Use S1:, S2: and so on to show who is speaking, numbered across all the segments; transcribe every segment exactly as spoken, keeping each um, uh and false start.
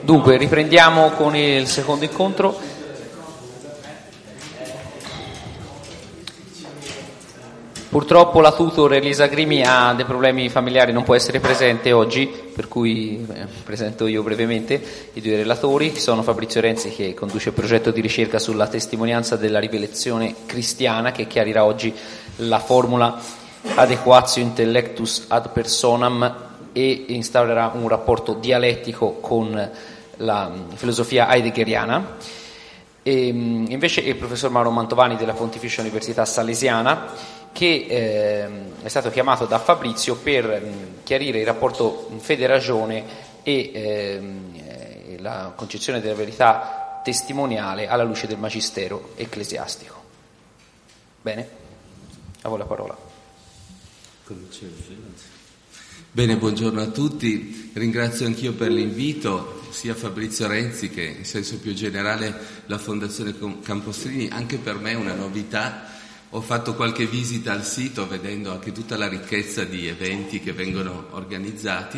S1: Dunque, riprendiamo con il secondo incontro. Purtroppo la tutor Elisa Grimi ha dei problemi familiari, non può essere presente oggi, per cui eh, presento io brevemente i due relatori. Sono Fabrizio Renzi, che conduce il progetto di ricerca sulla testimonianza della rivelazione cristiana, che chiarirà oggi la formula adequatio intellectus ad personam e instaurerà un rapporto dialettico con la filosofia heideggeriana. E invece il professor Mauro Mantovani della Pontificia Università Salesiana, che eh, è stato chiamato da Fabrizio per mh, chiarire il rapporto fede-ragione e eh, la concezione della verità testimoniale alla luce del magistero ecclesiastico. Bene, a voi la parola.
S2: Bene, buongiorno a tutti, ringrazio anch'io per l'invito, sia Fabrizio Renzi che in senso più generale la Fondazione Campostrini. Anche per me è una novità. Ho fatto qualche visita al sito vedendo anche tutta la ricchezza di eventi che vengono organizzati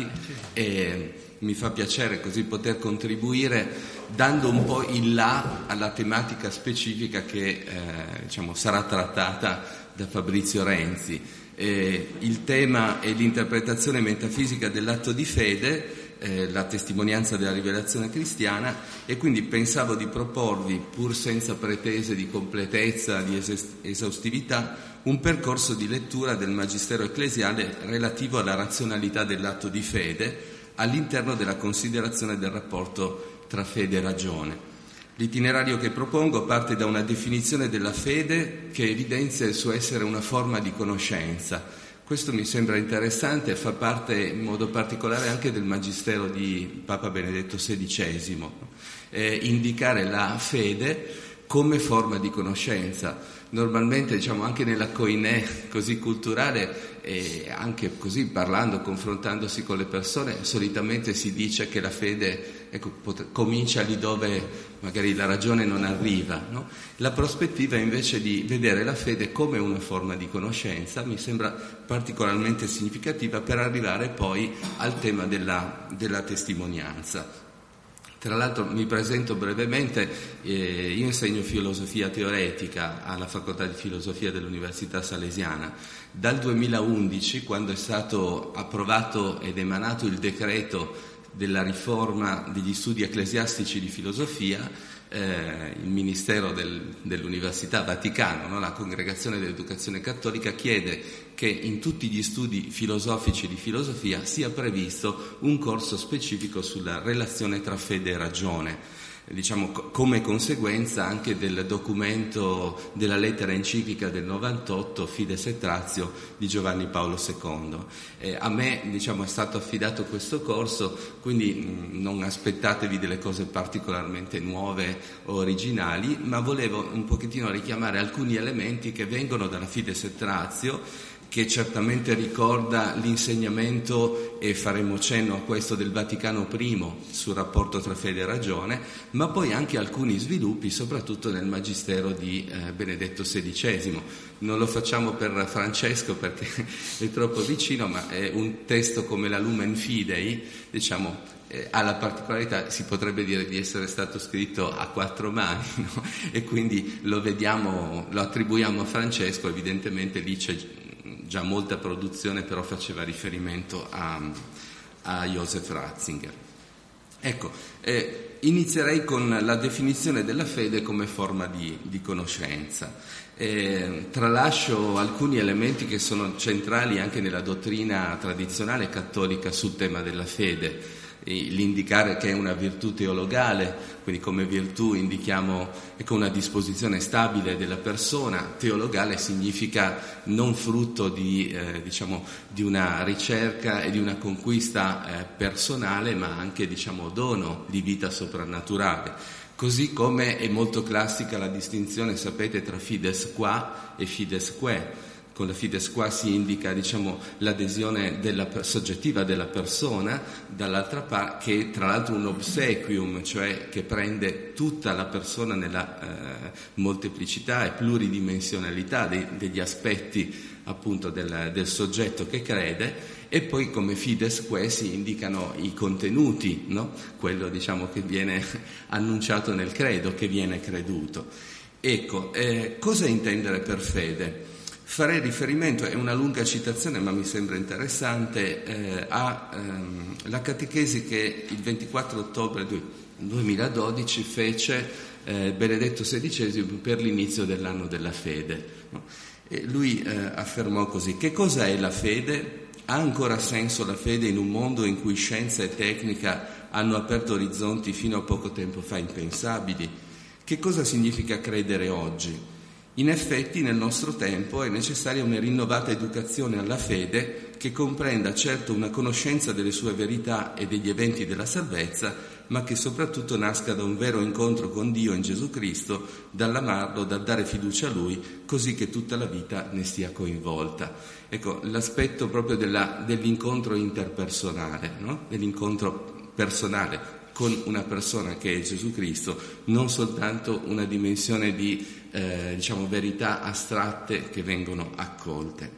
S2: e mi fa piacere così poter contribuire dando un po' il là alla tematica specifica che eh, diciamo, sarà trattata da Fabrizio Renzi. Eh, il tema è l'interpretazione metafisica dell'atto di fede, Eh, la testimonianza della rivelazione cristiana, e quindi pensavo di proporvi, pur senza pretese di completezza, di es- esaustività, un percorso di lettura del magistero ecclesiale relativo alla razionalità dell'atto di fede all'interno della considerazione del rapporto tra fede e ragione. L'itinerario che propongo parte da una definizione della fede che evidenzia il suo essere una forma di conoscenza. Questo mi sembra interessante e fa parte in modo particolare anche del magistero di Papa Benedetto sedicesimo, eh, indicare la fede come forma di conoscenza. Normalmente, diciamo, anche nella koiné così culturale, e anche così parlando, confrontandosi con le persone, solitamente si dice che la fede ecco, pot- comincia lì dove magari la ragione non arriva, no? La prospettiva invece di vedere la fede come una forma di conoscenza mi sembra particolarmente significativa per arrivare poi al tema della, della testimonianza. Tra l'altro mi presento brevemente, eh, io insegno filosofia teoretica alla Facoltà di Filosofia dell'Università Salesiana. Dal duemilaundici, quando è stato approvato ed emanato il decreto della riforma degli studi ecclesiastici di filosofia, eh, il Ministero del, dell'Università Vaticano, no? La Congregazione dell'Educazione Cattolica, chiede che in tutti gli studi filosofici di filosofia sia previsto un corso specifico sulla relazione tra fede e ragione, diciamo come conseguenza anche del documento della lettera enciclica del novantotto Fides et Ratio di Giovanni Paolo secondo. Eh, a me diciamo è stato affidato questo corso, quindi mh, non aspettatevi delle cose particolarmente nuove o originali, ma volevo un pochettino richiamare alcuni elementi che vengono dalla Fides et Ratio, che certamente ricorda l'insegnamento, e faremo cenno a questo, del Vaticano primo sul rapporto tra fede e ragione, ma poi anche alcuni sviluppi, soprattutto nel magistero di eh, Benedetto sedicesimo. Non lo facciamo per Francesco perché è troppo vicino, ma è un testo come la Lumen Fidei, diciamo, eh, ha la particolarità, si potrebbe dire, di essere stato scritto a quattro mani, no? E quindi lo vediamo, lo attribuiamo a Francesco, evidentemente lì c'è già molta produzione, però faceva riferimento a, a Joseph Ratzinger. Ecco, eh, inizierei con la definizione della fede come forma di, di conoscenza. Eh, tralascio alcuni elementi che sono centrali anche nella dottrina tradizionale cattolica sul tema della fede. L'indicare che è una virtù teologale, quindi come virtù indichiamo ecco, una disposizione stabile della persona. Teologale significa non frutto di, eh, diciamo, di una ricerca e di una conquista eh, personale, ma anche diciamo, dono di vita soprannaturale. Così come è molto classica la distinzione, sapete, tra fides qua e fides que. Con la fides qua si indica diciamo, l'adesione della, soggettiva della persona, dall'altra parte, che tra l'altro un obsequium, cioè che prende tutta la persona nella eh, molteplicità e pluridimensionalità dei, degli aspetti appunto del, del soggetto che crede, e poi come fides quae si indicano i contenuti, no? Quello diciamo che viene annunciato nel credo, che viene creduto. Ecco, eh, cosa intendere per fede? Farei riferimento, è una lunga citazione ma mi sembra interessante, eh, a ehm, la catechesi che il ventiquattro ottobre duemiladodici fece eh, Benedetto sedicesimo per l'inizio dell'anno della fede, no? E lui eh, affermò così: che cosa è la fede? Ha ancora senso la fede in un mondo in cui scienza e tecnica hanno aperto orizzonti fino a poco tempo fa impensabili? Che cosa significa credere oggi? In effetti nel nostro tempo è necessaria una rinnovata educazione alla fede che comprenda certo una conoscenza delle sue verità e degli eventi della salvezza, ma che soprattutto nasca da un vero incontro con Dio in Gesù Cristo, dall'amarlo, dal dare fiducia a Lui, così che tutta la vita ne sia coinvolta. Ecco, l'aspetto proprio della, dell'incontro interpersonale, no? Dell'incontro personale con una persona che è Gesù Cristo, non soltanto una dimensione di eh, diciamo verità astratte che vengono accolte.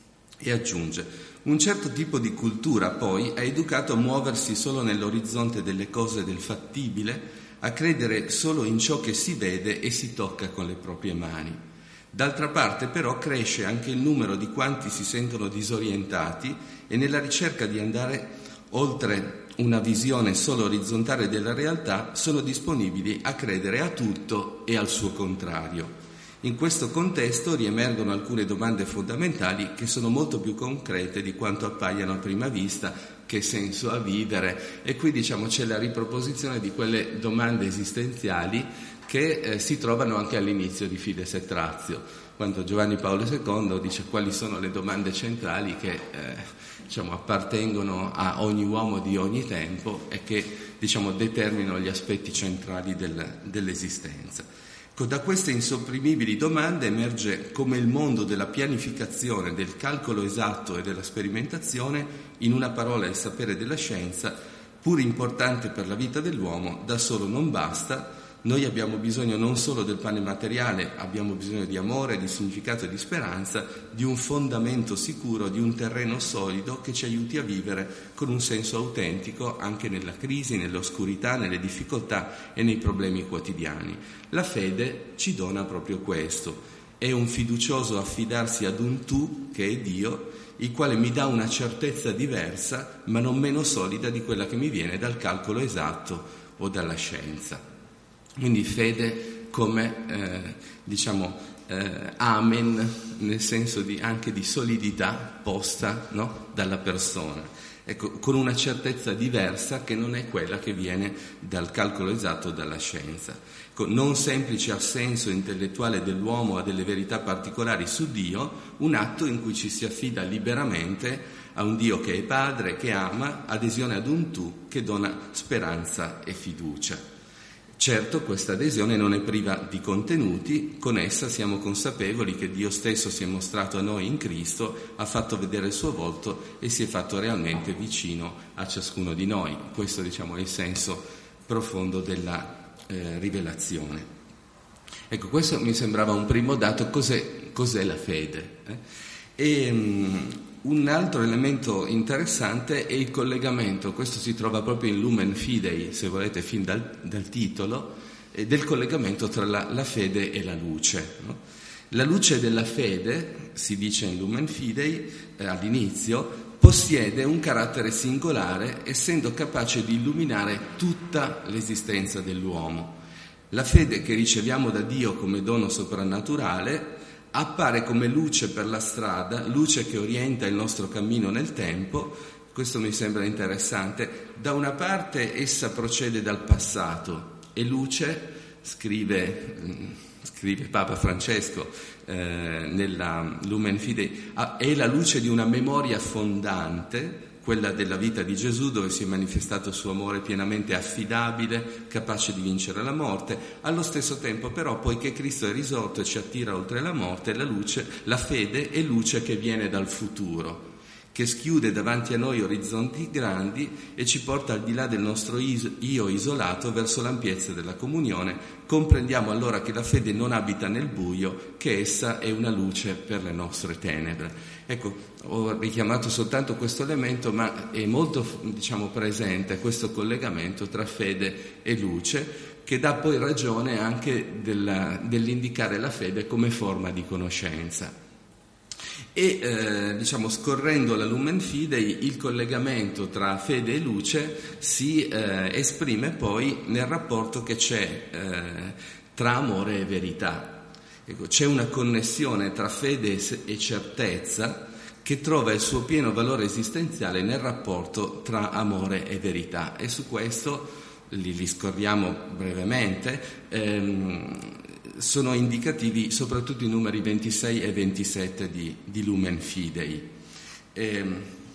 S2: E aggiunge: un certo tipo di cultura poi ha educato a muoversi solo nell'orizzonte delle cose del fattibile, a credere solo in ciò che si vede e si tocca con le proprie mani. D'altra parte però cresce anche il numero di quanti si sentono disorientati e nella ricerca di andare oltre una visione solo orizzontale della realtà sono disponibili a credere a tutto e al suo contrario. In questo contesto riemergono alcune domande fondamentali che sono molto più concrete di quanto appaiano a prima vista. Che senso ha vivere? E qui diciamo c'è la riproposizione di quelle domande esistenziali che eh, si trovano anche all'inizio di Fides et Ratio, quando Giovanni Paolo secondo dice quali sono le domande centrali che eh, diciamo appartengono a ogni uomo di ogni tempo e che diciamo determinano gli aspetti centrali del, dell'esistenza. Ecco, da queste insopprimibili domande emerge come il mondo della pianificazione, del calcolo esatto e della sperimentazione, in una parola il sapere della scienza, pur importante per la vita dell'uomo, da solo non basta. Noi abbiamo bisogno non solo del pane materiale, abbiamo bisogno di amore, di significato e di speranza, di un fondamento sicuro, di un terreno solido che ci aiuti a vivere con un senso autentico anche nella crisi, nell'oscurità, nelle difficoltà e nei problemi quotidiani. La fede ci dona proprio questo. È un fiducioso affidarsi ad un tu, che è Dio, il quale mi dà una certezza diversa, ma non meno solida di quella che mi viene dal calcolo esatto o dalla scienza. Quindi fede come, eh, diciamo, eh, amen, nel senso di, anche di solidità posta, no? Dalla persona. Ecco, con una certezza diversa che non è quella che viene dal calcolo esatto o dalla scienza. Ecco, non semplice assenso intellettuale dell'uomo a delle verità particolari su Dio, un atto in cui ci si affida liberamente a un Dio che è padre, che ama, adesione ad un tu che dona speranza e fiducia. Certo, questa adesione non è priva di contenuti, con essa siamo consapevoli che Dio stesso si è mostrato a noi in Cristo, ha fatto vedere il suo volto e si è fatto realmente vicino a ciascuno di noi. Questo, diciamo, è il senso profondo della eh, rivelazione. Ecco, questo mi sembrava un primo dato. Cos'è, cos'è la fede? Eh? E um, un altro elemento interessante è il collegamento, questo si trova proprio in Lumen Fidei, se volete, fin dal, dal titolo, eh, del collegamento tra la, la fede e la luce, no? La luce della fede, si dice in Lumen Fidei eh, all'inizio, possiede un carattere singolare, essendo capace di illuminare tutta l'esistenza dell'uomo. La fede che riceviamo da Dio come dono soprannaturale appare come luce per la strada, luce che orienta il nostro cammino nel tempo. Questo mi sembra interessante. Da una parte essa procede dal passato e luce, scrive, scrive Papa Francesco eh, nella Lumen Fidei, è la luce di una memoria fondante, quella della vita di Gesù, dove si è manifestato il suo amore pienamente affidabile, capace di vincere la morte. Allo stesso tempo però, poiché Cristo è risorto e ci attira oltre la morte, la luce, la fede è luce che viene dal futuro, che schiude davanti a noi orizzonti grandi e ci porta al di là del nostro io isolato verso l'ampiezza della comunione. Comprendiamo allora che la fede non abita nel buio, che essa è una luce per le nostre tenebre. Ecco, ho richiamato soltanto questo elemento, ma è molto, diciamo, presente questo collegamento tra fede e luce, che dà poi ragione anche della, dell'indicare la fede come forma di conoscenza. E eh, diciamo, scorrendo la Lumen Fidei, il collegamento tra fede e luce si eh, esprime poi nel rapporto che c'è eh, tra amore e verità. Ecco, c'è una connessione tra fede e certezza che trova il suo pieno valore esistenziale nel rapporto tra amore e verità, e su questo li, li scorriamo brevemente. ehm, sono indicativi soprattutto i numeri ventisei e ventisette di, di Lumen Fidei. Eh,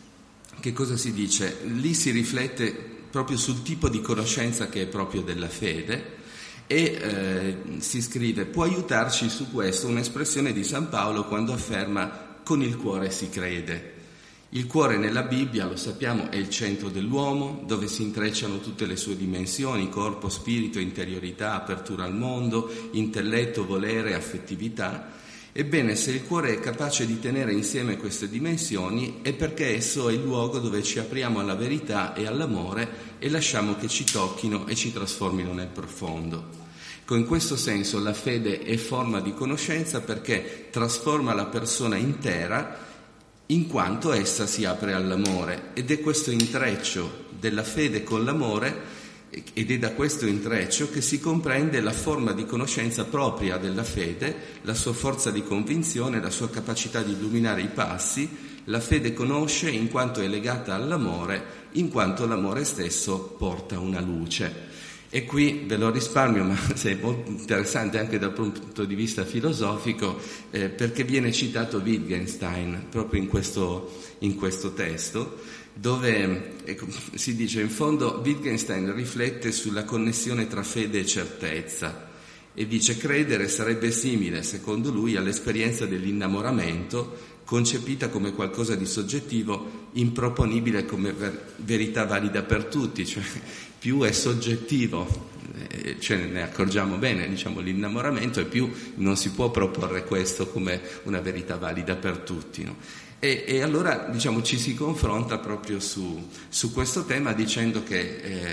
S2: che cosa si dice? Lì si riflette proprio sul tipo di conoscenza che è proprio della fede e eh, si scrive: può aiutarci su questo un'espressione di San Paolo quando afferma «con il cuore si crede». Il cuore nella Bibbia, lo sappiamo, è il centro dell'uomo, dove si intrecciano tutte le sue dimensioni: corpo, spirito, interiorità, apertura al mondo, intelletto, volere, affettività. Ebbene, se il cuore è capace di tenere insieme queste dimensioni, è perché esso è il luogo dove ci apriamo alla verità e all'amore e lasciamo che ci tocchino e ci trasformino nel profondo. In questo senso la fede è forma di conoscenza perché trasforma la persona intera in quanto essa si apre all'amore, ed è questo intreccio della fede con l'amore, ed è da questo intreccio che si comprende la forma di conoscenza propria della fede, la sua forza di convinzione, la sua capacità di illuminare i passi. La fede conosce in quanto è legata all'amore, in quanto l'amore stesso porta una luce. E qui ve lo risparmio, ma è molto interessante anche dal punto di vista filosofico, eh, perché viene citato Wittgenstein proprio in questo, in questo testo, dove ecco, si dice: in fondo Wittgenstein riflette sulla connessione tra fede e certezza e dice: credere sarebbe simile, secondo lui, all'esperienza dell'innamoramento, concepita come qualcosa di soggettivo, improponibile come ver- verità valida per tutti, cioè più è soggettivo, eh, cioè ne accorgiamo bene, diciamo, l'innamoramento, e più non si può proporre questo come una verità valida per tutti, no? E, e allora, diciamo, ci si confronta proprio su, su questo tema dicendo che eh,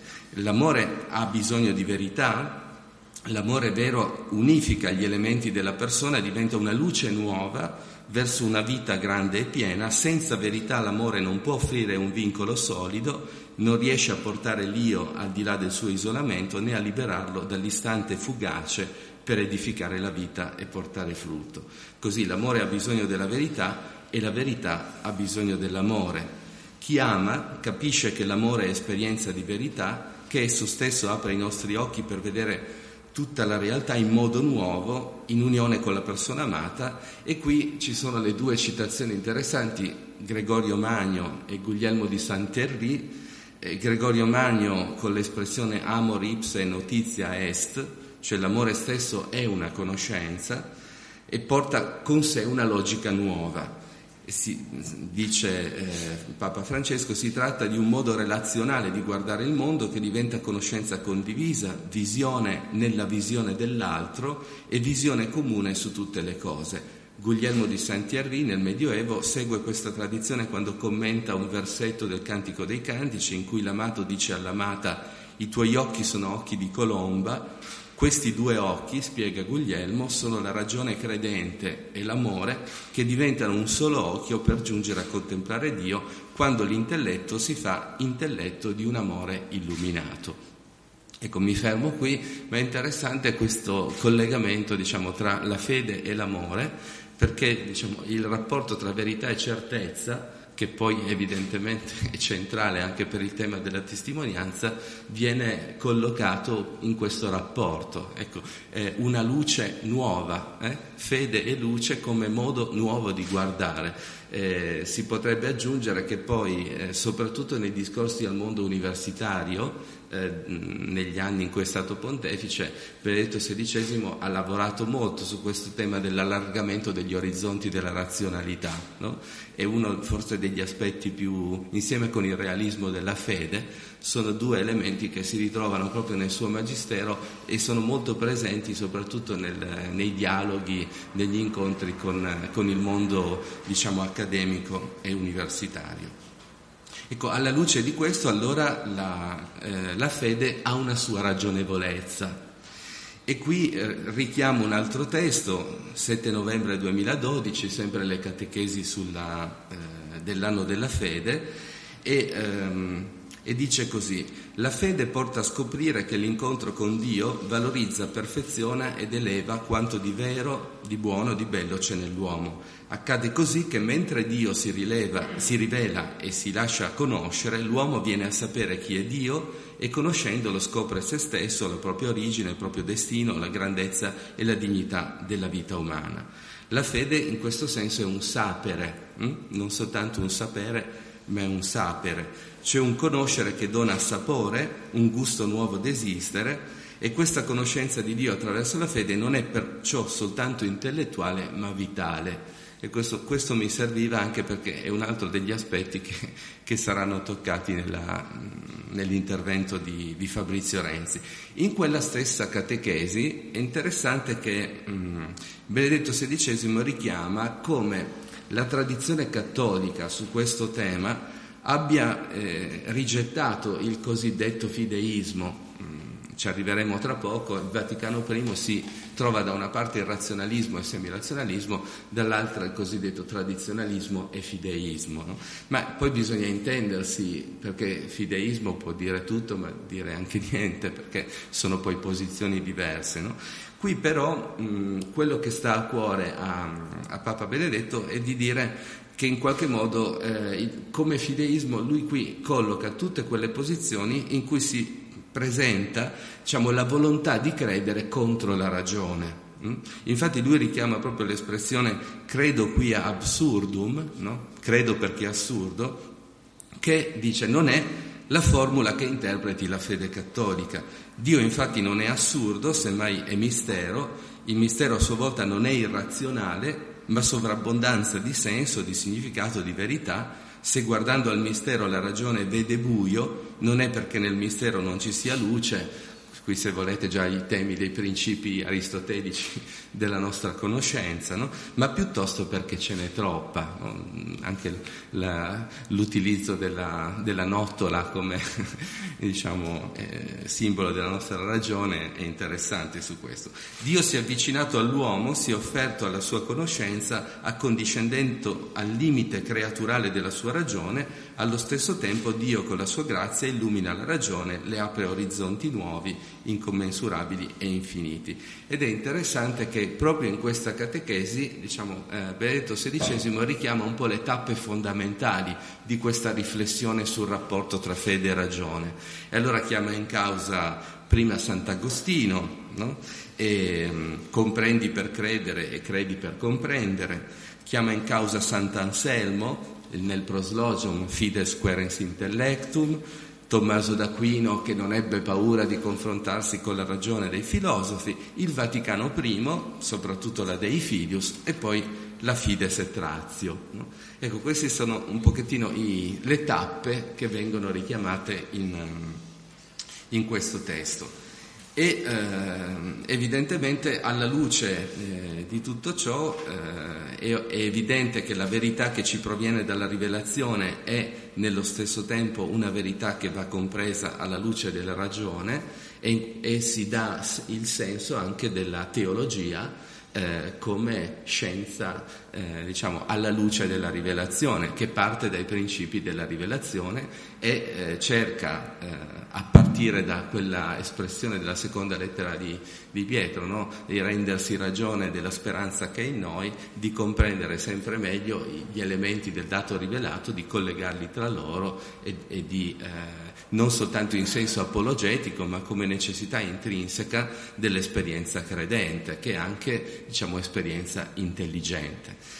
S2: l'amore ha bisogno di verità, l'amore vero unifica gli elementi della persona, diventa una luce nuova verso una vita grande e piena. Senza verità l'amore non può offrire un vincolo solido, non riesce a portare l'io al di là del suo isolamento, né a liberarlo dall'istante fugace per edificare la vita e portare frutto. Così l'amore ha bisogno della verità e la verità ha bisogno dell'amore. Chi ama capisce che l'amore è esperienza di verità, che esso stesso apre i nostri occhi per vedere tutta la realtà in modo nuovo, in unione con la persona amata. E qui ci sono le due citazioni interessanti, Gregorio Magno e Guglielmo di Saint-Thierry. eh, Gregorio Magno con l'espressione amor ipse notitia est, cioè l'amore stesso è una conoscenza, e porta con sé una logica nuova. Si, dice eh, Papa Francesco, si tratta di un modo relazionale di guardare il mondo che diventa conoscenza condivisa, visione nella visione dell'altro e visione comune su tutte le cose. Guglielmo di Saint-Thierry nel Medioevo segue questa tradizione quando commenta un versetto del Cantico dei Cantici in cui l'amato dice all'amata: i tuoi occhi sono occhi di colomba. Questi due occhi, spiega Guglielmo, sono la ragione credente e l'amore che diventano un solo occhio per giungere a contemplare Dio, quando l'intelletto si fa intelletto di un amore illuminato. Ecco, mi fermo qui, ma è interessante questo collegamento, diciamo, tra la fede e l'amore, perché, diciamo, il rapporto tra verità e certezza, che poi evidentemente è centrale anche per il tema della testimonianza, viene collocato in questo rapporto. Ecco, è una luce nuova, eh? Fede e luce come modo nuovo di guardare. Eh, si potrebbe aggiungere che poi, eh, soprattutto nei discorsi al mondo universitario, eh, negli anni in cui è stato pontefice, Benedetto sedicesimo ha lavorato molto su questo tema dell'allargamento degli orizzonti della razionalità, no? È uno forse degli aspetti più, insieme con il realismo della fede, sono due elementi che si ritrovano proprio nel suo magistero e sono molto presenti soprattutto nel, nei dialoghi, negli incontri con, con il mondo, diciamo, accademico e universitario. Ecco, alla luce di questo, allora la, eh, la fede ha una sua ragionevolezza. E qui eh, richiamo un altro testo, sette novembre duemiladodici, sempre le catechesi sulla, eh, dell'anno della fede, e, ehm, e dice così: la fede porta a scoprire che l'incontro con Dio valorizza, perfeziona ed eleva quanto di vero, di buono, di bello c'è nell'uomo. Accade così che mentre Dio si, rileva, si rivela e si lascia conoscere, l'uomo viene a sapere chi è Dio e conoscendolo scopre se stesso, la propria origine, il proprio destino, la grandezza e la dignità della vita umana. La fede in questo senso è un sapere, hm? non soltanto un sapere, ma è un sapere. C'è un conoscere che dona sapore, un gusto nuovo d'esistere, e questa conoscenza di Dio attraverso la fede non è perciò soltanto intellettuale, ma vitale. E questo, questo mi serviva anche perché è un altro degli aspetti che, che saranno toccati nella, nell'intervento di, di Fabrizio Renzi. In quella stessa catechesi è interessante che mh, Benedetto sedicesimo richiama come la tradizione cattolica su questo tema abbia eh, rigettato il cosiddetto fideismo. Ci arriveremo tra poco. Il Vaticano I si trova da una parte il razionalismo e il semirazionalismo, dall'altra il cosiddetto tradizionalismo e fideismo, no? Ma poi bisogna intendersi, perché fideismo può dire tutto ma dire anche niente, perché sono poi posizioni diverse, no? Qui però mh, quello che sta a cuore a, a Papa Benedetto è di dire che in qualche modo eh, come fideismo lui qui colloca tutte quelle posizioni in cui si presenta, diciamo, la volontà di credere contro la ragione. Infatti lui richiama proprio l'espressione credo quia absurdum, no? Credo perché è assurdo, che dice non è la formula che interpreti la fede cattolica. Dio infatti non è assurdo, semmai è mistero. Il mistero a sua volta non è irrazionale, ma sovrabbondanza di senso, di significato, di verità. Se guardando al mistero la ragione vede buio, non è perché nel mistero non ci sia luce. Qui, se volete, già i temi dei principi aristotelici della nostra conoscenza, no? Ma piuttosto perché ce n'è troppa, no? Anche la, l'utilizzo della, della nottola come diciamo eh, simbolo della nostra ragione è interessante su questo. Dio si è avvicinato all'uomo, si è offerto alla sua conoscenza, accondiscendendo al limite creaturale della sua ragione. Allo stesso tempo Dio con la sua grazia illumina la ragione, le apre orizzonti nuovi, incommensurabili e infiniti. Ed è interessante che proprio in questa catechesi, diciamo, eh, Benedetto sedicesimo richiama un po' le tappe fondamentali di questa riflessione sul rapporto tra fede e ragione. E allora chiama in causa prima Sant'Agostino, no? E, um, comprendi per credere e credi per comprendere. Chiama in causa Sant'Anselmo nel Proslogium Fides Querens Intellectum, Tommaso d'Aquino che non ebbe paura di confrontarsi con la ragione dei filosofi, il Vaticano I, soprattutto la Dei Filius, e poi la Fides et Ratio, no? Ecco, queste sono un pochettino i, le tappe che vengono richiamate in, in questo testo. E eh, evidentemente alla luce eh, di tutto ciò eh, è, è evidente che la verità che ci proviene dalla rivelazione è nello stesso tempo una verità che va compresa alla luce della ragione e, e si dà il senso anche della teologia eh, come scienza, eh, diciamo, alla luce della rivelazione, che parte dai principi della rivelazione e eh, cerca eh, a partire da quella espressione della seconda lettera di, di Pietro, no? Di rendersi ragione della speranza che è in noi, di comprendere sempre meglio gli elementi del dato rivelato, di collegarli tra loro e, e di eh, non soltanto in senso apologetico, ma come necessità intrinseca dell'esperienza credente, che è anche, diciamo, esperienza intelligente.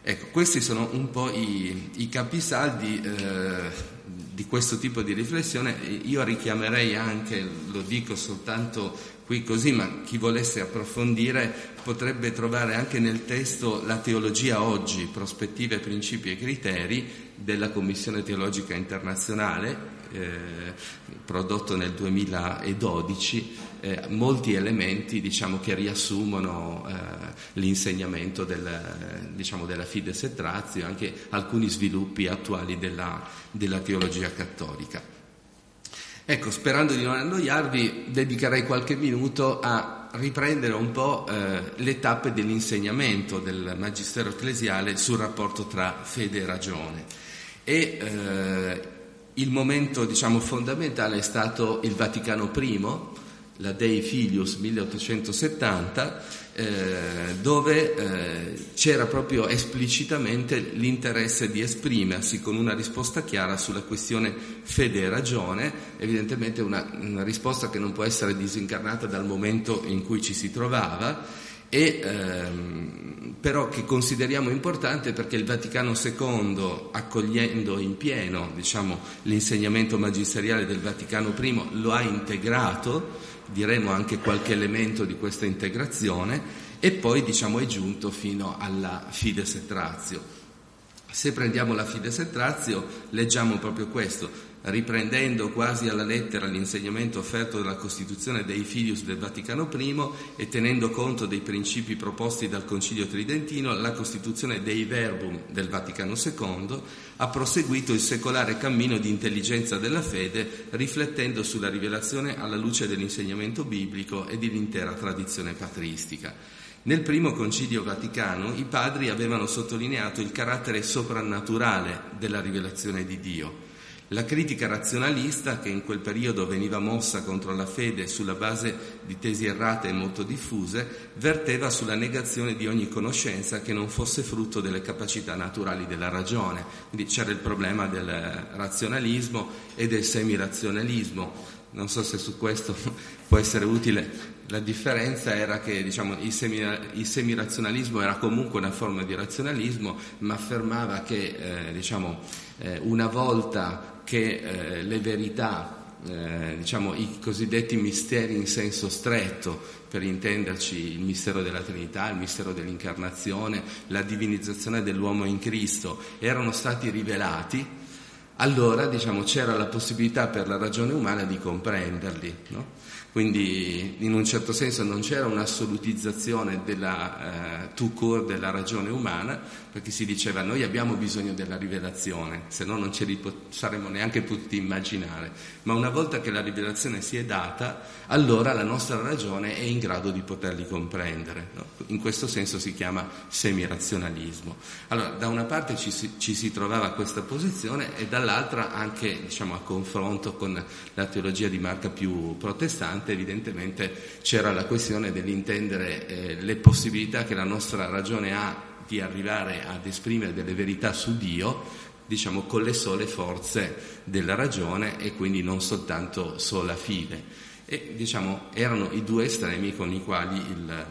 S2: Ecco, questi sono un po' i, i capisaldi eh, di questo tipo di riflessione. Io richiamerei anche, lo dico soltanto qui così, ma chi volesse approfondire potrebbe trovare anche nel testo La teologia oggi, prospettive, principi e criteri della Commissione Teologica Internazionale, eh, prodotto nel duemiladodici, eh, molti elementi, diciamo, che riassumono eh, l'insegnamento del, diciamo, della Fides et Ratio, anche alcuni sviluppi attuali della, della teologia cattolica. Ecco, sperando di non annoiarvi, dedicherei qualche minuto a riprendere un po' eh, le tappe dell'insegnamento del Magistero Ecclesiale sul rapporto tra fede e ragione. E eh, il momento, diciamo, fondamentale è stato il Vaticano primo, la Dei Filius milleottocentosettanta, eh, dove eh, c'era proprio esplicitamente l'interesse di esprimersi con una risposta chiara sulla questione fede e ragione, evidentemente una, una risposta che non può essere disincarnata dal momento in cui ci si trovava, e ehm, però che consideriamo importante perché il Vaticano secondo, accogliendo in pieno, diciamo, l'insegnamento magisteriale del Vaticano primo, lo ha integrato, diremo anche qualche elemento di questa integrazione, e poi, diciamo, è giunto fino alla Fides et Ratio. Se prendiamo la Fides et Ratio, leggiamo proprio questo: riprendendo quasi alla lettera l'insegnamento offerto dalla Costituzione Dei Filius del Vaticano primo e tenendo conto dei principi proposti dal Concilio Tridentino, la Costituzione Dei Verbum del Vaticano secondo ha proseguito il secolare cammino di intelligenza della fede, riflettendo sulla rivelazione alla luce dell'insegnamento biblico e dell'intera tradizione patristica. Nel primo Concilio Vaticano i padri avevano sottolineato il carattere soprannaturale della rivelazione di Dio. La critica razionalista, che in quel periodo veniva mossa contro la fede sulla base di tesi errate e molto diffuse, verteva sulla negazione di ogni conoscenza che non fosse frutto delle capacità naturali della ragione. Quindi c'era il problema del razionalismo e del semirazionalismo. Non so se su questo può essere utile. La differenza era che, diciamo, il, semi, il semirazionalismo era comunque una forma di razionalismo, ma affermava che eh, diciamo, eh, una volta che eh, le verità, eh, diciamo, i cosiddetti misteri in senso stretto, per intenderci il mistero della Trinità, il mistero dell'incarnazione, la divinizzazione dell'uomo in Cristo, erano stati rivelati, allora, diciamo, c'era la possibilità per la ragione umana di comprenderli, no? Quindi in un certo senso non c'era un'assolutizzazione della eh, tout court della ragione umana, perché si diceva noi abbiamo bisogno della rivelazione, se no non ce li pot- saremmo neanche potuti immaginare, ma una volta che la rivelazione si è data, allora la nostra ragione è in grado di poterli comprendere, no? In questo senso si chiama semirazionalismo. Allora, da una parte ci si, ci si trovava questa posizione e dall'altra anche, diciamo, a confronto con la teologia di marca più protestante, evidentemente c'era la questione dell'intendere eh, le possibilità che la nostra ragione ha di arrivare ad esprimere delle verità su Dio, diciamo, con le sole forze della ragione e quindi non soltanto sola fide. E, diciamo, erano i due estremi con i quali il,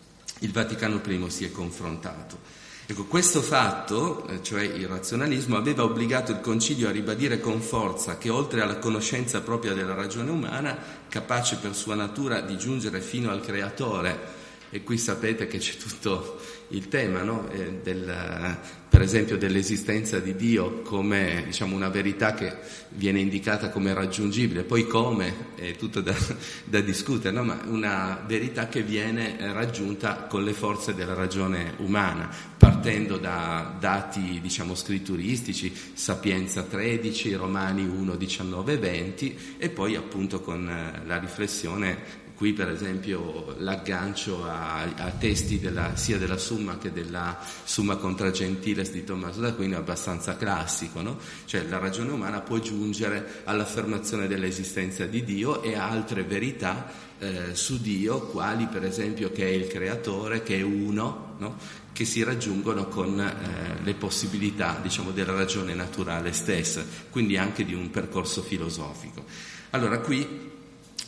S2: il Vaticano primo si è confrontato. Ecco, questo fatto, cioè il razionalismo, aveva obbligato il Concilio a ribadire con forza che oltre alla conoscenza propria della ragione umana, capace per sua natura di giungere fino al Creatore, e qui sapete che c'è tutto il tema, no? eh, del, per esempio dell'esistenza di Dio come, diciamo, una verità che viene indicata come raggiungibile, poi come è tutto da, da discutere, no? Ma una verità che viene raggiunta con le forze della ragione umana, partendo da dati, diciamo, scritturistici, Sapienza tredici, Romani uno, diciannove, venti, e poi appunto con la riflessione. Qui per esempio l'aggancio a, a testi della, sia della Summa che della Summa Contra Gentiles di Tommaso d'Aquino è abbastanza classico, no? Cioè la ragione umana può giungere all'affermazione dell'esistenza di Dio e a altre verità eh, su Dio, quali per esempio che è il creatore, che è uno, no? Che si raggiungono con eh, le possibilità, diciamo, della ragione naturale stessa, quindi anche di un percorso filosofico. Allora qui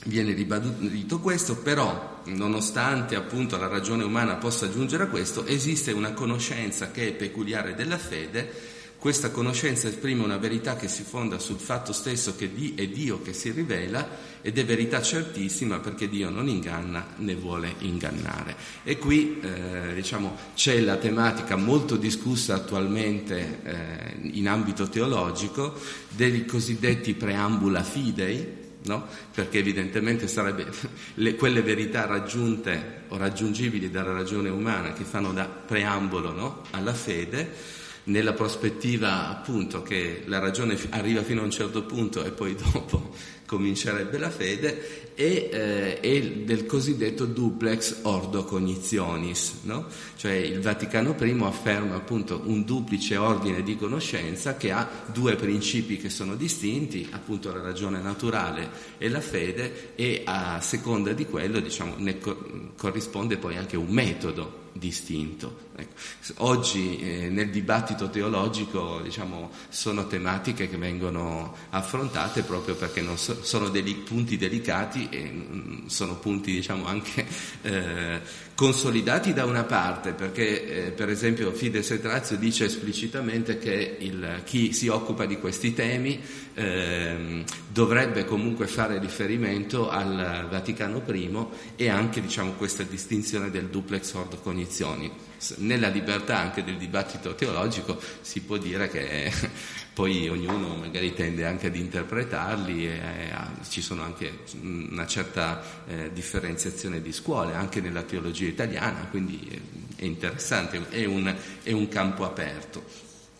S2: viene ribadito questo, però nonostante appunto la ragione umana possa giungere a questo, esiste una conoscenza che è peculiare della fede. Questa conoscenza esprime una verità che si fonda sul fatto stesso che è Dio che si rivela, ed è verità certissima perché Dio non inganna né vuole ingannare. E qui eh, diciamo c'è la tematica molto discussa attualmente eh, in ambito teologico dei cosiddetti preambula fidei, no? Perché evidentemente sarebbe le, quelle verità raggiunte o raggiungibili dalla ragione umana che fanno da preambolo, no? Alla fede, nella prospettiva appunto che la ragione arriva fino a un certo punto e poi dopo comincerebbe la fede, e, eh, e del cosiddetto duplex ordo cognitionis, no? Cioè il Vaticano I afferma appunto un duplice ordine di conoscenza che ha due principi che sono distinti, appunto la ragione naturale e la fede, e a seconda di quello diciamo ne co- corrisponde poi anche un metodo distinto. Ecco. Oggi eh, nel dibattito teologico diciamo sono tematiche che vengono affrontate proprio perché non so, sono dei punti delicati e mh, sono punti diciamo anche eh, consolidati da una parte, perché eh, per esempio Fides et Ratio dice esplicitamente che il, chi si occupa di questi temi eh, dovrebbe comunque fare riferimento al Vaticano I e anche diciamo questa distinzione del duplex ordo cognizioni. Nella libertà anche del dibattito teologico si può dire che poi ognuno magari tende anche ad interpretarli, e eh, ci sono anche una certa eh, differenziazione di scuole anche nella teologia italiana, quindi è, è interessante, è un, è un campo aperto.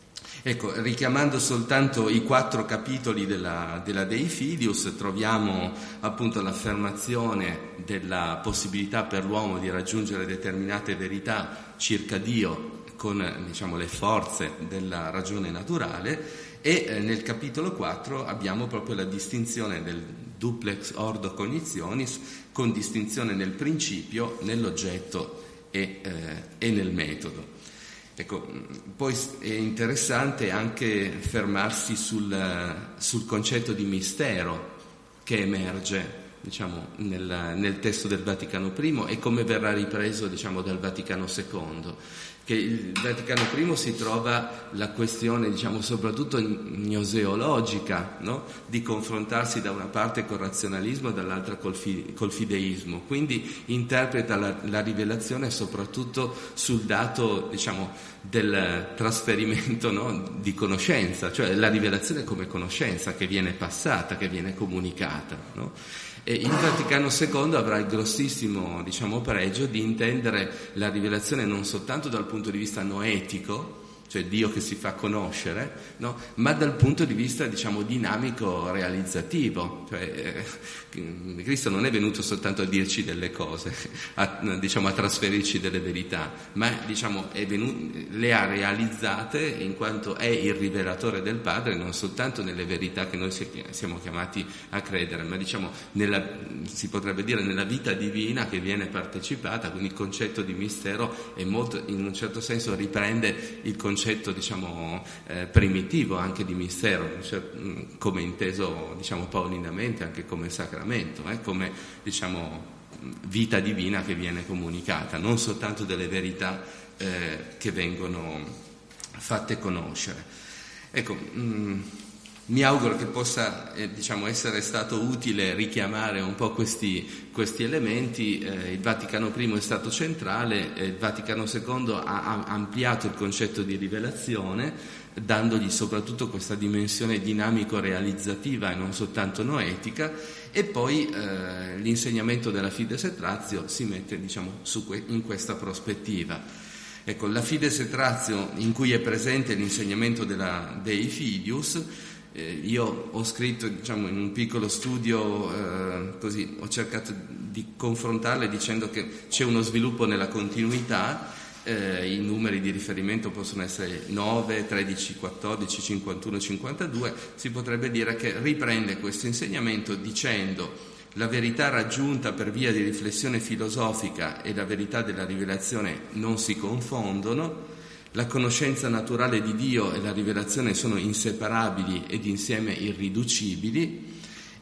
S2: Ecco, richiamando soltanto i quattro capitoli della, della Dei Filius, troviamo appunto l'affermazione della possibilità per l'uomo di raggiungere determinate verità circa Dio con diciamo le forze della ragione naturale, e eh, nel capitolo quattro abbiamo proprio la distinzione del duplex ordo cognitionis, con distinzione nel principio, nell'oggetto e, eh, e nel metodo. Ecco, poi è interessante anche fermarsi sul, sul concetto di mistero che emerge, diciamo, nel, nel testo del Vaticano I e come verrà ripreso, diciamo, dal Vaticano secondo. Che il Vaticano I si trova la questione, diciamo, soprattutto gnoseologica, no? Di confrontarsi da una parte col razionalismo e dall'altra col, fi, col fideismo, quindi interpreta la, la rivelazione soprattutto sul dato, diciamo, del trasferimento, no? Di conoscenza, cioè la rivelazione come conoscenza che viene passata, che viene comunicata, no? E il Vaticano secondo avrà il grossissimo, diciamo, pregio di intendere la rivelazione non soltanto dal punto di vista noetico, cioè Dio che si fa conoscere, no? Ma dal punto di vista, diciamo, dinamico realizzativo, cioè eh, Cristo non è venuto soltanto a dirci delle cose, a, diciamo, a trasferirci delle verità, ma diciamo è venuto, le ha realizzate in quanto è il rivelatore del Padre, non soltanto nelle verità che noi siamo chiamati a credere, ma diciamo nella, si potrebbe dire nella vita divina che viene partecipata, quindi il concetto di mistero è molto, in un certo senso riprende il concetto concetto diciamo eh, primitivo anche di mistero, cioè, mh, come inteso diciamo paulinamente anche come sacramento, eh, come diciamo vita divina che viene comunicata, non soltanto delle verità eh, che vengono fatte conoscere. Ecco, mh, mi auguro che possa eh, diciamo essere stato utile richiamare un po' questi, questi elementi. Eh, il Vaticano I è stato centrale, eh, il Vaticano secondo ha, ha ampliato il concetto di rivelazione, dandogli soprattutto questa dimensione dinamico-realizzativa e non soltanto noetica, e poi eh, l'insegnamento della Fides et Ratio si mette diciamo su que- in questa prospettiva. Ecco, la Fides et Ratio in cui è presente l'insegnamento della Dei Filius. Eh, io ho scritto, diciamo, in un piccolo studio, eh, così, ho cercato di confrontarle dicendo che c'è uno sviluppo nella continuità, eh, i numeri di riferimento possono essere nove, tredici, quattordici, cinquantuno, cinquantadue, si potrebbe dire che riprende questo insegnamento dicendo: la verità raggiunta per via di riflessione filosofica e la verità della rivelazione non si confondono. La conoscenza naturale di Dio e la rivelazione sono inseparabili ed insieme irriducibili,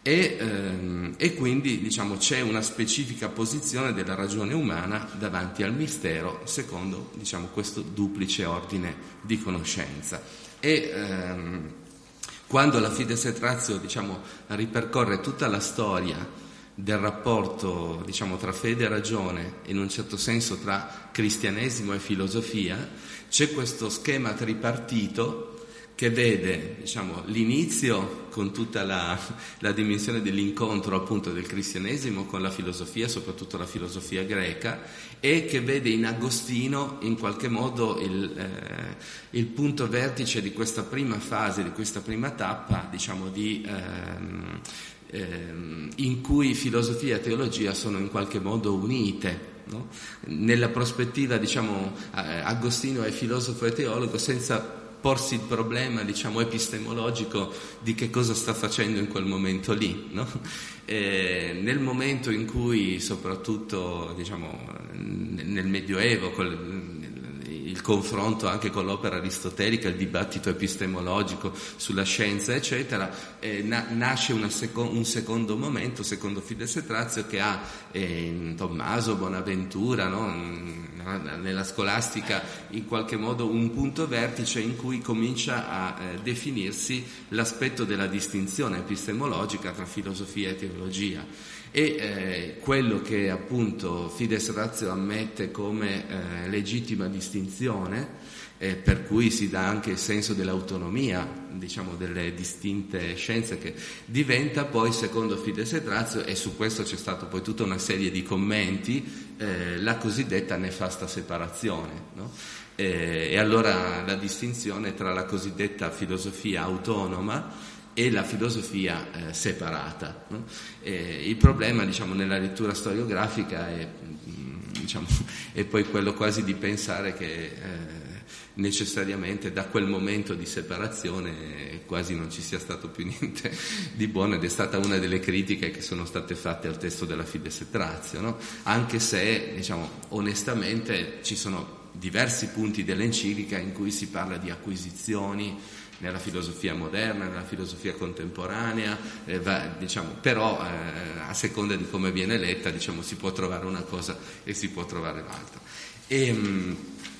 S2: E, ehm, e quindi diciamo c'è una specifica posizione della ragione umana davanti al mistero secondo diciamo questo duplice ordine di conoscenza. E ehm, quando la Fides et Ratio diciamo ripercorre tutta la storia del rapporto diciamo tra fede e ragione, in un certo senso tra cristianesimo e filosofia, c'è questo schema tripartito che vede diciamo, l'inizio con tutta la, la dimensione dell'incontro appunto del cristianesimo con la filosofia, soprattutto la filosofia greca, e che vede in Agostino in qualche modo il, eh, il punto vertice di questa prima fase, di questa prima tappa, diciamo, di, ehm, ehm, in cui filosofia e teologia sono in qualche modo unite. No? Nella prospettiva, diciamo, Agostino è filosofo e teologo senza porsi il problema, diciamo, epistemologico di che cosa sta facendo in quel momento lì, no? E nel momento in cui, soprattutto, diciamo, nel Medioevo, col, il confronto anche con l'opera aristotelica, il dibattito epistemologico sulla scienza, eccetera, eh, na- nasce una seco- un secondo momento, secondo Fides et Ratio, che ha eh, in Tommaso, Bonaventura, no? Nella scolastica in qualche modo un punto vertice in cui comincia a eh, definirsi l'aspetto della distinzione epistemologica tra filosofia e teologia. E eh, quello che appunto Fides Ratio ammette come eh, legittima distinzione, eh, per cui si dà anche il senso dell'autonomia, diciamo, delle distinte scienze, che diventa poi, secondo Fides et Ratio, e su questo c'è stata poi tutta una serie di commenti, eh, la cosiddetta nefasta separazione, no? Eh, e allora la distinzione tra la cosiddetta filosofia autonoma e la filosofia eh, separata, no? Eh, il problema, diciamo, nella lettura storiografica è, diciamo, è poi quello quasi di pensare che eh, necessariamente da quel momento di separazione quasi non ci sia stato più niente di buono, ed è stata una delle critiche che sono state fatte al testo della Fides et Ratio, no? Anche se, diciamo, onestamente ci sono diversi punti dell'enciclica in cui si parla di acquisizioni nella filosofia moderna, nella filosofia contemporanea, eh, va, diciamo, però eh, a seconda di come viene letta, diciamo, si può trovare una cosa e si può trovare l'altra. E mh,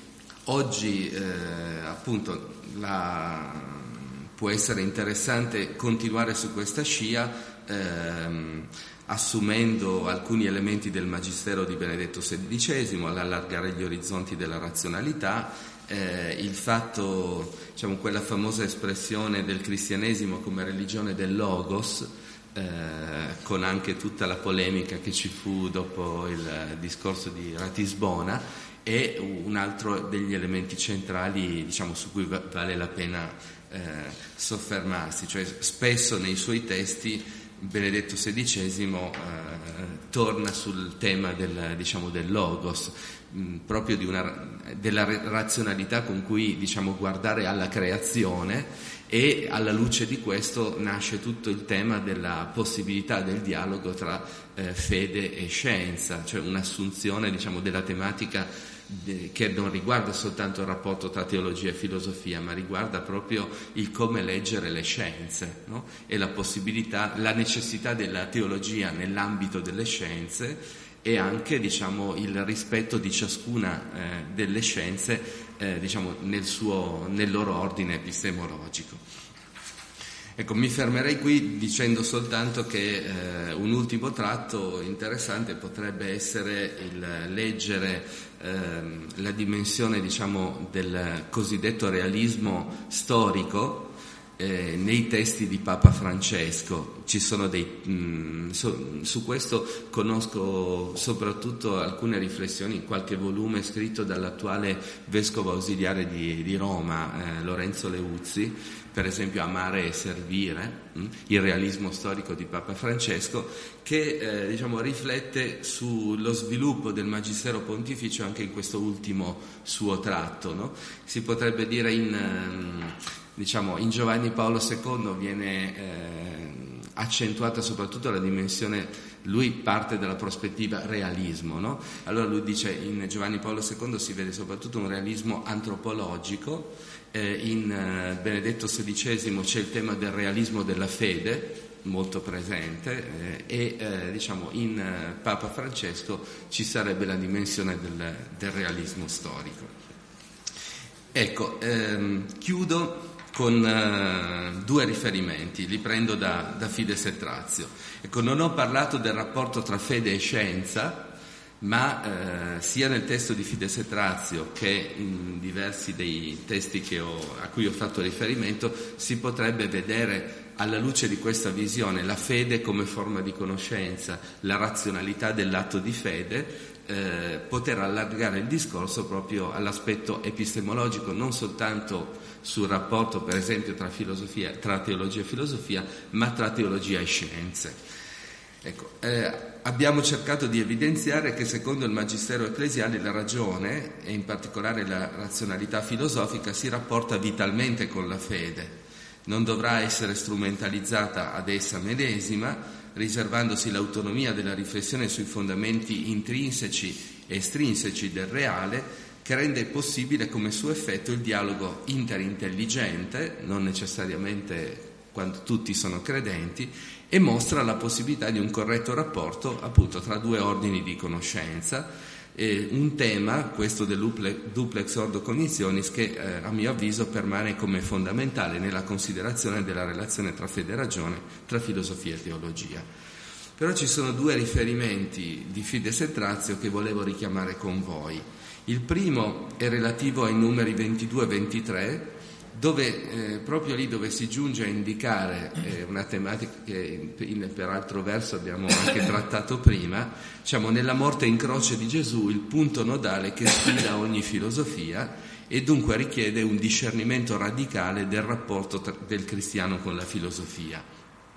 S2: oggi eh, appunto la, può essere interessante continuare su questa scia, ehm, assumendo alcuni elementi del Magistero di Benedetto sedicesimo, all'allargare gli orizzonti della razionalità. Eh, il fatto, diciamo, quella famosa espressione del cristianesimo come religione del logos, eh, con anche tutta la polemica che ci fu dopo il discorso di Ratisbona, è un altro degli elementi centrali, diciamo, su cui va- vale la pena eh, soffermarsi. Cioè, spesso nei suoi testi Benedetto sedicesimo eh, torna sul tema del, diciamo, del logos, mh, proprio di una, della razionalità con cui, diciamo, guardare alla creazione, e alla luce di questo nasce tutto il tema della possibilità del dialogo tra eh, fede e scienza, cioè un'assunzione, diciamo, della tematica che non riguarda soltanto il rapporto tra teologia e filosofia, ma riguarda proprio il come leggere le scienze, no? E la possibilità, la necessità della teologia nell'ambito delle scienze, e anche, diciamo, il rispetto di ciascuna eh, delle scienze, eh, diciamo, nel suo, nel loro ordine epistemologico. Ecco, mi fermerei qui dicendo soltanto che eh, un ultimo tratto interessante potrebbe essere il leggere eh, la dimensione, diciamo, del cosiddetto realismo storico eh, nei testi di Papa Francesco. Ci sono dei mh, su, su questo conosco soprattutto alcune riflessioni in qualche volume scritto dall'attuale vescovo ausiliare di, di Roma, eh, Lorenzo Leuzzi, per esempio Amare e servire, mh, il realismo storico di Papa Francesco, che eh, diciamo, riflette sullo sviluppo del Magistero Pontificio anche in questo ultimo suo tratto, no? Si potrebbe dire in, ehm, diciamo, in Giovanni Paolo secondo viene eh, accentuata soprattutto la dimensione, lui parte dalla prospettiva realismo, no? Allora lui dice, in Giovanni Paolo secondo si vede soprattutto un realismo antropologico, eh, in eh, Benedetto sedicesimo c'è il tema del realismo della fede, molto presente, eh, e eh, diciamo in eh, Papa Francesco ci sarebbe la dimensione del, del realismo storico. Ecco, ehm, chiudo con eh, due riferimenti, li prendo da, da Fides et Ratio. Ecco, non ho parlato del rapporto tra fede e scienza, ma eh, sia nel testo di Fides et Ratio che in diversi dei testi che ho, a cui ho fatto riferimento si potrebbe vedere, alla luce di questa visione, la fede come forma di conoscenza, la razionalità dell'atto di fede, eh, poter allargare il discorso proprio all'aspetto epistemologico, non soltanto sul rapporto per esempio tra filosofia, tra teologia e filosofia, ma tra teologia e scienze. Ecco, eh, abbiamo cercato di evidenziare che secondo il magistero ecclesiale la ragione, e in particolare la razionalità filosofica, si rapporta vitalmente con la fede. Non dovrà essere strumentalizzata ad essa medesima, riservandosi l'autonomia della riflessione sui fondamenti intrinseci e estrinseci del reale, che rende possibile come suo effetto il dialogo interintelligente, non necessariamente quando tutti sono credenti, e mostra la possibilità di un corretto rapporto appunto tra due ordini di conoscenza. Eh, un tema, questo del duplex ordo cognitionis, che eh, a mio avviso permane come fondamentale nella considerazione della relazione tra fede e ragione, tra filosofia e teologia. Però ci sono due riferimenti di Fides et Ratio che volevo richiamare con voi. Il primo è relativo ai numeri ventidue e ventitré, dove eh, proprio lì dove si giunge a indicare eh, una tematica che in, per altro verso abbiamo anche trattato prima, diciamo nella morte in croce di Gesù, il punto nodale che sfida ogni filosofia e dunque richiede un discernimento radicale del rapporto tra, del cristiano con la filosofia.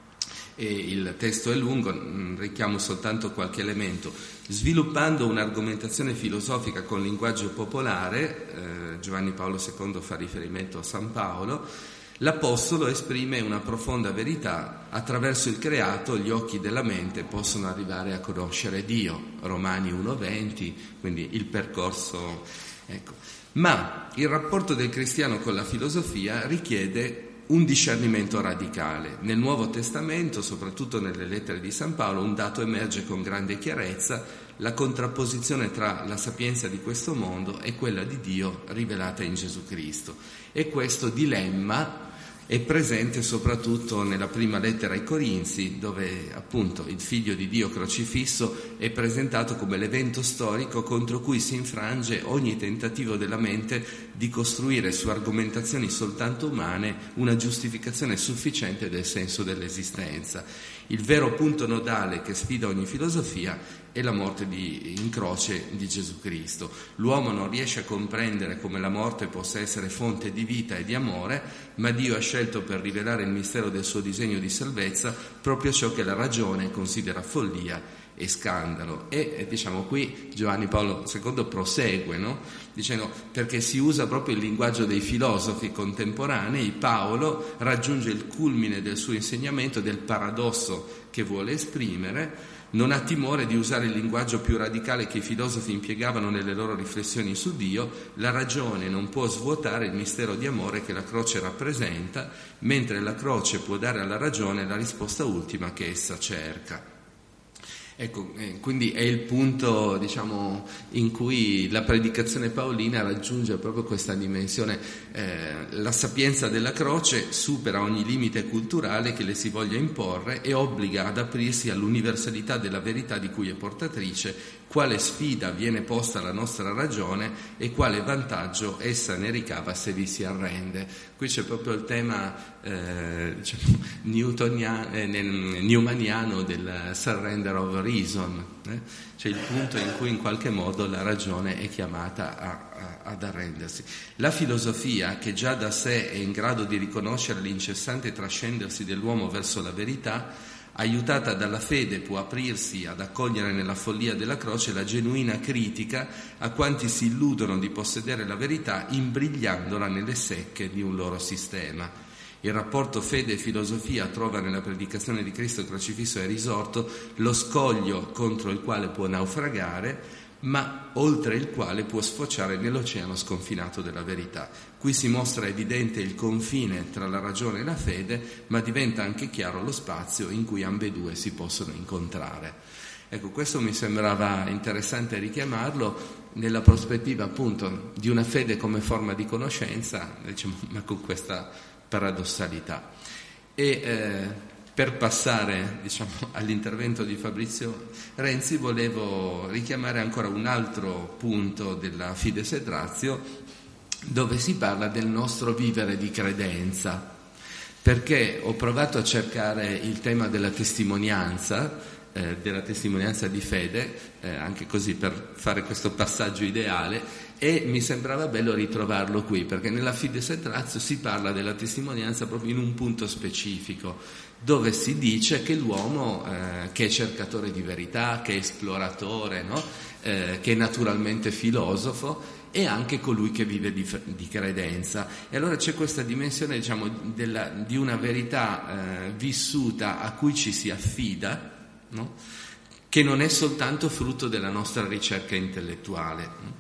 S2: E il testo è lungo, richiamo soltanto qualche elemento. Sviluppando un'argomentazione filosofica con linguaggio popolare, eh, Giovanni Paolo secondo fa riferimento a San Paolo, l'Apostolo esprime una profonda verità: attraverso il creato gli occhi della mente possono arrivare a conoscere Dio, Romani uno venti, quindi il percorso, ecco. Ma il rapporto del cristiano con la filosofia richiede un discernimento radicale. Nel Nuovo Testamento, soprattutto nelle lettere di San Paolo, un dato emerge con grande chiarezza: la contrapposizione tra la sapienza di questo mondo e quella di Dio rivelata in Gesù Cristo. E questo dilemma è presente soprattutto nella prima lettera ai Corinzi, dove appunto il Figlio di Dio crocifisso è presentato come l'evento storico contro cui si infrange ogni tentativo della mente di costruire su argomentazioni soltanto umane una giustificazione sufficiente del senso dell'esistenza. Il vero punto nodale che sfida ogni filosofia è la morte di, in croce di Gesù Cristo. L'uomo non riesce a comprendere come la morte possa essere fonte di vita e di amore, ma Dio ha scelto per rivelare il mistero del suo disegno di salvezza proprio ciò che la ragione considera follia e scandalo. E diciamo qui Giovanni Paolo secondo prosegue, no? Dicendo, perché si usa proprio il linguaggio dei filosofi contemporanei, Paolo raggiunge il culmine del suo insegnamento, del paradosso che vuole esprimere. Non ha timore di usare il linguaggio più radicale che i filosofi impiegavano nelle loro riflessioni su Dio: la ragione non può svuotare il mistero di amore che la croce rappresenta, mentre la croce può dare alla ragione la risposta ultima che essa cerca. Ecco, eh, quindi è il punto, diciamo, in cui la predicazione paolina raggiunge proprio questa dimensione. Eh, la sapienza della croce supera ogni limite culturale che le si voglia imporre e obbliga ad aprirsi all'universalità della verità di cui è portatrice, quale sfida viene posta alla nostra ragione e quale vantaggio essa ne ricava se vi si arrende. Qui c'è proprio il tema eh, diciamo, newtoniano, eh, newmaniano del surrender of reason, eh? C'è il punto in cui in qualche modo la ragione è chiamata a, a, ad arrendersi. La filosofia, che già da sé è in grado di riconoscere l'incessante trascendersi dell'uomo verso la verità, aiutata dalla fede può aprirsi ad accogliere nella follia della croce la genuina critica a quanti si illudono di possedere la verità imbrigliandola nelle secche di un loro sistema. Il rapporto fede e filosofia trova nella predicazione di Cristo crocifisso e risorto lo scoglio contro il quale può naufragare, ma oltre il quale può sfociare nell'oceano sconfinato della verità. Qui si mostra evidente il confine tra la ragione e la fede, ma diventa anche chiaro lo spazio in cui ambedue si possono incontrare. Ecco, questo mi sembrava interessante richiamarlo nella prospettiva appunto di una fede come forma di conoscenza, diciamo, ma con questa paradossalità. E eh, per passare, diciamo, all'intervento di Fabrizio Renzi, volevo richiamare ancora un altro punto della Fides et Ratio, dove si parla del nostro vivere di credenza, perché ho provato a cercare il tema della testimonianza, eh, della testimonianza di fede, eh, anche così per fare questo passaggio ideale, e mi sembrava bello ritrovarlo qui, perché nella Fides et Ratio si parla della testimonianza proprio in un punto specifico, dove si dice che l'uomo eh, che è cercatore di verità, che è esploratore, no? eh, che è naturalmente filosofo, è anche colui che vive di, di credenza. E allora c'è questa dimensione, diciamo, della, di una verità eh, vissuta a cui ci si affida, no? Che non è soltanto frutto della nostra ricerca intellettuale.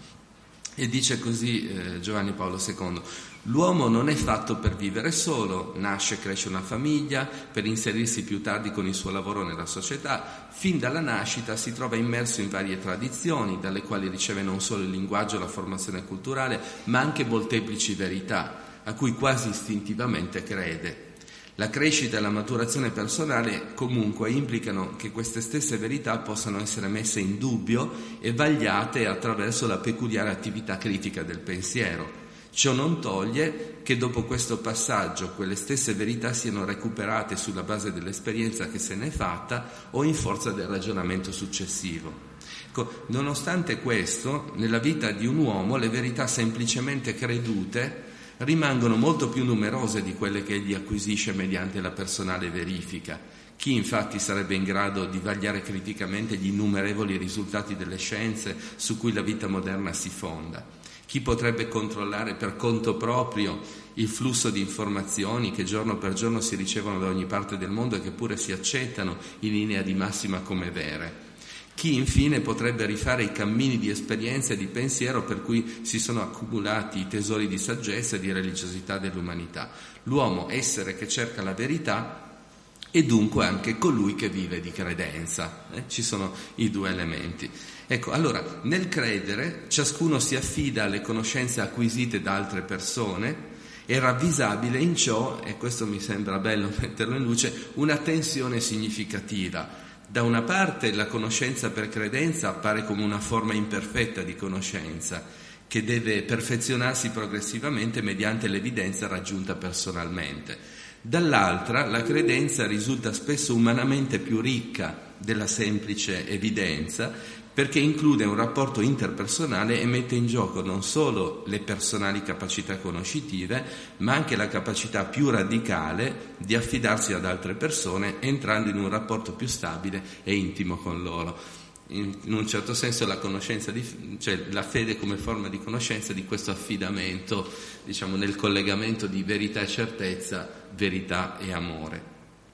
S2: E dice così eh, Giovanni Paolo secondo: l'uomo non è fatto per vivere solo, nasce e cresce una famiglia, per inserirsi più tardi con il suo lavoro nella società. Fin dalla nascita si trova immerso in varie tradizioni, dalle quali riceve non solo il linguaggio e la formazione culturale, ma anche molteplici verità, a cui quasi istintivamente crede. La crescita e la maturazione personale comunque implicano che queste stesse verità possano essere messe in dubbio e vagliate attraverso la peculiare attività critica del pensiero. Ciò non toglie che dopo questo passaggio quelle stesse verità siano recuperate sulla base dell'esperienza che se n'è fatta o in forza del ragionamento successivo. Ecco, nonostante questo, nella vita di un uomo le verità semplicemente credute rimangono molto più numerose di quelle che egli acquisisce mediante la personale verifica. Chi infatti sarebbe in grado di vagliare criticamente gli innumerevoli risultati delle scienze su cui la vita moderna si fonda? Chi potrebbe controllare per conto proprio il flusso di informazioni che giorno per giorno si ricevono da ogni parte del mondo e che pure si accettano in linea di massima come vere? Chi infine potrebbe rifare i cammini di esperienza e di pensiero per cui si sono accumulati i tesori di saggezza e di religiosità dell'umanità? L'uomo, essere che cerca la verità, e dunque anche colui che vive di credenza. Eh? Ci sono i due elementi. Ecco, allora, nel credere ciascuno si affida alle conoscenze acquisite da altre persone e ravvisabile in ciò, e questo mi sembra bello metterlo in luce, una tensione significativa. Da una parte la conoscenza per credenza appare come una forma imperfetta di conoscenza che deve perfezionarsi progressivamente mediante l'evidenza raggiunta personalmente. Dall'altra la credenza risulta spesso umanamente più ricca della semplice evidenza, perché include un rapporto interpersonale e mette in gioco non solo le personali capacità conoscitive, ma anche la capacità più radicale di affidarsi ad altre persone, entrando in un rapporto più stabile e intimo con loro. In, in un certo senso la conoscenza di, cioè la fede come forma di conoscenza di questo affidamento, diciamo, nel collegamento di verità e certezza, verità e amore.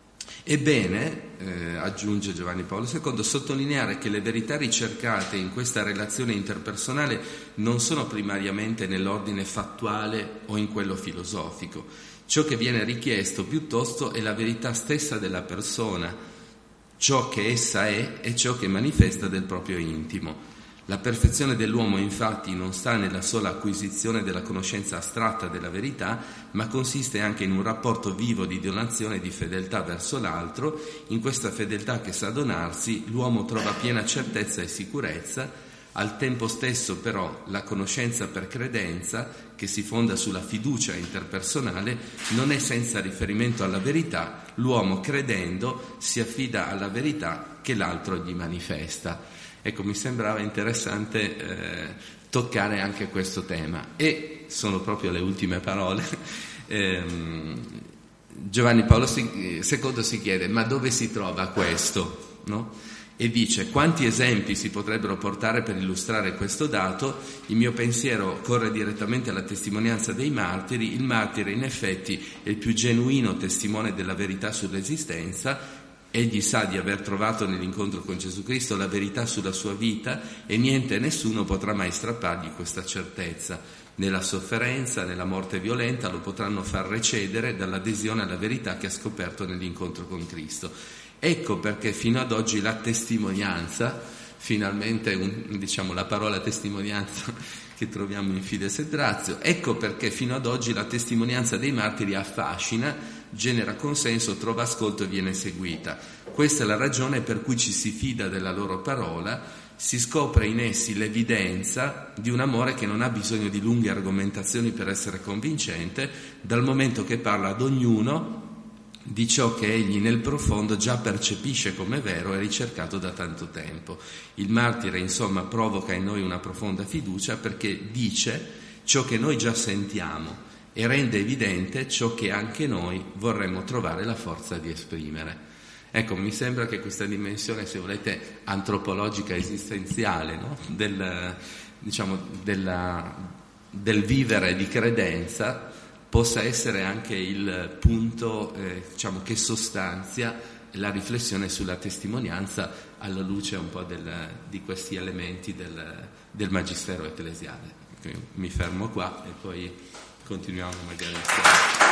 S2: Ebbene, eh, aggiunge Giovanni Paolo secondo, sottolineare che le verità ricercate in questa relazione interpersonale non sono primariamente nell'ordine fattuale o in quello filosofico. Ciò che viene richiesto piuttosto è la verità stessa della persona, ciò che essa è e ciò che manifesta del proprio intimo. La perfezione dell'uomo infatti non sta nella sola acquisizione della conoscenza astratta della verità, ma consiste anche in un rapporto vivo di donazione e di fedeltà verso l'altro. In questa fedeltà che sa donarsi, l'uomo trova piena certezza e sicurezza. Al tempo stesso però la conoscenza per credenza, che si fonda sulla fiducia interpersonale, non è senza riferimento alla verità. L'uomo credendo si affida alla verità che l'altro gli manifesta. Ecco, mi sembrava interessante eh, toccare anche questo tema. E sono proprio le ultime parole. ehm, Giovanni Paolo secondo si chiede: ma dove si trova questo? No? E dice: quanti esempi si potrebbero portare per illustrare questo dato? Il mio pensiero corre direttamente alla testimonianza dei martiri. Il martire in effetti è il più genuino testimone della verità sull'esistenza, Egli sa di aver trovato nell'incontro con Gesù Cristo la verità sulla sua vita e niente e nessuno potrà mai strappargli questa certezza. Nella sofferenza, nella morte violenta lo potranno far recedere dall'adesione alla verità che ha scoperto nell'incontro con Cristo. Ecco perché fino ad oggi la testimonianza, finalmente un, diciamo la parola testimonianza che troviamo in Fides et Ratio, ecco perché fino ad oggi la testimonianza dei martiri affascina, genera consenso, trova ascolto e viene seguita. Questa è la ragione per cui ci si fida della loro parola, si scopre in essi l'evidenza di un amore che non ha bisogno di lunghe argomentazioni per essere convincente, dal momento che parla ad ognuno di ciò che egli nel profondo già percepisce come vero e ricercato da tanto tempo. Il martire, insomma, provoca in noi una profonda fiducia perché dice ciò che noi già sentiamo e rende evidente ciò che anche noi vorremmo trovare la forza di esprimere. Ecco, mi sembra che questa dimensione, se volete, antropologica esistenziale, no? del, diciamo, della, del vivere di credenza possa essere anche il punto eh, diciamo, che sostanzia la riflessione sulla testimonianza alla luce un po' del, di questi elementi del, del magistero ecclesiale. Quindi mi fermo qua e poi continuiamo magari insieme.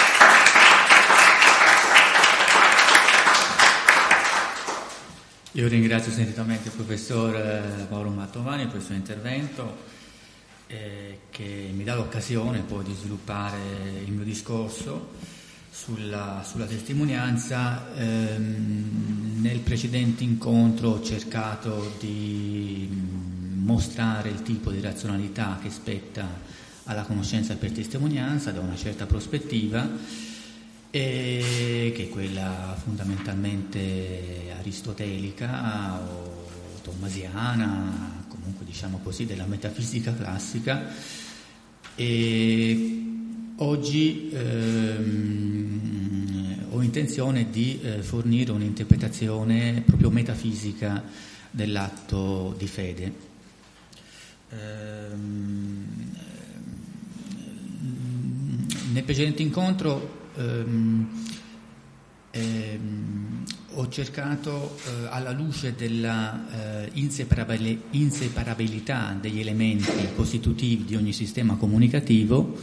S3: Io ringrazio sentitamente il professor Mauro Mantovani per il suo intervento eh, che mi dà l'occasione poi di sviluppare il mio discorso sulla, sulla testimonianza. Ehm, nel precedente incontro ho cercato di mostrare il tipo di razionalità che spetta alla conoscenza per testimonianza da una certa prospettiva, e che è quella fondamentalmente aristotelica o tommasiana, comunque diciamo così, della metafisica classica. E oggi ehm, ho intenzione di eh, fornire un'interpretazione proprio metafisica dell'atto di fede. Ehm, nel precedente incontro Ehm, ehm, ho cercato eh, alla luce della eh, inseparabile, inseparabilità degli elementi costitutivi di ogni sistema comunicativo,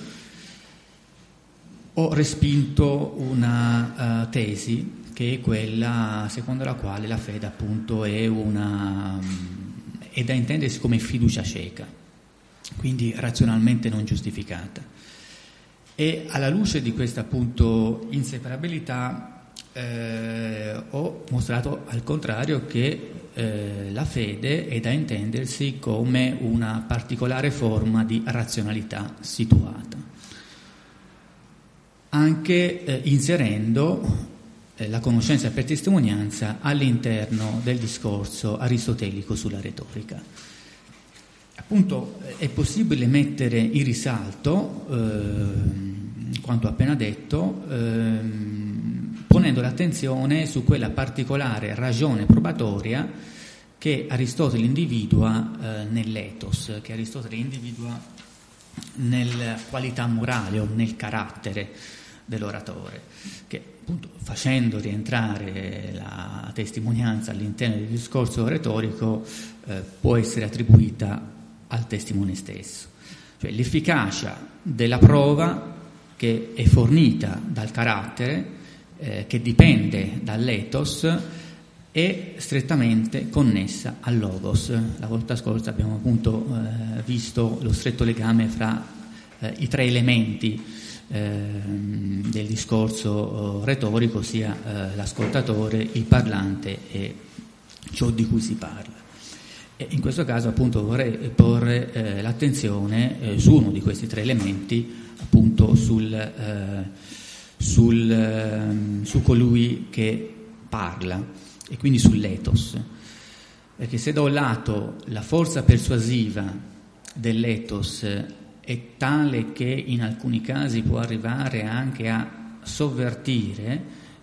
S3: ho respinto una uh, tesi che è quella secondo la quale la fede appunto è una è da intendersi come fiducia cieca, quindi razionalmente non giustificata. E alla luce di questa appunto inseparabilità eh, ho mostrato al contrario che eh, la fede è da intendersi come una particolare forma di razionalità situata, anche eh, inserendo eh, la conoscenza per testimonianza all'interno del discorso aristotelico sulla retorica. Appunto è possibile mettere in risalto eh, quanto appena detto, eh, ponendo l'attenzione su quella particolare ragione probatoria che Aristotele individua eh, nell'ethos, che Aristotele individua nella qualità morale o nel carattere dell'oratore, che appunto facendo rientrare la testimonianza all'interno del discorso retorico eh, può essere attribuita al testimone stesso, cioè l'efficacia della prova che è fornita dal carattere, eh, che dipende dall'ethos, è strettamente connessa al logos. La volta scorsa abbiamo appunto eh, visto lo stretto legame fra eh, i tre elementi eh, del discorso retorico, ossia eh, l'ascoltatore, il parlante e ciò di cui si parla. E in questo caso appunto vorrei porre eh, l'attenzione eh, su uno di questi tre elementi, appunto sul, eh, sul, eh, su colui che parla e quindi sull'ethos, perché se da un lato la forza persuasiva dell'ethos è tale che in alcuni casi può arrivare anche a sovvertire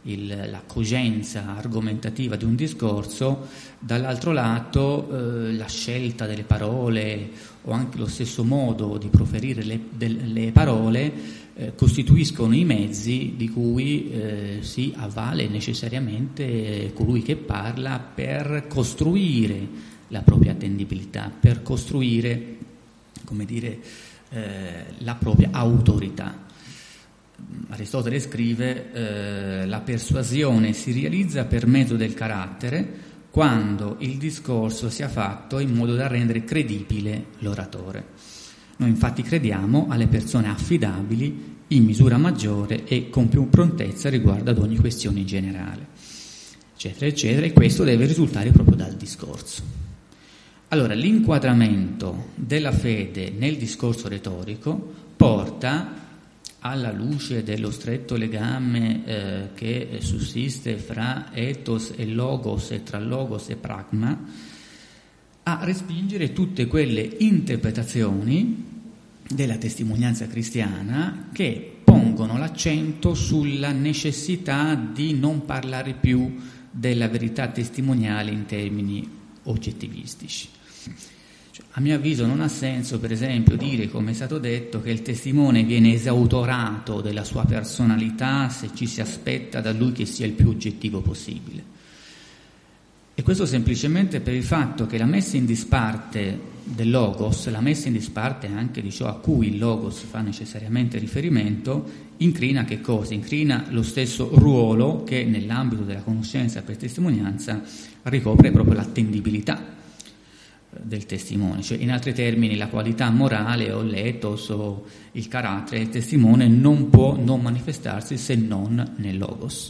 S3: il, la cogenza argomentativa di un discorso, dall'altro lato eh, la scelta delle parole o anche lo stesso modo di proferire le, delle parole eh, costituiscono i mezzi di cui eh, si avvale necessariamente colui che parla per costruire la propria attendibilità, per costruire, come dire, eh, la propria autorità. Aristotele scrive eh, la persuasione si realizza per mezzo del carattere quando il discorso sia fatto in modo da rendere credibile l'oratore. Noi infatti crediamo alle persone affidabili in misura maggiore e con più prontezza riguardo ad ogni questione generale, eccetera, eccetera, e questo deve risultare proprio dal discorso. Allora, l'inquadramento della fede nel discorso retorico porta, alla luce dello stretto legame eh, che sussiste fra ethos e logos e tra logos e pragma, a respingere tutte quelle interpretazioni della testimonianza cristiana che pongono l'accento sulla necessità di non parlare più della verità testimoniale in termini oggettivistici. Cioè, a mio avviso non ha senso, per esempio, dire, come è stato detto, che il testimone viene esautorato della sua personalità se ci si aspetta da lui che sia il più oggettivo possibile. E questo semplicemente per il fatto che la messa in disparte del logos, la messa in disparte anche di ciò a cui il logos fa necessariamente riferimento, incrina che cosa? Incrina lo stesso ruolo che nell'ambito della conoscenza per testimonianza ricopre proprio l'attendibilità del testimone, cioè in altri termini la qualità morale o l'ethos o il carattere del testimone non può non manifestarsi se non nel logos.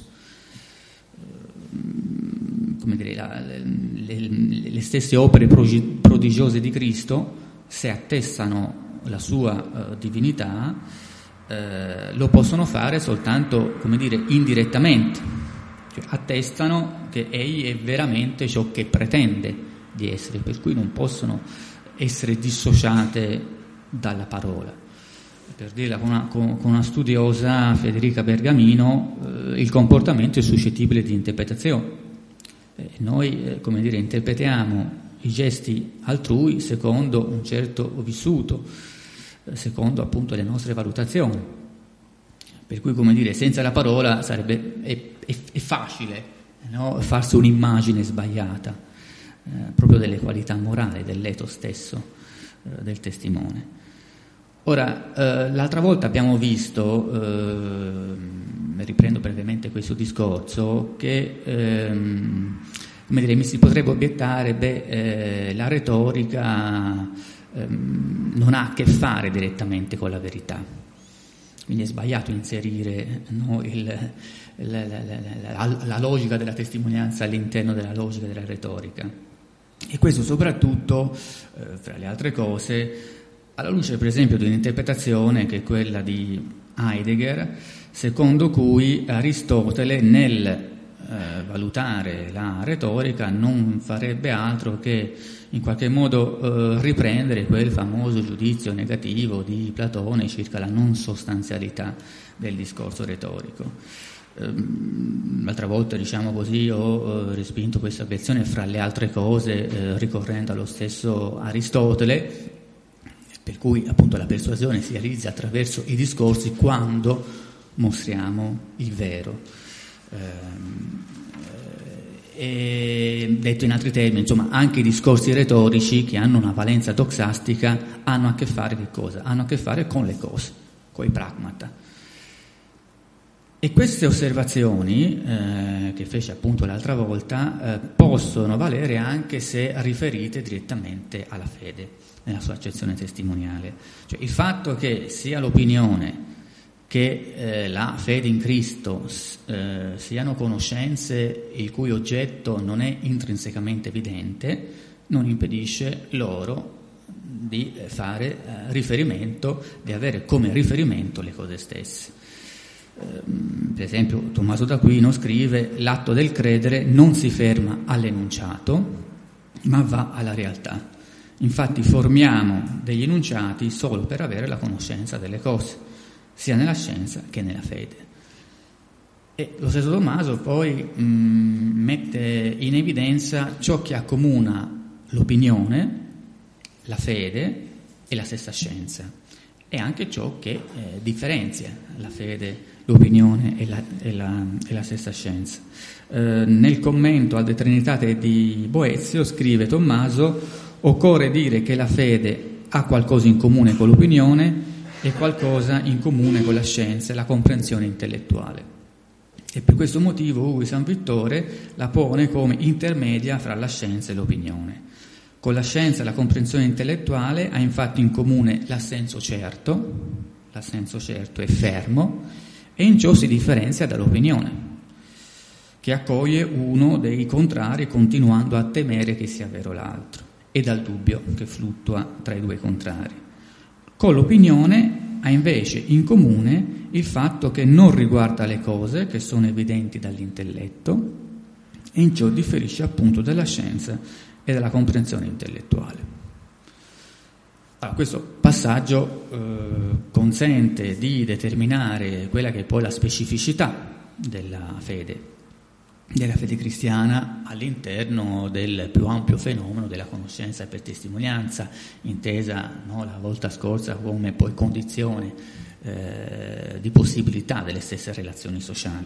S3: Come dire, la, le, le stesse opere prodigiose di Cristo, se attestano la sua uh, divinità, uh, lo possono fare soltanto, come dire, indirettamente, cioè attestano che egli è veramente ciò che pretende di essere, per cui non possono essere dissociate dalla parola. Per dirla con una, con una studiosa, Federica Bergamino, eh, il comportamento è suscettibile di interpretazione. Eh, noi, eh, come dire, interpretiamo i gesti altrui secondo un certo vissuto, eh, secondo appunto le nostre valutazioni. Per cui, come dire, senza la parola sarebbe è, è, è facile, no? Farsi un'immagine sbagliata eh, proprio delle qualità morali, dell'eto stesso eh, del testimone. Ora, eh, l'altra volta abbiamo visto, eh, riprendo brevemente questo discorso, che ehm, come dire, mi si potrebbe obiettare, beh, eh, la retorica ehm, non ha a che fare direttamente con la verità, quindi è sbagliato inserire, no, il, la, la, la, la, la logica della testimonianza all'interno della logica della retorica, e questo soprattutto, eh, fra le altre cose, alla luce per esempio di un'interpretazione che è quella di Heidegger, secondo cui Aristotele nel eh, valutare la retorica non farebbe altro che in qualche modo eh, riprendere quel famoso giudizio negativo di Platone circa la non sostanzialità del discorso retorico. Ehm, l'altra volta, diciamo così, ho eh, respinto questa obiezione, fra le altre cose eh, ricorrendo allo stesso Aristotele, per cui appunto la persuasione si realizza attraverso i discorsi quando mostriamo il vero. E detto in altri termini, insomma, anche i discorsi retorici che hanno una valenza doxastica hanno a che fare che cosa? Hanno a che fare con le cose, con i pragmata. E queste osservazioni eh, che fece appunto l'altra volta eh, possono valere anche se riferite direttamente alla fede nella sua accezione testimoniale. Cioè il fatto che sia l'opinione che eh, la fede in Cristo eh, siano conoscenze il cui oggetto non è intrinsecamente evidente non impedisce loro di fare eh, riferimento, di avere come riferimento le cose stesse. Eh, per esempio Tommaso d'Aquino scrive: l'atto del credere non si ferma all'enunciato ma va alla realtà. Infatti formiamo degli enunciati solo per avere la conoscenza delle cose, sia nella scienza che nella fede. E lo stesso Tommaso poi mh, mette in evidenza ciò che accomuna l'opinione, la fede e la stessa scienza, e anche ciò che eh, differenzia la fede, l'opinione e la, e la, e la stessa scienza. Eh, nel commento al De Trinitate di Boezio scrive Tommaso: occorre dire che la fede ha qualcosa in comune con l'opinione e qualcosa in comune con la scienza e la comprensione intellettuale. E per questo motivo Ugo di San Vittore la pone come intermedia fra la scienza e l'opinione. Con la scienza la comprensione intellettuale ha infatti in comune l'assenso certo, l'assenso certo è fermo, e in ciò si differenzia dall'opinione, che accoglie uno dei contrari continuando a temere che sia vero l'altro, e dal dubbio che fluttua tra i due contrari. Con l'opinione ha invece in comune il fatto che non riguarda le cose che sono evidenti dall'intelletto, e in ciò differisce appunto dalla scienza e dalla comprensione intellettuale. Allora, questo passaggio eh, consente di determinare quella che è poi la specificità della fede, della fede cristiana all'interno del più ampio fenomeno della conoscenza per testimonianza, intesa, no, la volta scorsa come poi condizione eh, di possibilità delle stesse relazioni sociali.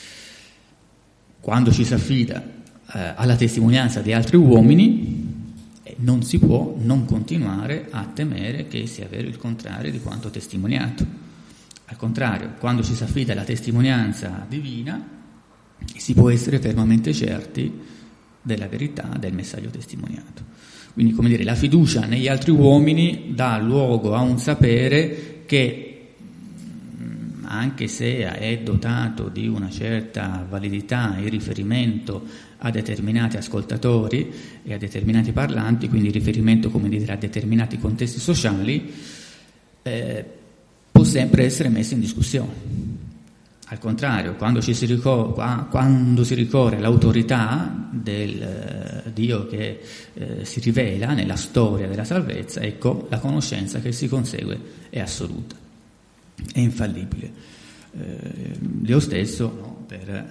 S3: Quando ci si affida eh, alla testimonianza di altri uomini, eh, non si può non continuare a temere che sia vero il contrario di quanto testimoniato. Al contrario, quando ci si affida alla testimonianza divina, si può essere fermamente certi della verità del messaggio testimoniato. Quindi, come dire, la fiducia negli altri uomini dà luogo a un sapere che, anche se è dotato di una certa validità in riferimento a determinati ascoltatori e a determinati parlanti, quindi riferimento, come dire, a determinati contesti sociali, eh, può sempre essere messo in discussione. Al contrario, quando, ci si, ricorre, quando si ricorre all'autorità del eh, Dio che eh, si rivela nella storia della salvezza, ecco, la conoscenza che si consegue è assoluta, è infallibile. Eh, Dio stesso, no, per,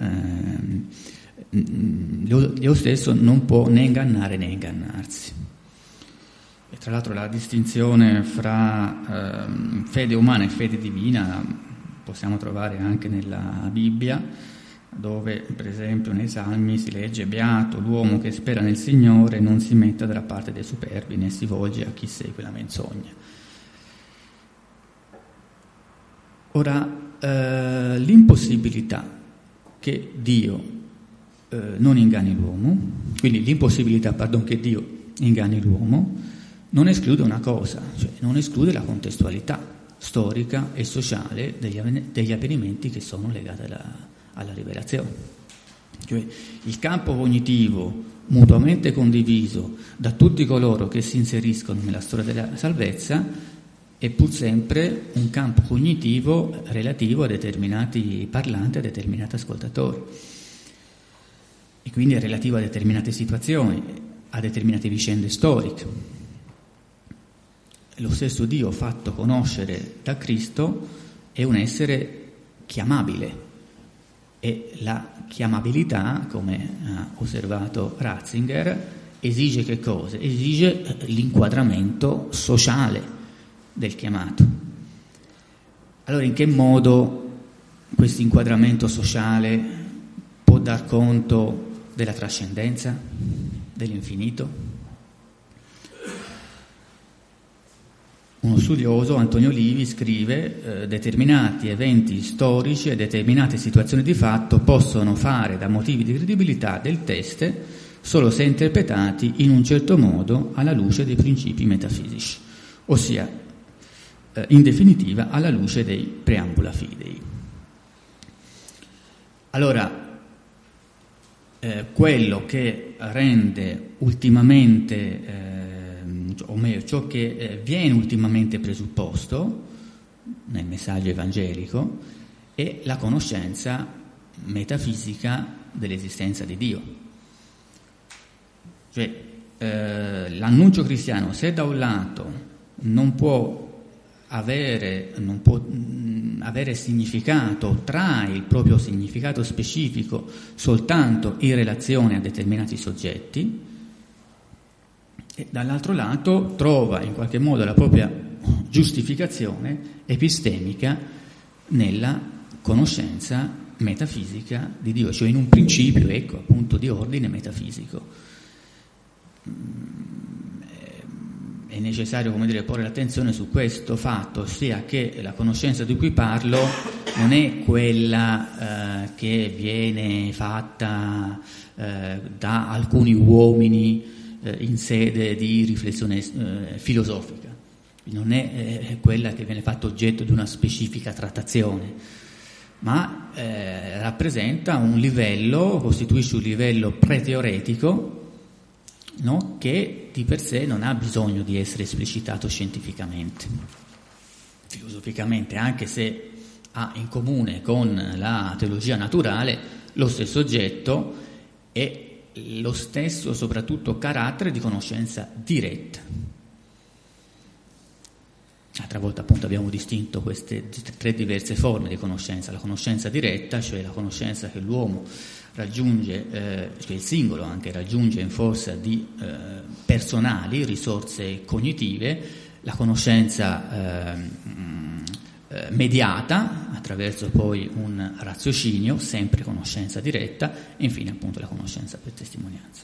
S3: eh, Dio stesso non può né ingannare né ingannarsi. E tra l'altro la distinzione fra eh, fede umana e fede divina possiamo trovare anche nella Bibbia, dove per esempio nei Salmi si legge: beato l'uomo che spera nel Signore, non si metta dalla parte dei superbi né si volge a chi segue la menzogna. Ora, eh, l'impossibilità che Dio eh, non inganni l'uomo, quindi l'impossibilità, pardon, che Dio inganni l'uomo, non esclude una cosa, cioè non esclude la contestualità storica e sociale degli, degli avvenimenti che sono legati alla, alla rivelazione. Cioè, il campo cognitivo mutuamente condiviso da tutti coloro che si inseriscono nella storia della salvezza è pur sempre un campo cognitivo relativo a determinati parlanti, a determinati ascoltatori, e quindi è relativo a determinate situazioni, a determinate vicende storiche. Lo stesso Dio fatto conoscere da Cristo è un essere chiamabile, e la chiamabilità, come ha osservato Ratzinger, esige che cosa? Esige l'inquadramento sociale del chiamato. Allora, in che modo questo inquadramento sociale può dar conto della trascendenza, dell'infinito? Uno studioso, Antonio Livi, scrive: eh, determinati eventi storici e determinate situazioni di fatto possono fare da motivi di credibilità del teste solo se interpretati in un certo modo alla luce dei principi metafisici, ossia, eh, in definitiva, alla luce dei preambula fidei. Allora, eh, quello che rende ultimamente eh, o meglio, ciò che eh, viene ultimamente presupposto nel messaggio evangelico è la conoscenza metafisica dell'esistenza di Dio. Cioè, eh, l'annuncio cristiano, se da un lato non può avere, non può mh, avere significato, trae il proprio significato specifico soltanto in relazione a determinati soggetti, e dall'altro lato trova in qualche modo la propria giustificazione epistemica nella conoscenza metafisica di Dio, cioè in un principio, ecco, appunto, di ordine metafisico. È necessario, come dire, porre l'attenzione su questo fatto, ossia che la conoscenza di cui parlo non è quella eh, che viene fatta eh, da alcuni uomini eh, in sede di riflessione eh, filosofica, non è eh, quella che viene fatta oggetto di una specifica trattazione, ma eh, rappresenta un livello, costituisce un livello preteoretico, no? Che di per sé non ha bisogno di essere esplicitato scientificamente, filosoficamente, anche se ha in comune con la teologia naturale lo stesso oggetto e lo stesso soprattutto carattere di conoscenza diretta. L'altra volta appunto abbiamo distinto queste tre diverse forme di conoscenza: la conoscenza diretta, cioè la conoscenza che l'uomo raggiunge, eh, cioè il singolo anche raggiunge in forza di eh, personali risorse cognitive, la conoscenza eh, eh, mediata attraverso poi un raziocinio, sempre conoscenza diretta, e infine appunto la conoscenza per testimonianza.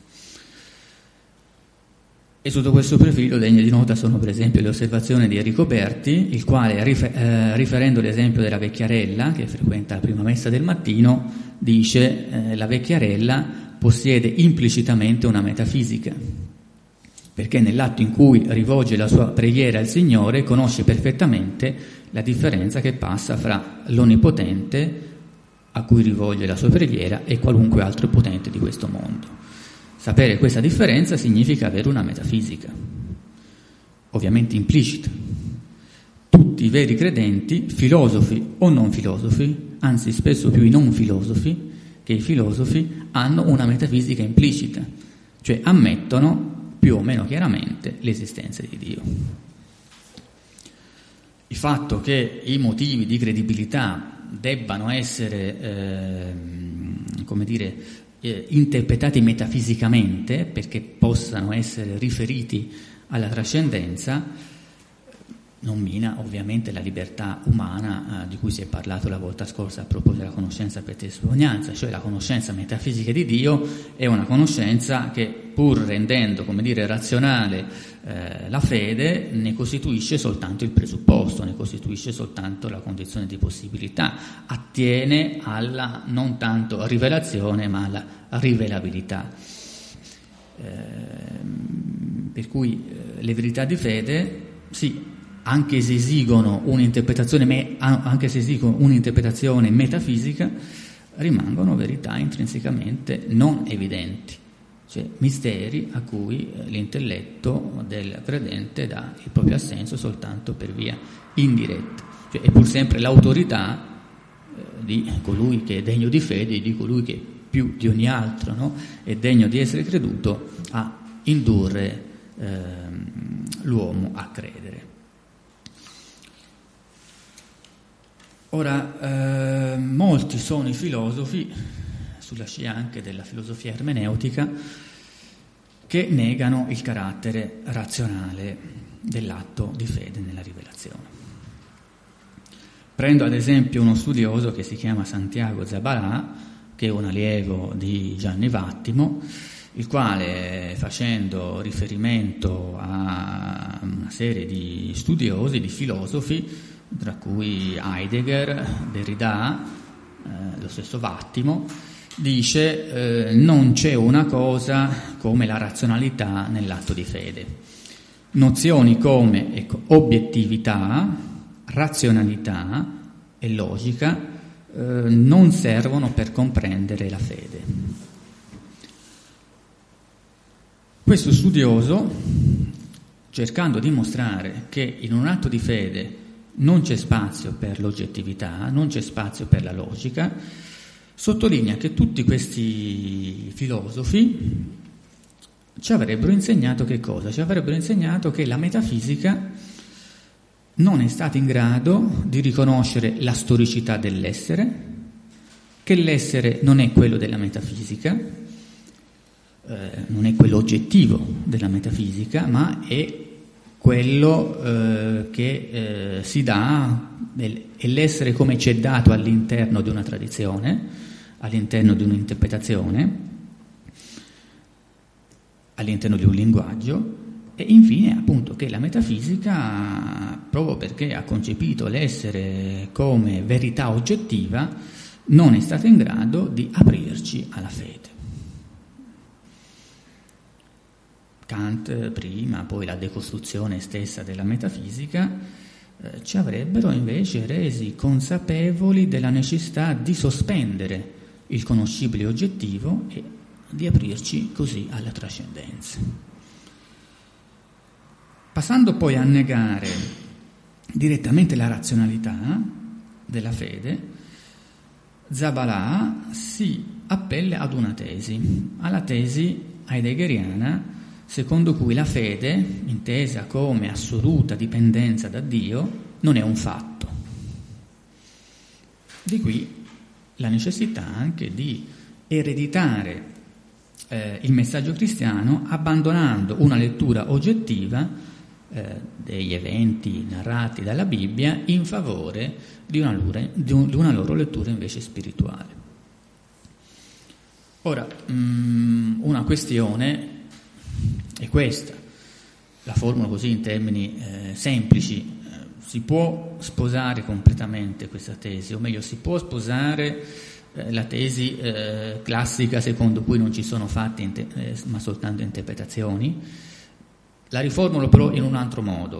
S3: E sotto questo profilo degne di nota sono per esempio le osservazioni di Enrico Berti, il quale rifer- eh, riferendo l'esempio della vecchiarella che frequenta la prima messa del mattino dice eh, la vecchiarella possiede implicitamente una metafisica, perché nell'atto in cui rivolge la sua preghiera al Signore conosce perfettamente la differenza che passa fra l'onnipotente a cui rivolge la sua preghiera e qualunque altro potente di questo mondo. Sapere questa differenza significa avere una metafisica, ovviamente implicita. Tutti i veri credenti, filosofi o non filosofi, anzi spesso più i non filosofi che i filosofi, hanno una metafisica implicita, cioè ammettono più o meno chiaramente l'esistenza di Dio. Il fatto che i motivi di credibilità debbano essere, eh, come dire, eh, interpretati metafisicamente perché possano essere riferiti alla trascendenza non mina ovviamente la libertà umana eh, di cui si è parlato la volta scorsa a proposito della conoscenza per testimonianza, cioè la conoscenza metafisica di Dio è una conoscenza che, pur rendendo, come dire, razionale eh, la fede, ne costituisce soltanto il presupposto, ne costituisce soltanto la condizione di possibilità, attiene alla non tanto rivelazione ma alla rivelabilità. Eh, per cui eh, le verità di fede, sì, anche se esigono un'interpretazione, me, anche se esigono un'interpretazione metafisica, rimangono verità intrinsecamente non evidenti, cioè misteri a cui l'intelletto del credente dà il proprio assenso soltanto per via indiretta. Cioè, è pur sempre l'autorità eh, di colui che è degno di fede e di colui che più di ogni altro, no, è degno di essere creduto a indurre eh, l'uomo a credere. Ora, eh, molti sono i filosofi, sulla scia anche della filosofia ermeneutica, che negano il carattere razionale dell'atto di fede nella rivelazione. Prendo ad esempio uno studioso che si chiama Santiago Zabalà, che è un allievo di Gianni Vattimo, il quale, facendo riferimento a una serie di studiosi, di filosofi, tra cui Heidegger, Derrida, eh, lo stesso Vattimo, dice eh, non c'è una cosa come la razionalità nell'atto di fede. Nozioni come, ecco, obiettività, razionalità e logica eh, non servono per comprendere la fede. Questo studioso, cercando di dimostrare che in un atto di fede non c'è spazio per l'oggettività, non c'è spazio per la logica, sottolinea che tutti questi filosofi ci avrebbero insegnato che cosa? Ci avrebbero insegnato che la metafisica non è stata in grado di riconoscere la storicità dell'essere, che l'essere non è quello della metafisica, eh, non è quello oggettivo della metafisica, ma è quello eh, che eh, si dà, è l'essere come ci è dato all'interno di una tradizione, all'interno di un'interpretazione, all'interno di un linguaggio. E infine appunto che la metafisica, proprio perché ha concepito l'essere come verità oggettiva, non è stata in grado di aprirci alla fede. Kant prima, poi la decostruzione stessa della metafisica eh, ci avrebbero invece resi consapevoli della necessità di sospendere il conoscibile oggettivo e di aprirci così alla trascendenza. Passando poi a negare direttamente la razionalità della fede, Zabala si appella ad una tesi, alla tesi heideggeriana, secondo cui la fede, intesa come assoluta dipendenza da Dio, non è un fatto. Di qui la necessità anche di ereditare eh, il messaggio cristiano abbandonando una lettura oggettiva Eh, degli eventi narrati dalla Bibbia in favore di una, loro, di, un, di una loro lettura invece spirituale. Ora, mh, una questione è questa, la formula così in termini eh, semplici: eh, si può sposare completamente questa tesi, o meglio si può sposare eh, la tesi eh, classica secondo cui non ci sono fatti inter- eh, ma soltanto interpretazioni? La riformulo però in un altro modo.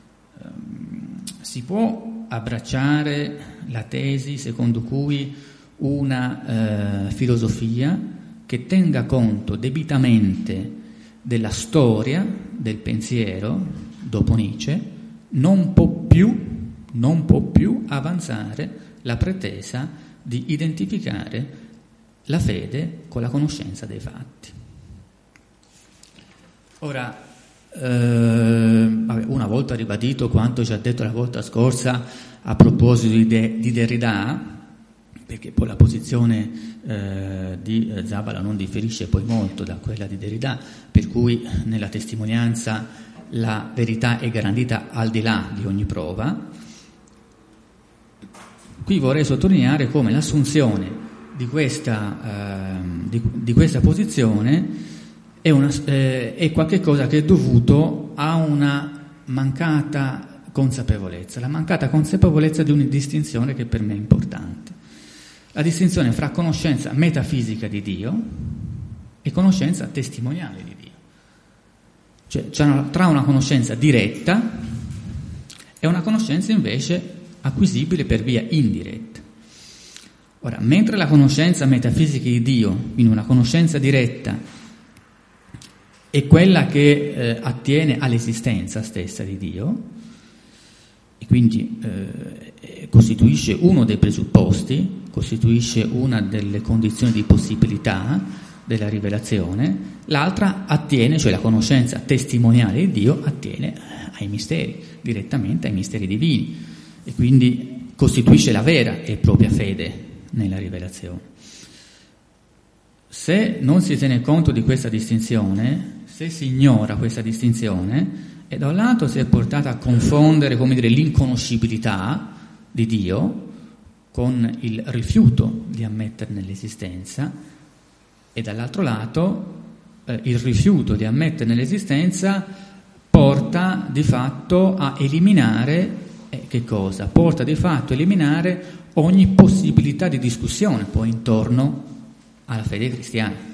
S3: Si può abbracciare la tesi secondo cui una eh, filosofia che tenga conto debitamente della storia del pensiero dopo Nietzsche non può più, non può più avanzare la pretesa di identificare la fede con la conoscenza dei fatti. Ora, Uh, vabbè, una volta ribadito quanto ci ha detto la volta scorsa a proposito di, De, di Derrida, perché poi la posizione uh, di uh, Zabala non differisce poi molto da quella di Derrida, per cui nella testimonianza la verità è garantita al di là di ogni prova. Qui vorrei sottolineare come l'assunzione di questa, uh, di, di questa posizione È, una, eh, è qualcosa che è dovuto a una mancata consapevolezza, la mancata consapevolezza di una distinzione che per me è importante. La distinzione fra conoscenza metafisica di Dio e conoscenza testimoniale di Dio. Cioè, c'è una, tra una conoscenza diretta e una conoscenza invece acquisibile per via indiretta. Ora, mentre la conoscenza metafisica di Dio, quindi una conoscenza diretta, è quella che eh, attiene all'esistenza stessa di Dio e quindi eh, costituisce uno dei presupposti, costituisce una delle condizioni di possibilità della rivelazione. L'altra attiene, cioè la conoscenza testimoniale di Dio, attiene ai misteri, direttamente ai misteri divini, e quindi costituisce la vera e propria fede nella rivelazione. Se non si tiene conto di questa distinzione, se si ignora questa distinzione, e da un lato si è portata a confondere, come dire, l'inconoscibilità di Dio con il rifiuto di ammetterne l'esistenza, e dall'altro lato eh, il rifiuto di ammetterne l'esistenza porta di fatto a eliminare eh, che cosa? Porta di fatto a eliminare ogni possibilità di discussione poi intorno alla fede cristiana.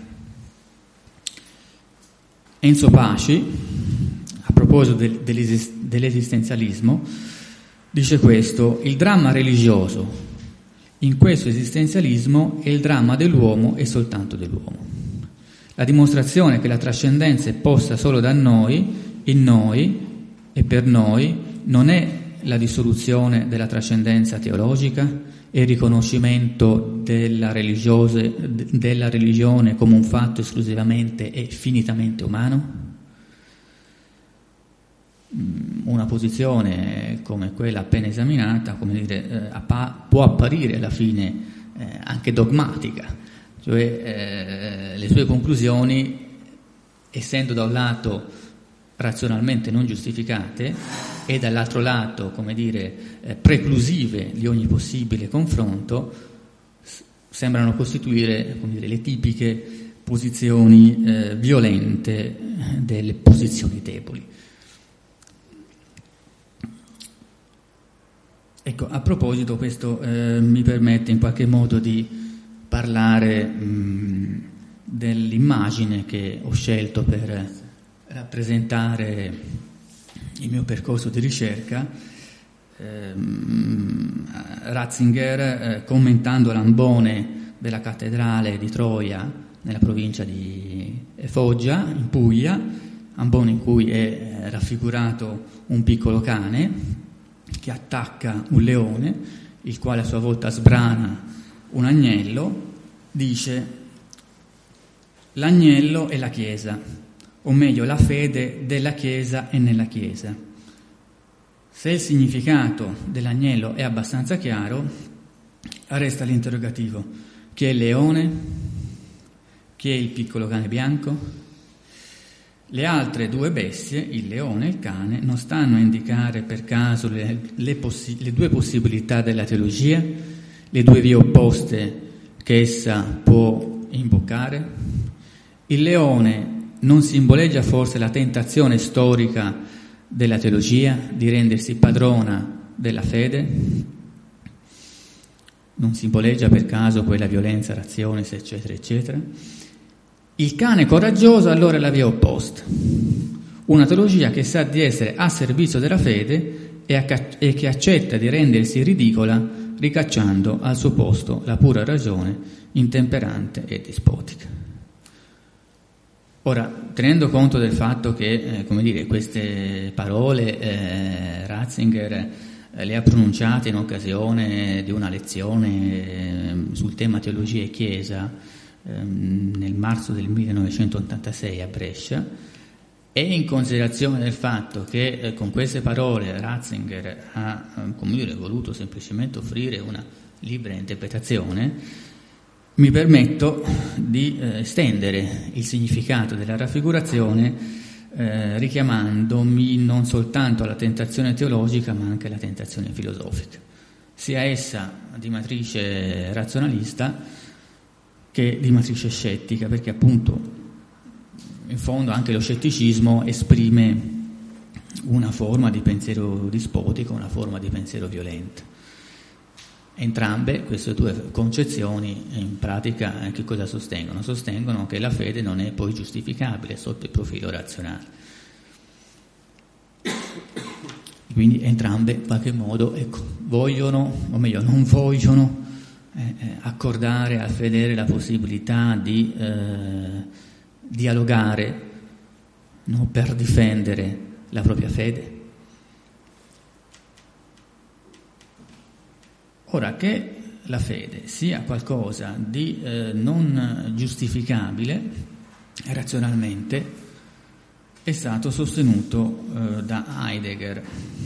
S3: Enzo Paci, a proposito del, dell'esistenzialismo, dice questo: il dramma religioso in questo esistenzialismo è il dramma dell'uomo e soltanto dell'uomo. La dimostrazione che la trascendenza è posta solo da noi, in noi e per noi, non è la dissoluzione della trascendenza teologica e il riconoscimento della, della religione come un fatto esclusivamente e finitamente umano? Una posizione come quella appena esaminata, come dire, eh, appa- può apparire alla fine eh, anche dogmatica, cioè eh, le sue conclusioni, essendo da un lato razionalmente non giustificate e dall'altro lato, come dire, eh, preclusive di ogni possibile confronto, s- sembrano costituire, come dire, le tipiche posizioni eh, violente delle posizioni deboli. Ecco, a proposito, questo eh, mi permette in qualche modo di parlare mh, dell'immagine che ho scelto per rappresentare il mio percorso di ricerca. Eh, Ratzinger, eh, commentando l'ambone della cattedrale di Troia nella provincia di Foggia, in Puglia, ambone in cui è raffigurato un piccolo cane che attacca un leone, il quale a sua volta sbrana un agnello, dice: l'agnello è la Chiesa, o meglio la fede della Chiesa è nella Chiesa. Se il significato dell'agnello è abbastanza chiaro, resta l'interrogativo: chi è il leone? Chi è il piccolo cane bianco? Le altre due bestie, il leone e il cane, non stanno a indicare per caso le, le, possi- le due possibilità della teologia, le due vie opposte che essa può imboccare? Il leone non simboleggia forse la tentazione storica della teologia di rendersi padrona della fede? Non simboleggia per caso quella violenza, razionis, eccetera, eccetera? Il cane coraggioso allora è la via opposta, una teologia che sa di essere a servizio della fede e, a, e che accetta di rendersi ridicola ricacciando al suo posto la pura ragione intemperante e dispotica. Ora, tenendo conto del fatto che, eh, come dire, queste parole eh, Ratzinger eh, le ha pronunciate in occasione di una lezione eh, sul tema teologia e Chiesa nel marzo del millenovecentottantasei a Brescia, e in considerazione del fatto che eh, con queste parole Ratzinger ha eh, come dire, voluto semplicemente offrire una libera interpretazione, mi permetto di eh, estendere il significato della raffigurazione eh, richiamandomi non soltanto alla tentazione teologica ma anche alla tentazione filosofica, sia essa di matrice razionalista che di matrice scettica, perché appunto in fondo anche lo scetticismo esprime una forma di pensiero dispotico, una forma di pensiero violento. Entrambe queste due concezioni in pratica eh, che cosa sostengono? Sostengono che la fede non è poi giustificabile sotto il profilo razionale. Quindi entrambe in qualche modo ecco, vogliono, o meglio non vogliono, Eh, accordare al fedele la possibilità di eh, dialogare, no, per difendere la propria fede. Ora, che la fede sia qualcosa di eh, non giustificabile razionalmente è stato sostenuto eh, da Heidegger,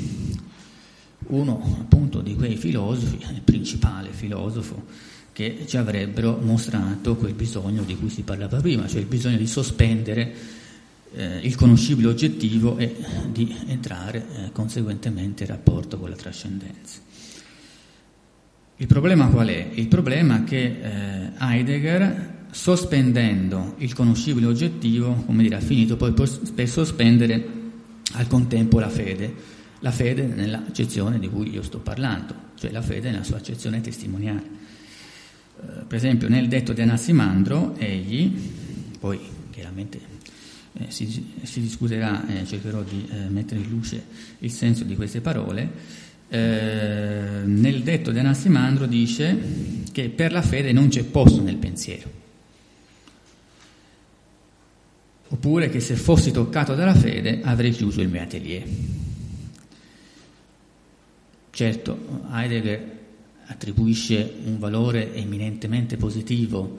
S3: uno appunto di quei filosofi, il principale filosofo, che ci avrebbero mostrato quel bisogno di cui si parlava prima, cioè il bisogno di sospendere eh, il conoscibile oggettivo e di entrare eh, conseguentemente in rapporto con la trascendenza. Il problema qual è? Il problema è che eh, Heidegger, sospendendo il conoscibile oggettivo, come dire, ha finito poi per sospendere al contempo la fede, la fede nella accezione di cui io sto parlando, cioè la fede nella sua accezione testimoniale. Eh, per esempio nel detto di Anassimandro, egli, poi chiaramente eh, si, si discuterà, eh, cercherò di eh, mettere in luce il senso di queste parole, eh, nel detto di Anassimandro dice che per la fede non c'è posto nel pensiero, oppure che se fossi toccato dalla fede avrei chiuso il mio atelier. Certo, Heidegger attribuisce un valore eminentemente positivo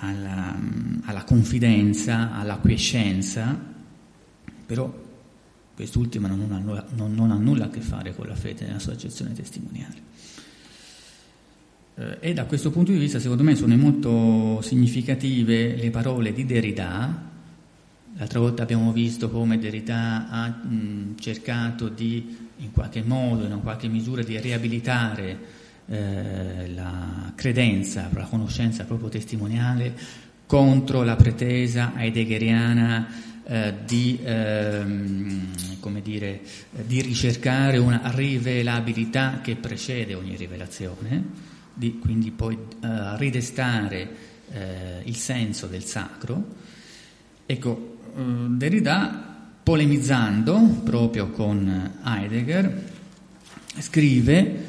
S3: alla, alla confidenza, alla quiescenza, però quest'ultima non ha, nulla, non, non ha nulla a che fare con la fede nella sua accezione testimoniale. Eh, e da questo punto di vista, secondo me, sono molto significative le parole di Derrida. L'altra volta abbiamo visto come Derrida ha mh, cercato di, in qualche modo, in qualche misura, di riabilitare eh, la credenza, la conoscenza proprio testimoniale contro la pretesa heideggeriana eh, di, ehm, come dire, di ricercare una rivelabilità che precede ogni rivelazione, di quindi poi eh, ridestare eh, il senso del sacro. Ecco, Derrida, polemizzando proprio con Heidegger, scrive: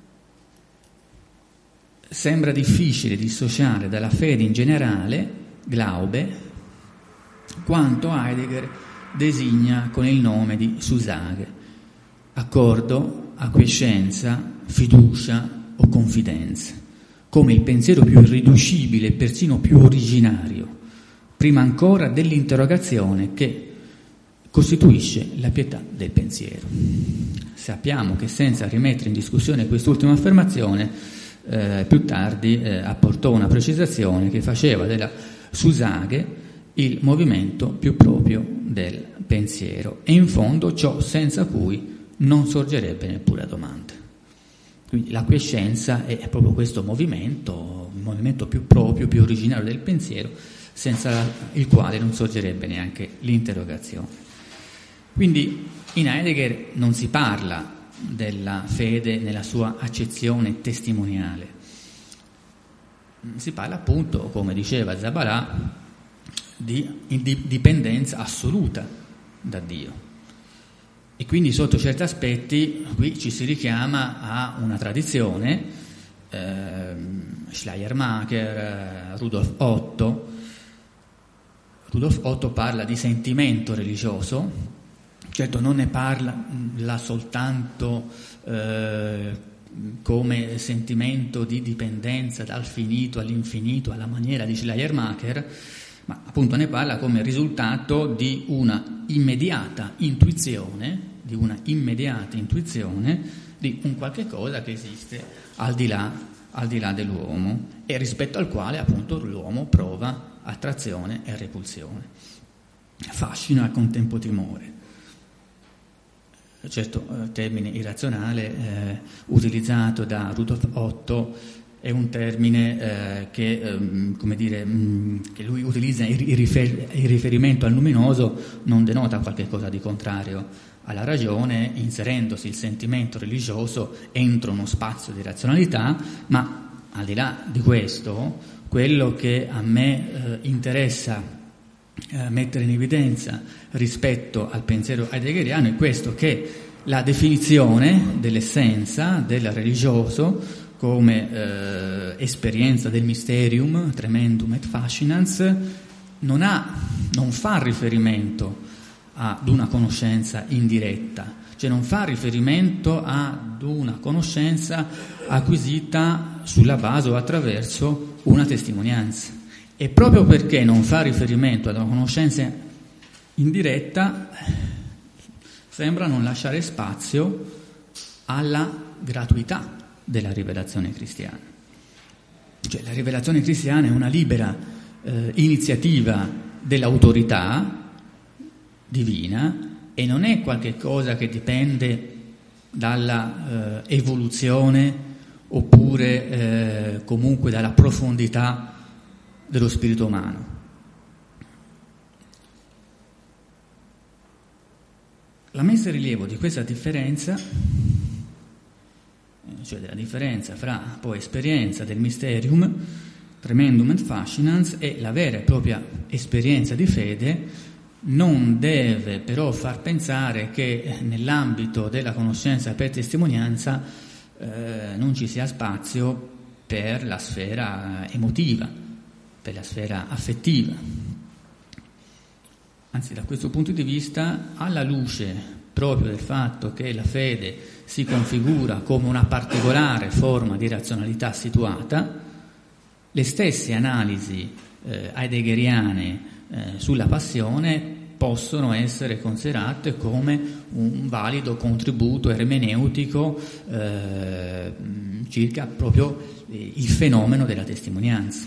S3: sembra difficile dissociare dalla fede in generale, Glaube, quanto Heidegger designa con il nome di Zusage, accordo, acquiescenza, fiducia o confidenza, come il pensiero più irriducibile e persino più originario, prima ancora dell'interrogazione che costituisce la pietà del pensiero. Sappiamo che, senza rimettere in discussione quest'ultima affermazione, eh, più tardi eh, apportò una precisazione che faceva della Zusage il movimento più proprio del pensiero, e in fondo ciò senza cui non sorgerebbe neppure la domanda. Quindi la quiescenza è proprio questo movimento, il movimento più proprio, più originario del pensiero, senza il quale non sorgerebbe neanche l'interrogazione. Quindi in Heidegger non si parla della fede nella sua accezione testimoniale, si parla appunto, come diceva Zabala, di dipendenza assoluta da Dio. E quindi sotto certi aspetti qui ci si richiama a una tradizione, eh, Schleiermacher, eh, Rudolf Otto. Rudolf Otto parla di sentimento religioso, certo non ne parla là soltanto eh, come sentimento di dipendenza dal finito all'infinito alla maniera di Schleiermacher, ma appunto ne parla come risultato di una immediata intuizione, di una immediata intuizione di un qualche cosa che esiste al di là, al di là dell'uomo, e rispetto al quale appunto l'uomo prova attrazione e repulsione, fascino e al contempo timore. Certo, il termine irrazionale eh, utilizzato da Rudolf Otto è un termine eh, che, ehm, come dire, mh, che lui utilizza in, rifer- in riferimento al luminoso, non denota qualche cosa di contrario alla ragione, inserendosi il sentimento religioso entro uno spazio di razionalità, ma al di là di questo, quello che a me eh, interessa eh, mettere in evidenza rispetto al pensiero heideggeriano è questo, che la definizione dell'essenza del religioso come eh, esperienza del mysterium, tremendum et fascinans, non ha, non fa riferimento ad una conoscenza indiretta, cioè non fa riferimento ad una conoscenza acquisita sulla base o attraverso una testimonianza. E proprio perché non fa riferimento ad una conoscenza indiretta, sembra non lasciare spazio alla gratuità della rivelazione cristiana. Cioè la rivelazione cristiana è una libera eh, iniziativa dell'autorità divina e non è qualche cosa che dipende dalla eh, evoluzione oppure eh, comunque dalla profondità dello spirito umano. La messa in rilievo di questa differenza, cioè della differenza fra poi esperienza del mysterium, tremendum et fascinans, e la vera e propria esperienza di fede, non deve però far pensare che nell'ambito della conoscenza per testimonianza eh, non ci sia spazio per la sfera emotiva, per la sfera affettiva. Anzi, da questo punto di vista, alla luce proprio del fatto che la fede si configura come una particolare forma di razionalità situata, le stesse analisi eh, heideggeriane eh, sulla passione possono essere considerate come un valido contributo ermeneutico eh, circa proprio il fenomeno della testimonianza.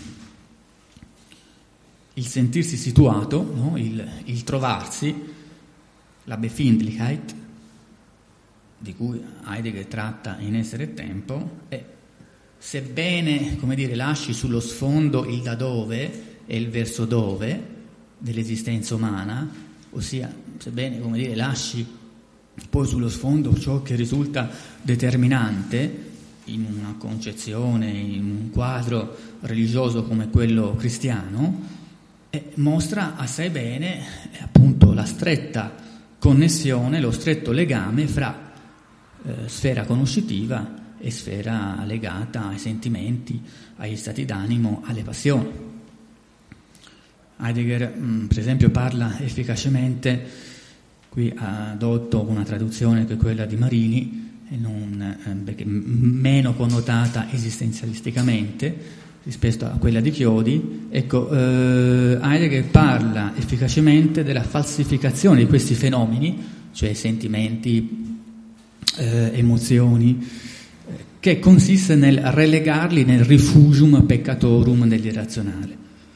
S3: Il sentirsi situato, no? il, il trovarsi, la Befindlichkeit, di cui Heidegger tratta in Essere e Tempo, è, sebbene, come dire, lasci sullo sfondo il da dove e il verso dove dell'esistenza umana, ossia, sebbene, come dire, lasci poi sullo sfondo ciò che risulta determinante in una concezione, in un quadro religioso come quello cristiano, e mostra assai bene eh, appunto la stretta connessione, lo stretto legame fra eh, sfera conoscitiva e sfera legata ai sentimenti, agli stati d'animo, alle passioni. Heidegger, mh, per esempio, parla efficacemente, qui ha adotto una traduzione che è quella di Marini, e non, eh, perché meno connotata esistenzialisticamente rispetto a quella di Chiodi. Ecco, eh, Heidegger parla efficacemente della falsificazione di questi fenomeni, cioè sentimenti, eh, emozioni, eh, che consiste nel relegarli nel rifugium peccatorum dell'irrazionale,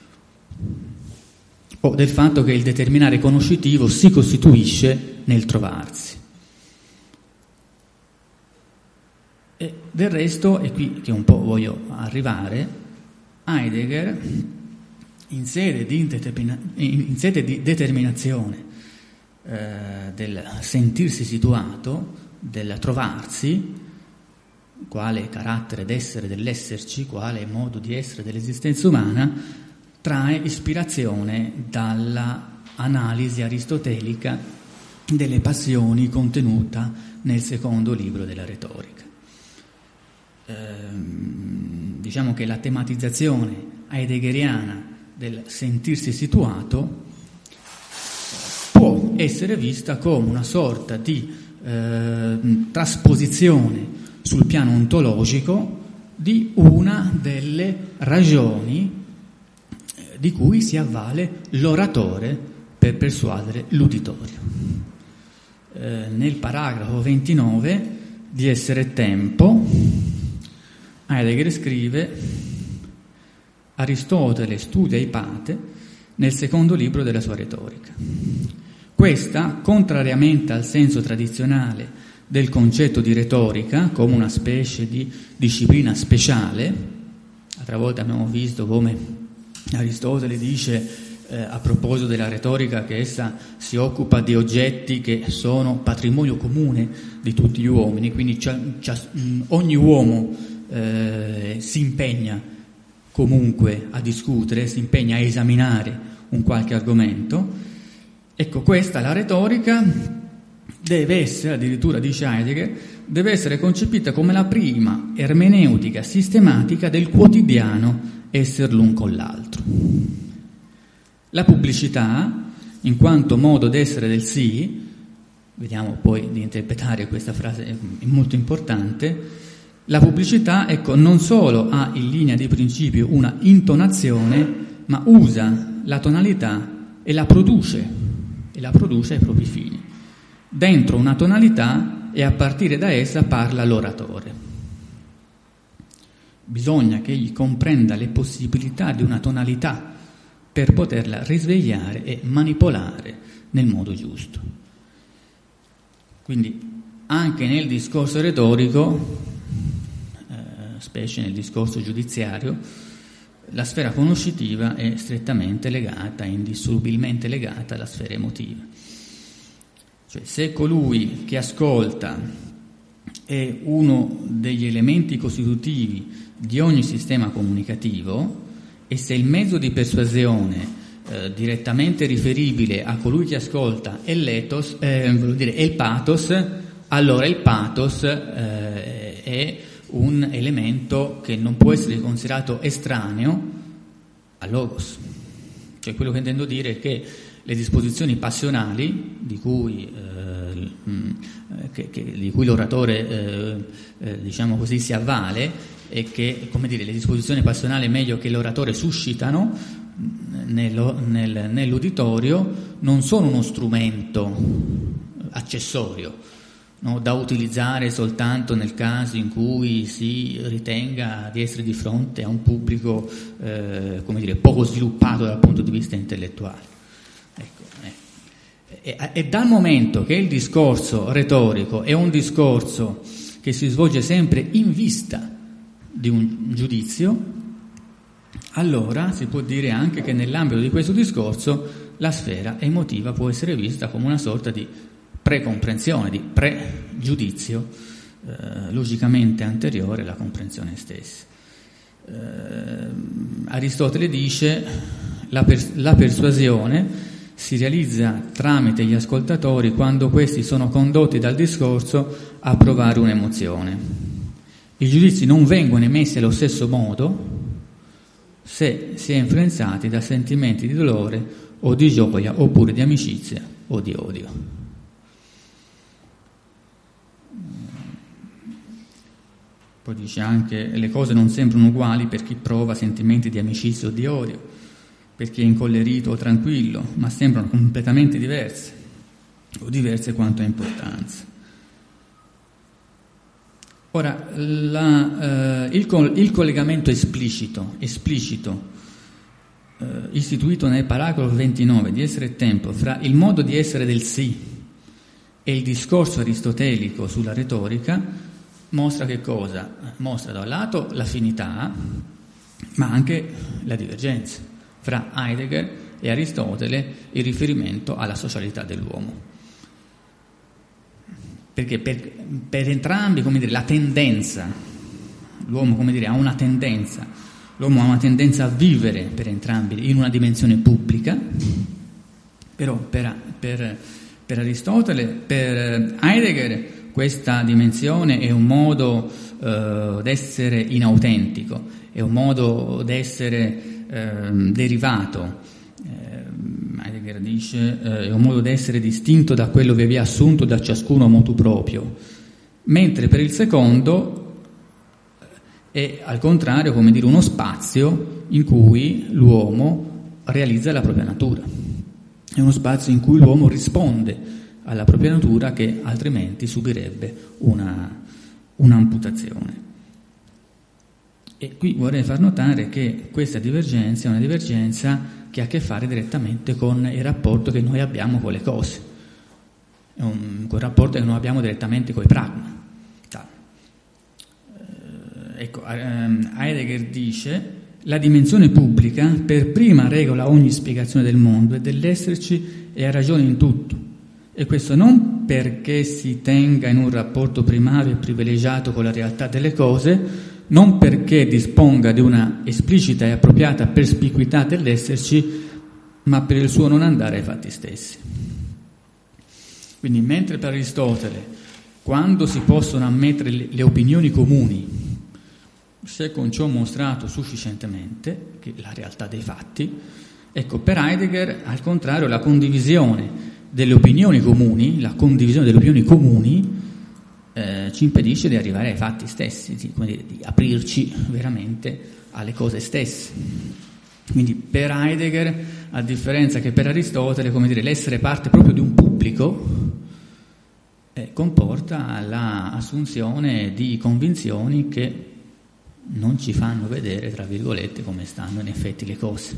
S3: o del fatto che il determinare conoscitivo si costituisce nel trovarsi. E del resto, è qui che un po' voglio arrivare, Heidegger, in sede di, determina- in sede di determinazione eh, del sentirsi situato, del trovarsi, quale carattere d'essere dell'esserci, quale modo di essere dell'esistenza umana, trae ispirazione dalla analisi aristotelica delle passioni contenuta nel secondo libro della retorica. Diciamo che la tematizzazione heideggeriana del sentirsi situato può essere vista come una sorta di eh, trasposizione sul piano ontologico di una delle ragioni eh, di cui si avvale l'oratore per persuadere l'uditorio. Eh, nel paragrafo ventinove di Essere e Tempo, Heidegger scrive: Aristotele studia Ipate nel secondo libro della sua retorica. Questa, contrariamente al senso tradizionale del concetto di retorica come una specie di disciplina speciale, altre volte abbiamo visto come Aristotele dice eh, a proposito della retorica che essa si occupa di oggetti che sono patrimonio comune di tutti gli uomini, quindi cia, cia, ogni uomo Eh, si impegna comunque a discutere, si impegna a esaminare un qualche argomento. Ecco, questa, la retorica, deve essere, addirittura dice Heidegger, deve essere concepita come la prima ermeneutica sistematica del quotidiano esser l'un con l'altro. La pubblicità, in quanto modo d'essere del sì, vediamo poi di interpretare questa frase, è molto importante. La pubblicità, ecco, non solo ha in linea di principio una intonazione, ma usa la tonalità e la produce, e la produce ai propri fini. Dentro una tonalità e a partire da essa parla l'oratore. Bisogna che egli comprenda le possibilità di una tonalità per poterla risvegliare e manipolare nel modo giusto. Quindi anche nel discorso retorico, specie nel discorso giudiziario, la sfera conoscitiva è strettamente legata, indissolubilmente legata alla sfera emotiva. Cioè, se colui che ascolta è uno degli elementi costitutivi di ogni sistema comunicativo, e se il mezzo di persuasione eh, direttamente riferibile a colui che ascolta è l'ethos, eh, vuol dire è il pathos, allora il pathos eh, è un elemento che non può essere considerato estraneo al logos. Cioè, quello che intendo dire è che le disposizioni passionali di cui, eh, che, che, di cui l'oratore eh, eh, diciamo così si avvale, e che, come dire, le disposizioni passionali meglio che l'oratore suscitano nello, nel, nell'uditorio non sono uno strumento accessorio, no, da utilizzare soltanto nel caso in cui si ritenga di essere di fronte a un pubblico eh, come dire, poco sviluppato dal punto di vista intellettuale. Ecco, eh. e, e dal momento che il discorso retorico è un discorso che si svolge sempre in vista di un giudizio, allora si può dire anche che nell'ambito di questo discorso la sfera emotiva può essere vista come una sorta di precomprensione, di pregiudizio eh, logicamente anteriore alla comprensione stessa. Eh, Aristotele dice la, pers- la persuasione si realizza tramite gli ascoltatori quando questi sono condotti dal discorso a provare un'emozione. I giudizi non vengono emessi allo stesso modo se si è influenzati da sentimenti di dolore o di gioia oppure di amicizia o di odio. Poi dice anche le cose non sembrano uguali per chi prova sentimenti di amicizia o di odio, per chi è incollerito o tranquillo, ma sembrano completamente diverse o diverse quanto a importanza. Ora, la, eh, il, col, il collegamento esplicito, esplicito eh, istituito nel paragrafo ventinove di Essere e Tempo fra il modo di essere del sì e il discorso aristotelico sulla retorica mostra che cosa? Mostra da un lato l'affinità, ma anche la divergenza fra Heidegger e Aristotele in riferimento alla socialità dell'uomo. Perché per, per entrambi, come dire, la tendenza, l'uomo, come dire, ha una tendenza, l'uomo ha una tendenza a vivere per entrambi in una dimensione pubblica, però per, per, per Aristotele, per Heidegger, questa dimensione è un modo eh, d'essere inautentico, è un modo d'essere eh, derivato. Heidegger dice eh, è un modo d'essere distinto da quello che vi è assunto da ciascuno a motu proprio, mentre per il secondo è al contrario, come dire, uno spazio in cui l'uomo realizza la propria natura, è uno spazio in cui l'uomo risponde alla propria natura che altrimenti subirebbe una, un'amputazione. E qui vorrei far notare che questa divergenza è una divergenza che ha a che fare direttamente con il rapporto che noi abbiamo con le cose, è un, quel rapporto che noi abbiamo direttamente con i pragma. Eh, ecco, ehm, Heidegger dice: la dimensione pubblica per prima regola ogni spiegazione del mondo e dell'esserci e ha ragione in tutto, e questo non perché si tenga in un rapporto primario e privilegiato con la realtà delle cose, non perché disponga di una esplicita e appropriata perspicuità dell'esserci, ma per il suo non andare ai fatti stessi. Quindi, mentre per Aristotele, quando si possono ammettere le, le opinioni comuni, se con ciò mostrato sufficientemente che la realtà dei fatti, ecco, per Heidegger, al contrario, la condivisione delle opinioni comuni, la condivisione delle opinioni comuni, Eh, ci impedisce di arrivare ai fatti stessi, di, come dire, di aprirci veramente alle cose stesse. Quindi per Heidegger, a differenza che per Aristotele, come dire, l'essere parte proprio di un pubblico eh, comporta l'assunzione di convinzioni che non ci fanno vedere, tra virgolette, come stanno in effetti le cose.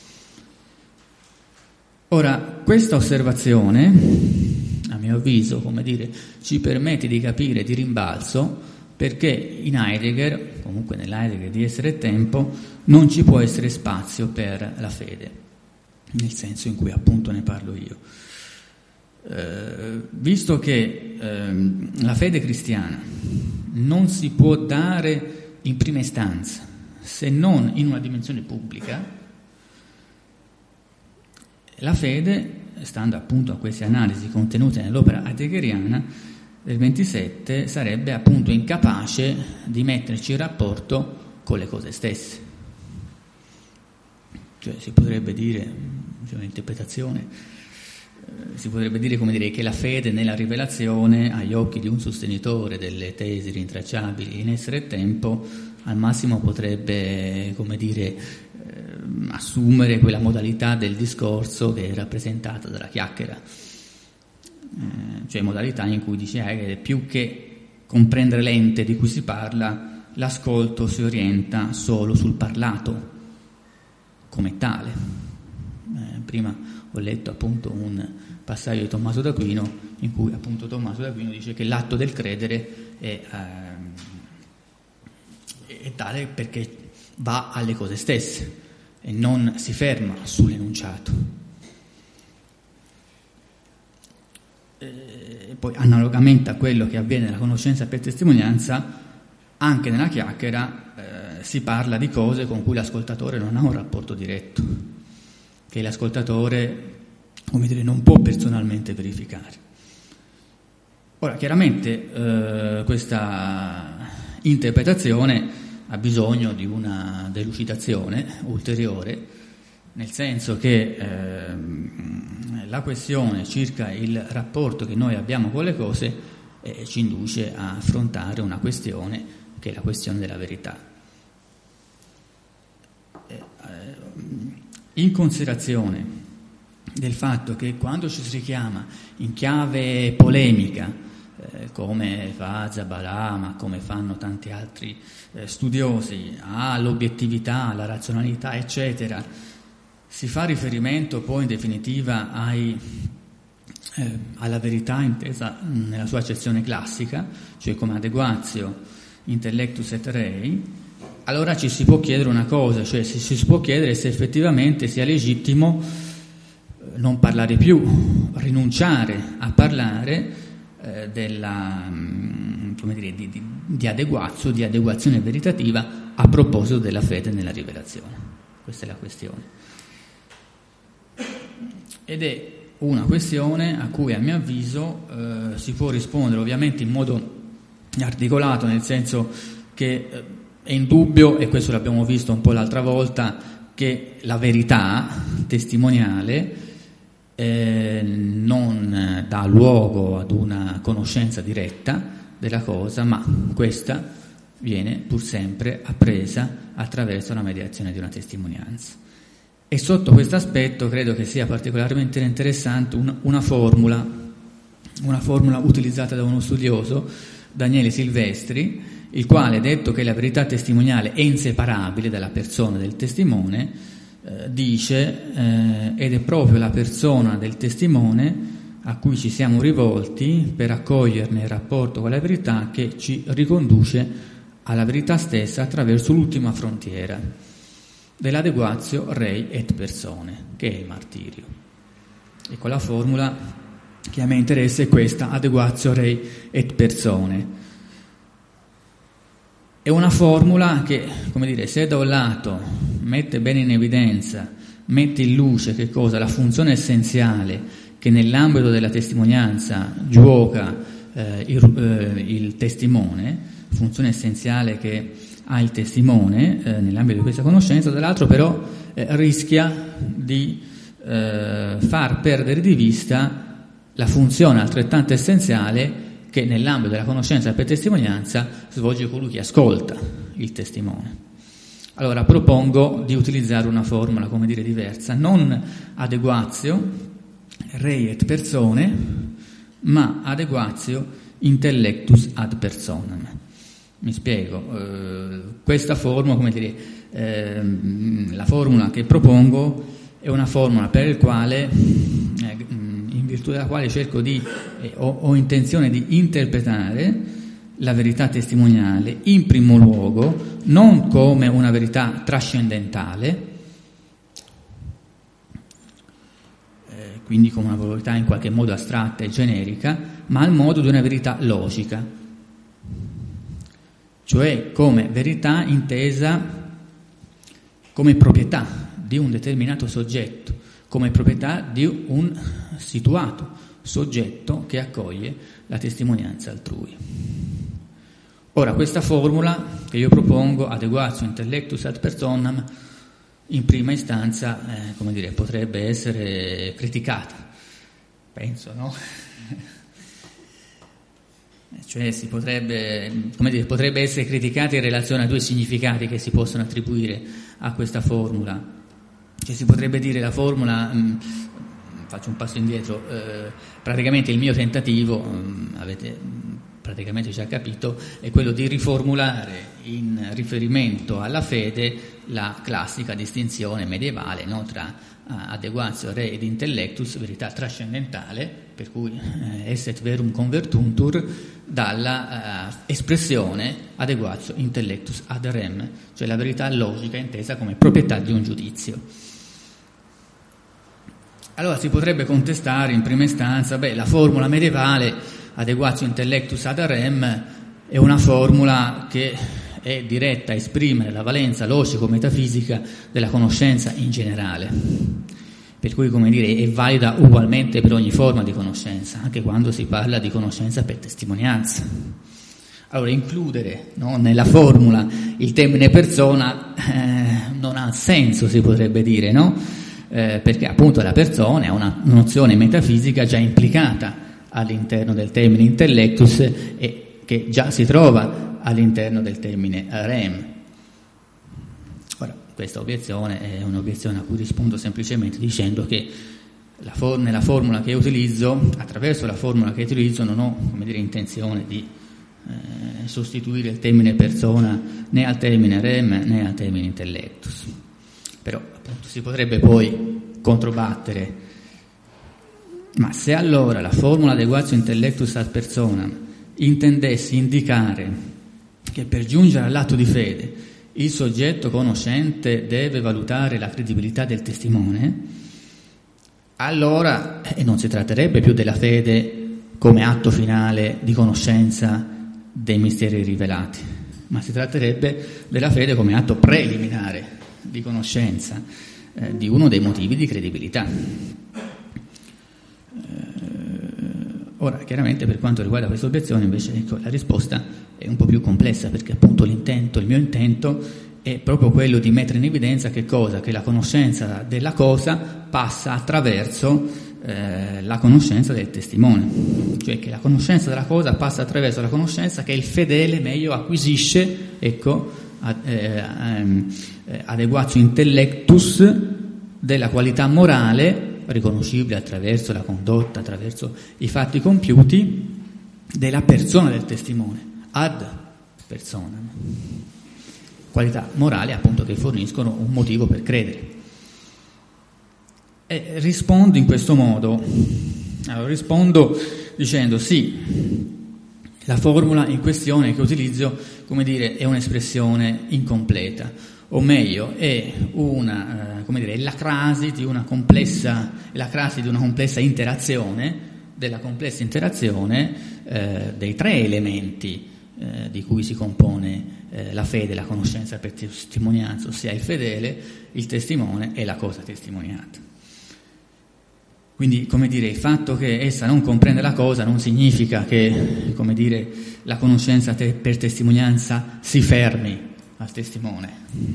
S3: Ora, questa osservazione, a mio avviso, come dire, ci permette di capire di rimbalzo perché in Heidegger, comunque nell'Heidegger di Essere e Tempo, non ci può essere spazio per la fede, nel senso in cui appunto ne parlo io. Eh, visto che eh, la fede cristiana non si può dare in prima istanza se non in una dimensione pubblica, la fede, stando appunto a queste analisi contenute nell'opera heideggeriana del ventisette, sarebbe appunto incapace di metterci in rapporto con le cose stesse. Cioè si potrebbe dire, c'è un'interpretazione, eh, si potrebbe dire, come dire, che la fede nella rivelazione agli occhi di un sostenitore delle tesi rintracciabili in Essere e Tempo al massimo potrebbe, come dire, assumere quella modalità del discorso che è rappresentata dalla chiacchiera, eh, cioè modalità in cui dice Hegel che più che comprendere l'ente di cui si parla, l'ascolto si orienta solo sul parlato come tale. Eh, prima ho letto appunto un passaggio di Tommaso d'Aquino in cui appunto Tommaso d'Aquino dice che l'atto del credere è, eh, è tale perché va alle cose stesse e non si ferma sull'enunciato. E poi analogamente a quello che avviene nella conoscenza per testimonianza, anche nella chiacchiera eh, si parla di cose con cui l'ascoltatore non ha un rapporto diretto, che l'ascoltatore, come dire, non può personalmente verificare. Ora, chiaramente eh, questa interpretazione ha bisogno di una delucidazione ulteriore, nel senso che eh, la questione circa il rapporto che noi abbiamo con le cose eh, ci induce a affrontare una questione che è la questione della verità. Eh, in considerazione del fatto che quando ci si richiama in chiave polemica, eh, come fa Zabala, ma come fanno tanti altri eh, studiosi, all'obiettività, alla razionalità, eccetera, si fa riferimento poi in definitiva ai, eh, alla verità intesa nella sua accezione classica, cioè come adeguatio intellectus et rei, allora ci si può chiedere una cosa, cioè si, si può chiedere se effettivamente sia legittimo non parlare più, rinunciare a parlare eh, della, come dire, di, di, di adeguazio, di adeguazione veritativa a proposito della fede nella rivelazione. Questa è la questione. Ed è una questione a cui, a mio avviso, eh, si può rispondere ovviamente in modo articolato, nel senso che eh, è indubbio, e questo l'abbiamo visto un po' l'altra volta, che la verità testimoniale eh, non dà luogo ad una conoscenza diretta della cosa, ma questa viene pur sempre appresa attraverso la mediazione di una testimonianza. E sotto questo aspetto credo che sia particolarmente interessante una, una formula, una formula utilizzata da uno studioso, Daniele Silvestri, il quale, detto che la verità testimoniale è inseparabile dalla persona del testimone, eh, dice eh, ed è proprio la persona del testimone a cui ci siamo rivolti per accoglierne il rapporto con la verità che ci riconduce alla verità stessa attraverso l'ultima frontiera dell'adeguatio rei et persone, che è il martirio. Ecco, la formula che a me interessa è questa, adeguatio rei et persone. È una formula che, come dire, se da un lato mette bene in evidenza, mette in luce che cosa? La funzione essenziale che nell'ambito della testimonianza gioca eh, il, eh, il testimone, funzione essenziale che ha il testimone eh, nell'ambito di questa conoscenza, dall'altro però eh, rischia di eh, far perdere di vista la funzione altrettanto essenziale che nell'ambito della conoscenza per testimonianza svolge colui che ascolta il testimone. Allora propongo di utilizzare una formula, come dire, diversa, non adeguatio rei et persone, ma adeguatio intellectus ad personam. Mi spiego, eh, questa formula, come dire, eh, la formula che propongo è una formula per il quale, eh, in virtù della quale cerco di, eh, ho, ho intenzione di interpretare la verità testimoniale in primo luogo non come una verità trascendentale, eh, quindi come una verità in qualche modo astratta e generica, ma al modo di una verità logica, cioè come verità intesa come proprietà di un determinato soggetto, come proprietà di un situato soggetto che accoglie la testimonianza altrui. Ora, questa formula che io propongo, adeguatio intellectus ad personam, in prima istanza, eh, come dire, potrebbe essere criticata, penso, no? Cioè si potrebbe, come dire, potrebbe essere criticata in relazione a due significati che si possono attribuire a questa formula. Cioè, si potrebbe dire la formula, mh, faccio un passo indietro, eh, praticamente il mio tentativo, mh, avete mh, praticamente già capito, è quello di riformulare in riferimento alla fede la classica distinzione medievale, no, tra uh, adeguatio re ed intellectus, verità trascendentale, per cui eh, esset verum convertuntur, dalla uh, espressione adeguatio intellectus ad rem, cioè la verità logica intesa come proprietà di un giudizio. Allora si potrebbe contestare in prima istanza, beh, la formula medievale adeguatio intellectus ad rem è una formula che è diretta a esprimere la valenza logico-metafisica della conoscenza in generale, per cui, come dire, è valida ugualmente per ogni forma di conoscenza, anche quando si parla di conoscenza per testimonianza. Allora, includere, no, nella formula il termine persona eh, non ha senso, si potrebbe dire, no? Eh, perché appunto la persona è una nozione metafisica già implicata all'interno del termine intellectus e che già si trova all'interno del termine rem. Ora, questa obiezione è un'obiezione a cui rispondo semplicemente dicendo che la for- nella formula che utilizzo, attraverso la formula che utilizzo, non ho, come dire, intenzione di eh, sostituire il termine persona né al termine rem né al termine intellectus. Però appunto si potrebbe poi controbattere: ma se allora la formula adeguatio intellectus ad personam intendesse indicare che per giungere all'atto di fede il soggetto conoscente deve valutare la credibilità del testimone, allora eh, non si tratterebbe più della fede come atto finale di conoscenza dei misteri rivelati, ma si tratterebbe della fede come atto preliminare di conoscenza eh, di uno dei motivi di credibilità. Ora, chiaramente, per quanto riguarda questa obiezione, invece, ecco, la risposta è un po' più complessa, perché appunto l'intento, il mio intento è proprio quello di mettere in evidenza che cosa? Che la conoscenza della cosa passa attraverso eh, la conoscenza del testimone, cioè che la conoscenza della cosa passa attraverso la conoscenza che il fedele meglio acquisisce, ecco, ad, eh, ehm, adeguatio intellectus della qualità morale riconoscibile attraverso la condotta, attraverso i fatti compiuti della persona del testimone, ad personam, qualità morali appunto che forniscono un motivo per credere. E rispondo in questo modo. Allora, rispondo dicendo sì, la formula in questione che utilizzo, come dire, è un'espressione incompleta, o meglio è una, eh, come dire, la crasi di una complessa, la crasi di una complessa interazione, della complessa interazione eh, dei tre elementi eh, di cui si compone eh, la fede, la conoscenza per testimonianza, ossia il fedele, il testimone e la cosa testimoniata. Quindi, come dire, il fatto che essa non comprende la cosa non significa che, come dire, la conoscenza te- per testimonianza si fermi al testimone.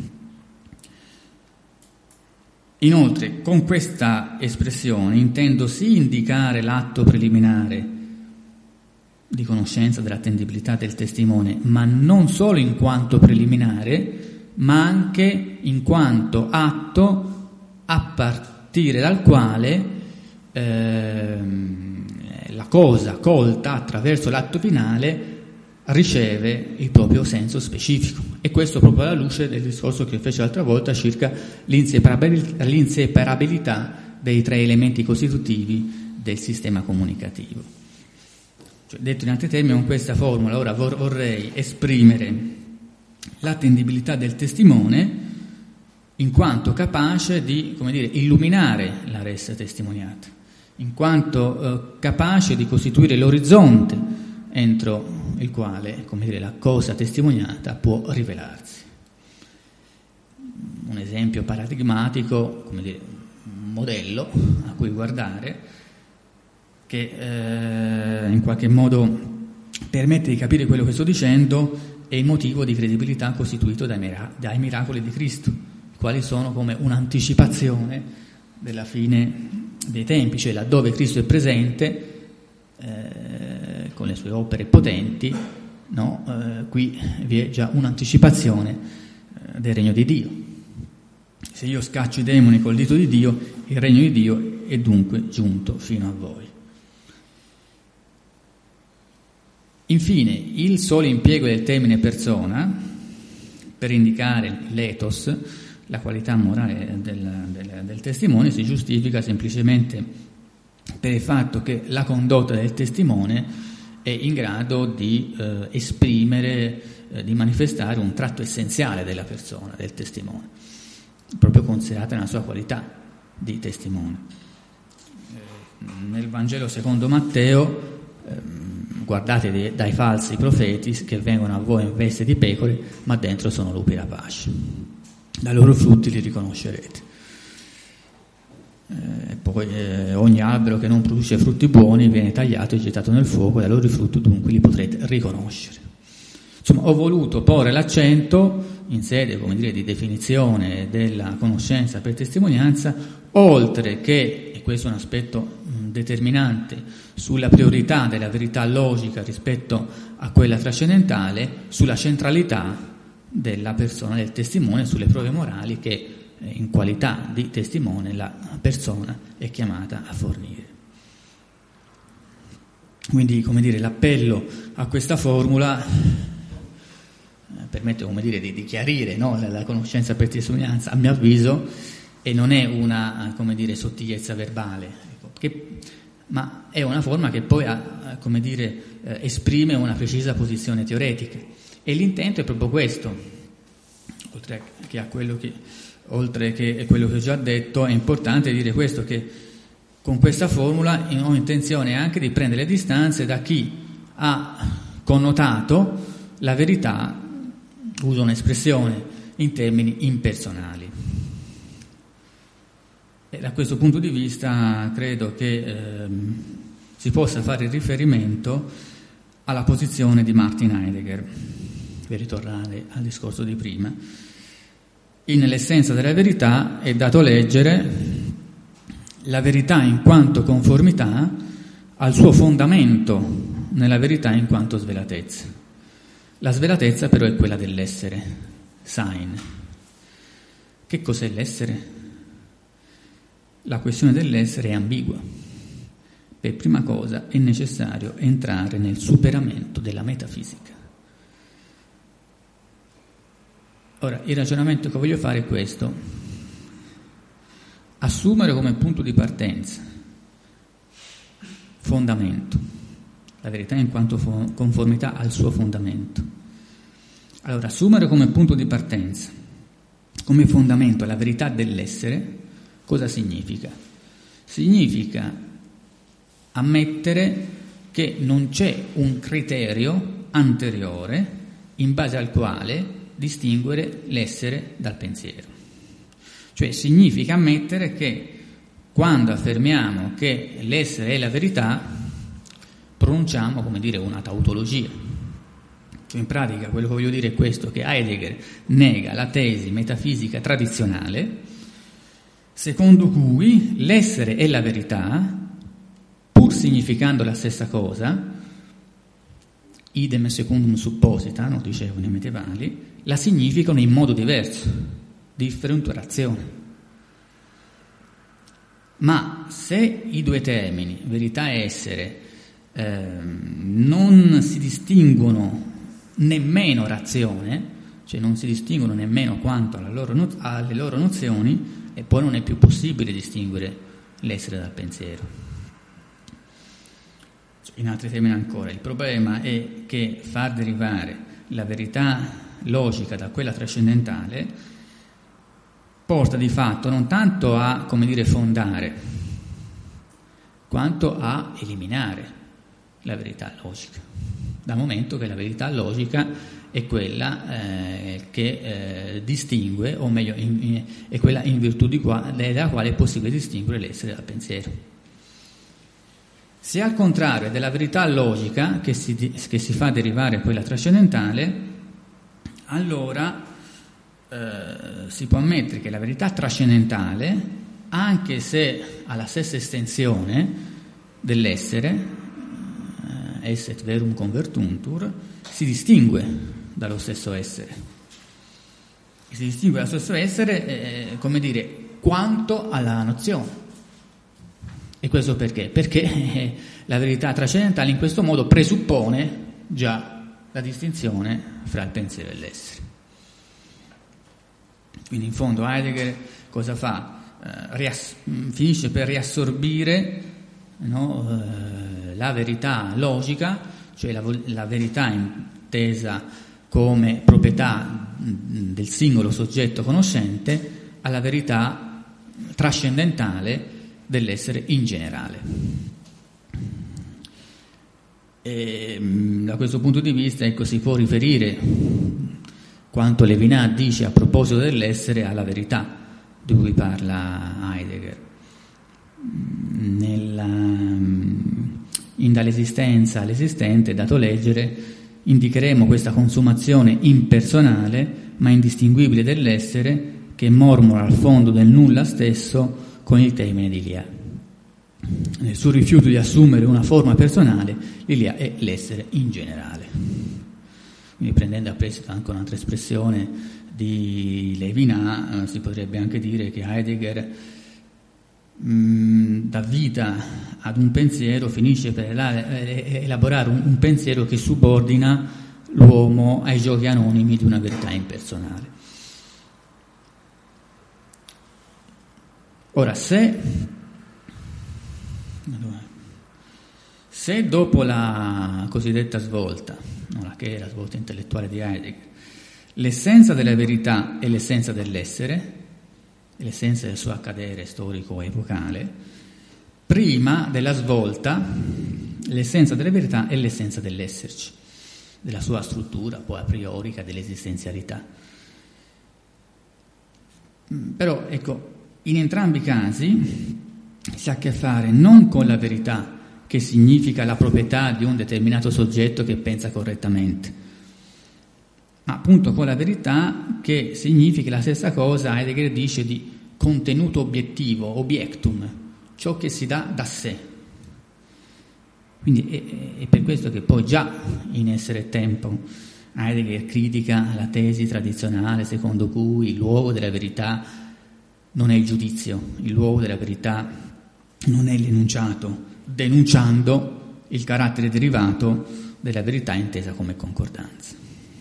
S3: Inoltre, con questa espressione intendo sì indicare l'atto preliminare di conoscenza dell'attendibilità del testimone, ma non solo in quanto preliminare, ma anche in quanto atto a partire dal quale ehm, la cosa colta attraverso l'atto finale riceve il proprio senso specifico, e questo proprio alla luce del discorso che fece l'altra volta circa l'inseparabilità, l'inseparabilità dei tre elementi costitutivi del sistema comunicativo. Cioè, detto in altri termini, con questa formula ora vor- vorrei esprimere l'attendibilità del testimone in quanto capace di, come dire, illuminare la res testimoniata, in quanto eh, capace di costituire l'orizzonte entro il quale, come dire, la cosa testimoniata può rivelarsi. Un esempio paradigmatico, come dire, un modello a cui guardare, che eh, in qualche modo permette di capire quello che sto dicendo, è il motivo di credibilità costituito dai, mira- dai miracoli di Cristo, i quali sono come un'anticipazione della fine dei tempi, cioè laddove Cristo è presente eh, con le sue opere potenti, no? eh, qui vi è già un'anticipazione eh, del regno di Dio. se io scaccio i demoni col dito di Dio, il regno di Dio è dunque giunto fino a voi. Infine, il solo impiego del termine persona per indicare l'ethos, la qualità morale del, del, del testimone, si giustifica semplicemente per il fatto che la condotta del testimone è in grado di eh, esprimere, eh, di manifestare un tratto essenziale della persona, del testimone, proprio considerata nella sua qualità di testimone. Eh, nel Vangelo secondo Matteo, eh, guardate dei, dai falsi profeti che vengono a voi in veste di pecore, ma dentro sono lupi rapaci. Dai loro frutti li riconoscerete. Eh, poi eh, ogni albero che non produce frutti buoni viene tagliato e gettato nel fuoco, e dai loro frutti dunque li potrete riconoscere. Insomma, ho voluto porre l'accento in sede, come dire, di definizione della conoscenza per testimonianza, oltre che, e questo è un aspetto mh, determinante, sulla priorità della verità logica rispetto a quella trascendentale, sulla centralità della persona del testimone, sulle prove morali che eh, in qualità di testimone la persona è chiamata a fornire. Quindi, come dire, l'appello a questa formula eh, permette, come dire, di, di chiarire, no, la, la conoscenza per testimonianza, a mio avviso, e non è una, come dire, sottigliezza verbale, ecco, che, ma è una forma che poi ha, come dire, eh, esprime una precisa posizione teoretica, e l'intento è proprio questo. Oltre che a quello che, oltre che a quello che ho già detto, è importante dire questo, che con questa formula ho intenzione anche di prendere le distanze da chi ha connotato la verità, uso un'espressione, in termini impersonali. E da questo punto di vista credo che ehm, si possa fare riferimento alla posizione di Martin Heidegger, per ritornare al discorso di prima. In L'essenza della verità è dato leggere: la verità in quanto conformità al suo fondamento nella verità in quanto svelatezza. La svelatezza però è quella dell'essere, Sein. Che cos'è l'essere? La questione dell'essere è ambigua. Per prima cosa è necessario entrare nel superamento della metafisica. Ora, il ragionamento che voglio fare è questo: assumere come punto di partenza, fondamento, la verità in quanto fo- conformità al suo fondamento. Allora, assumere come punto di partenza, come fondamento, la verità dell'essere, cosa significa? Significa ammettere che non c'è un criterio anteriore in base al quale distinguere l'essere dal pensiero. Cioè significa ammettere che quando affermiamo che l'essere è la verità, pronunciamo, come dire, una tautologia. Cioè, in pratica quello che voglio dire è questo, che Heidegger nega la tesi metafisica tradizionale secondo cui l'essere è la verità, pur significando la stessa cosa, idem secundum supposita, no, dicevano i medievali, la significano in modo diverso, differenturazione. Ma se i due termini, verità e essere, eh, non si distinguono nemmeno razione, cioè non si distinguono nemmeno quanto alla loro, alle loro nozioni, e poi non è più possibile distinguere l'essere dal pensiero. In altri termini ancora, il problema è che far derivare la verità logica da quella trascendentale porta di fatto non tanto a, come dire, fondare, quanto a eliminare la verità logica, dal momento che la verità logica è quella eh, che eh, distingue, o meglio, in, in, è quella in virtù di qua, della quale è possibile distinguere l'essere dal pensiero. Se al contrario è della verità logica che si, che si fa derivare quella trascendentale, allora eh, si può ammettere che la verità trascendentale, anche se ha la stessa estensione dell'essere, eh, esse et verum convertuntur, si distingue dallo stesso essere. si distingue dal stesso essere, eh, come dire, quanto alla nozione. E questo perché? Perché eh, la verità trascendentale in questo modo presuppone già la distinzione fra il pensiero e l'essere. Quindi in fondo Heidegger cosa fa? Eh, riass- finisce per riassorbire, no, eh, la verità logica, cioè la, la verità intesa come proprietà del singolo soggetto conoscente, alla verità trascendentale dell'essere in generale. E, da questo punto di vista, ecco, si può riferire quanto Levinas dice a proposito dell'essere alla verità di cui parla Heidegger. Nella, in Dall'esistenza all'esistente, dato leggere, indicheremo questa consumazione impersonale ma indistinguibile dell'essere che mormora al fondo del nulla stesso con il termine di Ilia. Nel suo rifiuto di assumere una forma personale, l'Ilia è l'essere in generale. Quindi, prendendo a prestito anche un'altra espressione di Levinas, eh, si potrebbe anche dire che Heidegger mh, dà vita ad un pensiero, finisce per elaborare un, un pensiero che subordina l'uomo ai giochi anonimi di una verità impersonale. Ora, se, se dopo la cosiddetta svolta, no, la che è la svolta intellettuale di Heidegger, l'essenza della verità è l'essenza dell'essere, l'essenza del suo accadere storico epocale, prima della svolta l'essenza della verità è l'essenza dell'esserci, della sua struttura poi a priorica dell'esistenzialità. Però, ecco, in entrambi i casi si ha a che fare non con la verità, che significa la proprietà di un determinato soggetto che pensa correttamente, ma appunto con la verità che significa la stessa cosa, Heidegger dice, di contenuto obiettivo, obiectum, ciò che si dà da sé. Quindi è, è per questo che poi già in Essere e Tempo Heidegger critica la tesi tradizionale secondo cui il luogo della verità non è il giudizio, il luogo della verità non è l'enunciato, denunciando il carattere derivato della verità intesa come concordanza.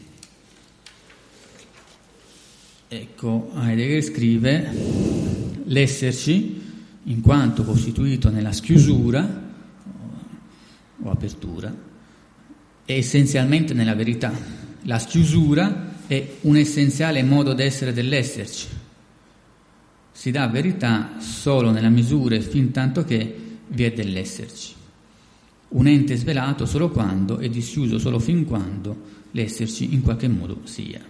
S3: Ecco, Heidegger scrive: l'esserci, in quanto costituito nella schiusura o apertura, è essenzialmente nella verità. La schiusura è un essenziale modo d'essere dell'esserci. Si dà verità solo nella misura e fin tanto che vi è dell'esserci. Un ente svelato solo quando è dischiuso solo fin quando l'esserci in qualche modo sia.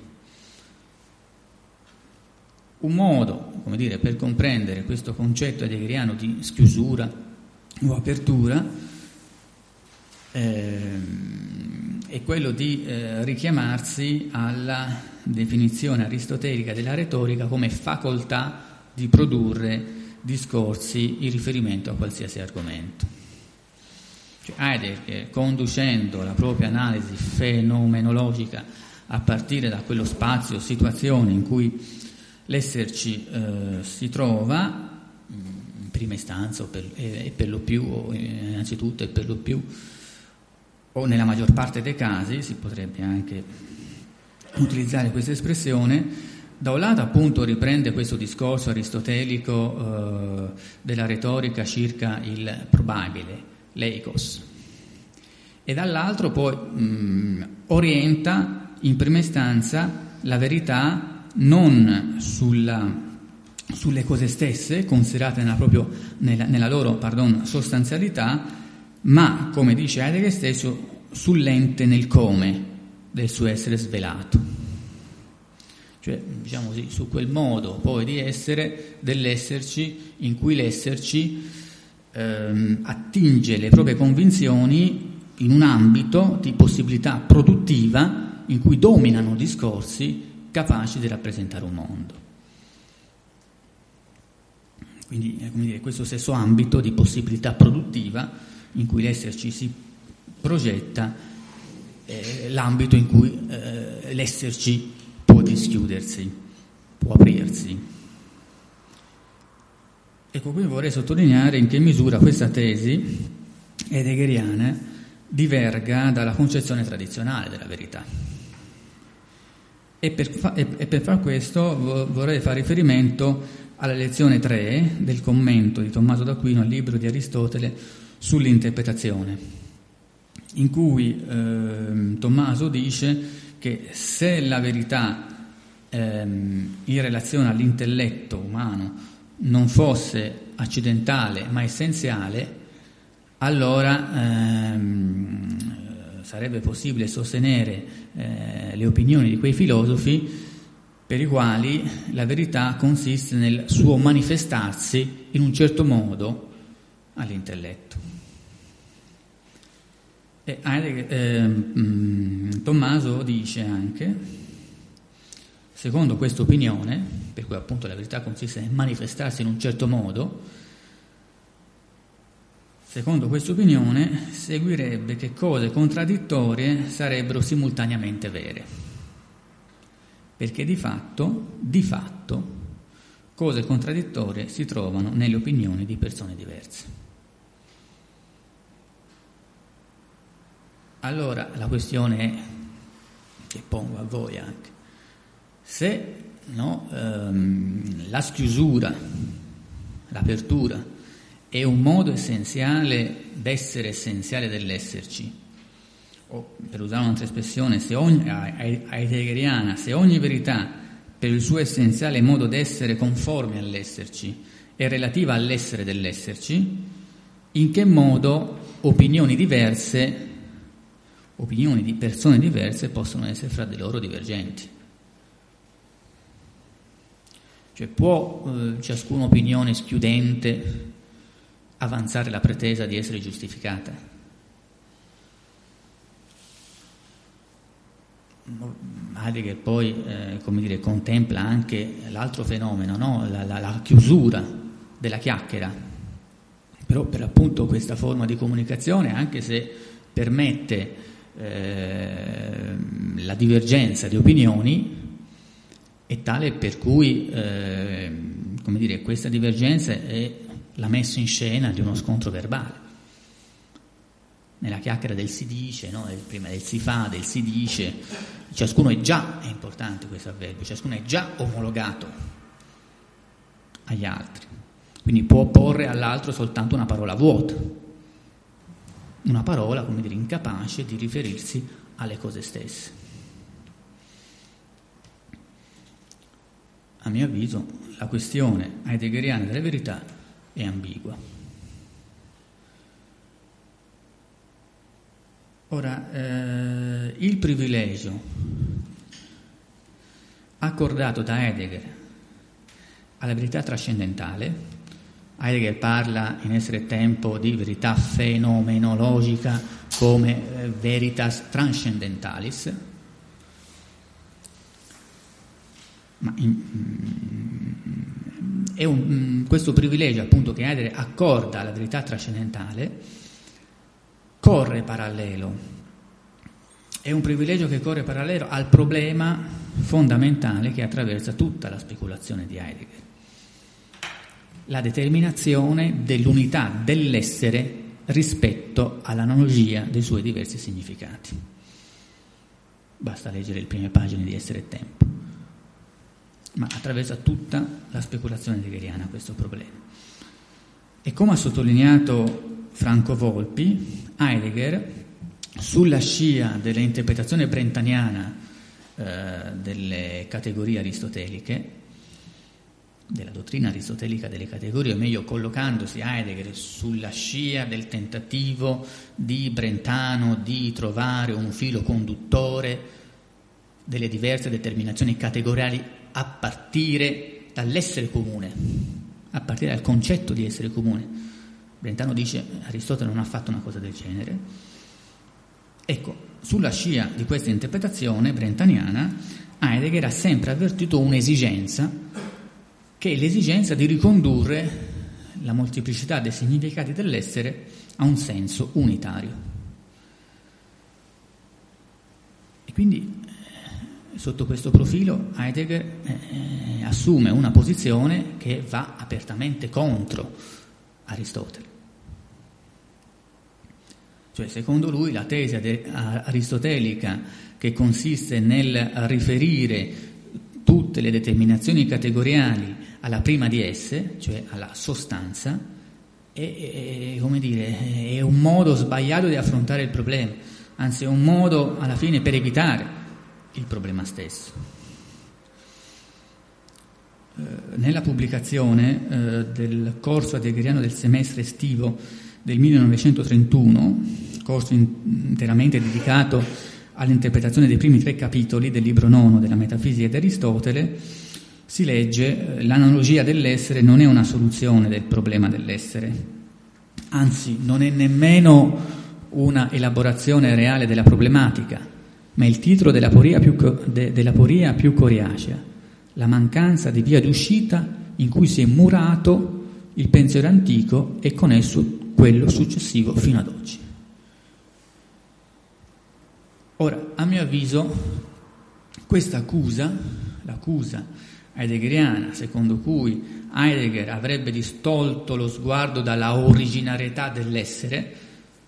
S3: Un modo, come dire, per comprendere questo concetto heideggeriano di schiusura o apertura eh, è quello di eh, richiamarsi alla definizione aristotelica della retorica come facoltà di produrre discorsi in riferimento a qualsiasi argomento. Cioè Heidegger, conducendo la propria analisi fenomenologica a partire da quello spazio, situazione in cui l'esserci eh, si trova, in prima istanza o per, e per lo più, o innanzitutto e per lo più, o nella maggior parte dei casi, si potrebbe anche utilizzare questa espressione. Da un lato appunto riprende questo discorso aristotelico eh, della retorica circa il probabile, l'eikos, e dall'altro poi mh, orienta in prima istanza la verità non sulla, sulle cose stesse, considerate nella, proprio, nella, nella loro pardon, sostanzialità, ma, come dice Heidegger stesso, sull'ente nel come del suo essere svelato. Cioè, diciamo così, su quel modo poi di essere dell'esserci in cui l'esserci ehm, attinge le proprie convinzioni in un ambito di possibilità produttiva in cui dominano discorsi capaci di rappresentare un mondo. Quindi, eh, come dire, questo stesso ambito di possibilità produttiva in cui l'esserci si progetta è l'ambito in cui eh, l'esserci può dischiudersi può aprirsi. Ecco, qui vorrei sottolineare in che misura questa tesi heideggeriana diverga dalla concezione tradizionale della verità. E per, fa- e per far questo vorrei fare riferimento alla lezione tre del commento di Tommaso d'Aquino al libro di Aristotele sull'interpretazione, in cui eh, Tommaso dice che se la verità ehm, in relazione all'intelletto umano non fosse accidentale ma essenziale, allora ehm, sarebbe possibile sostenere eh, le opinioni di quei filosofi per i quali la verità consiste nel suo manifestarsi in un certo modo all'intelletto. E Heidegger, eh, mh, Tommaso dice anche, secondo questa opinione, per cui appunto la verità consiste nel manifestarsi in un certo modo, secondo questa opinione seguirebbe che cose contraddittorie sarebbero simultaneamente vere, perché di fatto, di fatto, cose contraddittorie si trovano nelle opinioni di persone diverse. Allora la questione è, che pongo a voi anche, se no, ehm, la schiusura, l'apertura è un modo essenziale d'essere essenziale dell'esserci, o per usare un'altra espressione, se ogni, heideggeriana, se ogni verità per il suo essenziale modo d'essere conforme all'esserci è relativa all'essere dell'esserci, in che modo opinioni diverse, opinioni di persone diverse possono essere fra di loro divergenti? Cioè può eh, ciascuna opinione schiudente avanzare la pretesa di essere giustificata? Heidegger poi, eh, come dire, contempla anche l'altro fenomeno, no? la, la, la chiusura della chiacchiera. Però per appunto questa forma di comunicazione, anche se permette eh, la divergenza di opinioni, è tale per cui eh, come dire, questa divergenza è la messa in scena di uno scontro verbale. Nella chiacchiera del si dice, no? Prima del si fa, del si dice, ciascuno è già, è importante questo avverbio, ciascuno è già omologato agli altri, quindi può porre all'altro soltanto una parola vuota, una parola, come dire, incapace di riferirsi alle cose stesse. A mio avviso la questione heideggeriana della verità è ambigua. Ora, eh, il privilegio accordato da Heidegger alla verità trascendentale, Heidegger parla in Essere e Tempo di verità fenomenologica come eh, veritas transcendentalis, ma in, è un, questo privilegio appunto che Heidegger accorda alla verità trascendentale corre parallelo, è un privilegio che corre parallelo al problema fondamentale che attraversa tutta la speculazione di Heidegger, la determinazione dell'unità dell'essere rispetto all'analogia dei suoi diversi significati. Basta leggere le prime pagine di Essere e Tempo, ma attraversa tutta la speculazione heideggeriana questo problema. E come ha sottolineato Franco Volpi, Heidegger, sulla scia dell'interpretazione brentaniana eh, delle categorie aristoteliche, della dottrina aristotelica delle categorie, o meglio collocandosi Heidegger sulla scia del tentativo di Brentano di trovare un filo conduttore delle diverse determinazioni categoriali a partire dall'essere comune, a partire dal concetto di essere comune. Brentano dice Aristotele non ha fatto una cosa del genere. Ecco, sulla scia di questa interpretazione brentaniana, Heidegger ha sempre avvertito un'esigenza, che è l'esigenza di ricondurre la molteplicità dei significati dell'essere a un senso unitario. E quindi Sotto questo profilo Heidegger eh, assume una posizione che va apertamente contro Aristotele. Cioè, secondo lui, la tesi aristotelica, che consiste nel riferire tutte le determinazioni categoriali alla prima di esse, cioè alla sostanza, è, è, come dire, è un modo sbagliato di affrontare il problema, anzi è un modo alla fine per evitare il problema stesso. Eh, nella pubblicazione eh, del corso heideggeriano del semestre estivo del millenovecentotrentuno, corso in, interamente dedicato all'interpretazione dei primi tre capitoli del libro nono della Metafisica di Aristotele, si legge eh, l'analogia dell'essere non è una soluzione del problema dell'essere, anzi non è nemmeno una elaborazione reale della problematica, ma il titolo dell'aporia più, de, dell'aporia più coriacea, la mancanza di via d'uscita in cui si è murato il pensiero antico e con esso quello successivo fino ad oggi. Ora, a mio avviso, questa accusa, l'accusa heideggeriana, secondo cui Heidegger avrebbe distolto lo sguardo dalla originarietà dell'essere.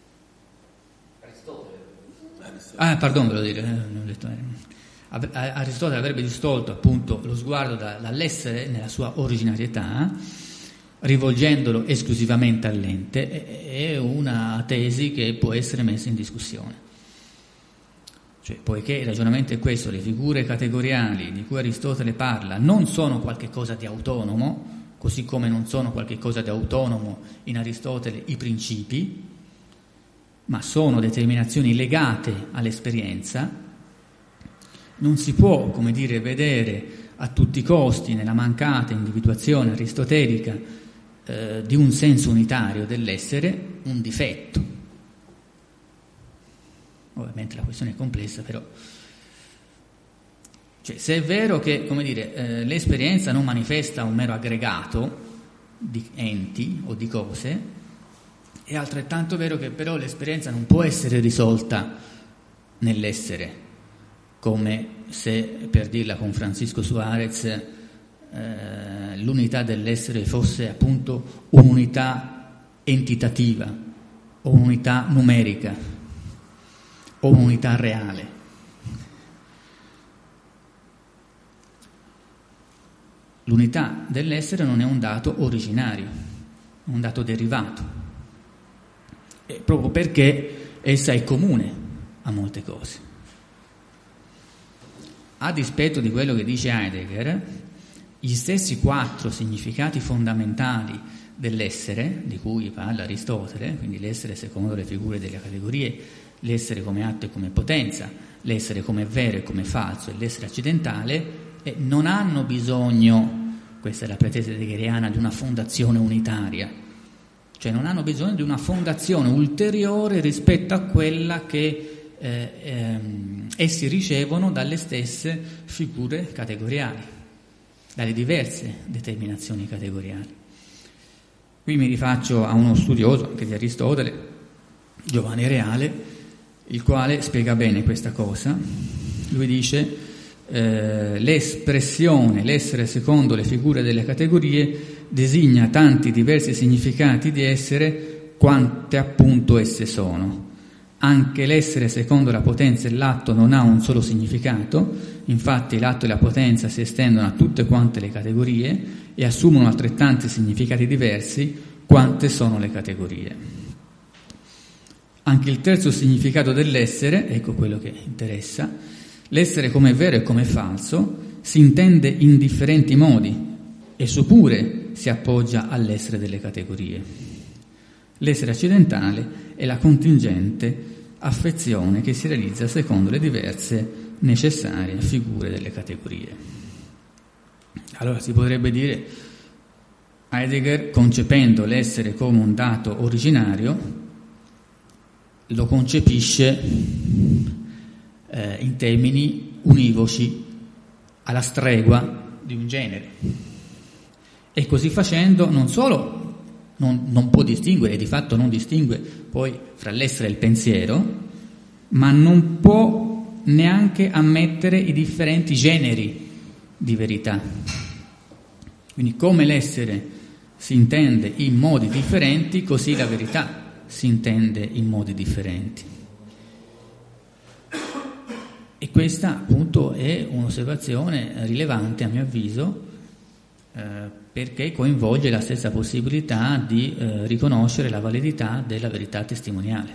S3: Ah, pardon, volevo dire, non ho detto, eh. Aristotele avrebbe distolto appunto lo sguardo da, dall'essere nella sua originarietà, rivolgendolo esclusivamente all'ente, è una tesi che può essere messa in discussione. Cioè, poiché il ragionamento è questo, le figure categoriali di cui Aristotele parla non sono qualche cosa di autonomo, così come non sono qualche cosa di autonomo in Aristotele i principi, ma sono determinazioni legate all'esperienza, non si può, come dire, vedere a tutti i costi nella mancata individuazione aristotelica eh, di un senso unitario dell'essere un difetto. Ovviamente la questione è complessa, però. Cioè, se è vero che, come dire, eh, l'esperienza non manifesta un mero aggregato di enti o di cose, è altrettanto vero che però l'esperienza non può essere risolta nell'essere, come se, per dirla con Francisco Suarez, eh, l'unità dell'essere fosse appunto un'unità entitativa o un'unità numerica o un'unità reale. L'unità dell'essere non è un dato originario, è un dato derivato. E proprio perché essa è comune a molte cose. A dispetto di quello che dice Heidegger, gli stessi quattro significati fondamentali dell'essere, di cui parla Aristotele, quindi l'essere secondo le figure delle categorie, l'essere come atto e come potenza, l'essere come vero e come falso e l'essere accidentale, eh, non hanno bisogno, questa è la pretesa heideggeriana, di una fondazione unitaria. Cioè non hanno bisogno di una fondazione ulteriore rispetto a quella che eh, ehm, essi ricevono dalle stesse figure categoriali, dalle diverse determinazioni categoriali. Qui mi rifaccio a uno studioso anche di Aristotele, Giovanni Reale, il quale spiega bene questa cosa. Lui dice eh, l'espressione, l'essere secondo le figure delle categorie designa tanti diversi significati di essere quante appunto esse sono. Anche l'essere secondo la potenza e l'atto non ha un solo significato, infatti l'atto e la potenza si estendono a tutte quante le categorie e assumono altrettanti significati diversi quante sono le categorie. Anche il terzo significato dell'essere, ecco quello che interessa, l'essere come vero e come falso, si intende in differenti modi, esso pure si appoggia all'essere delle categorie. L'essere accidentale è la contingente affezione che si realizza secondo le diverse necessarie figure delle categorie. Allora si potrebbe dire, Heidegger, concependo l'essere come un dato originario, lo concepisce eh, in termini univoci, alla stregua di un genere. E così facendo non solo non, non può distinguere, e di fatto non distingue poi fra l'essere e il pensiero, ma non può neanche ammettere i differenti generi di verità. Quindi come l'essere si intende in modi differenti, così la verità si intende in modi differenti. E questa appunto è un'osservazione rilevante a mio avviso, eh, perché coinvolge la stessa possibilità di eh, riconoscere la validità della verità testimoniale.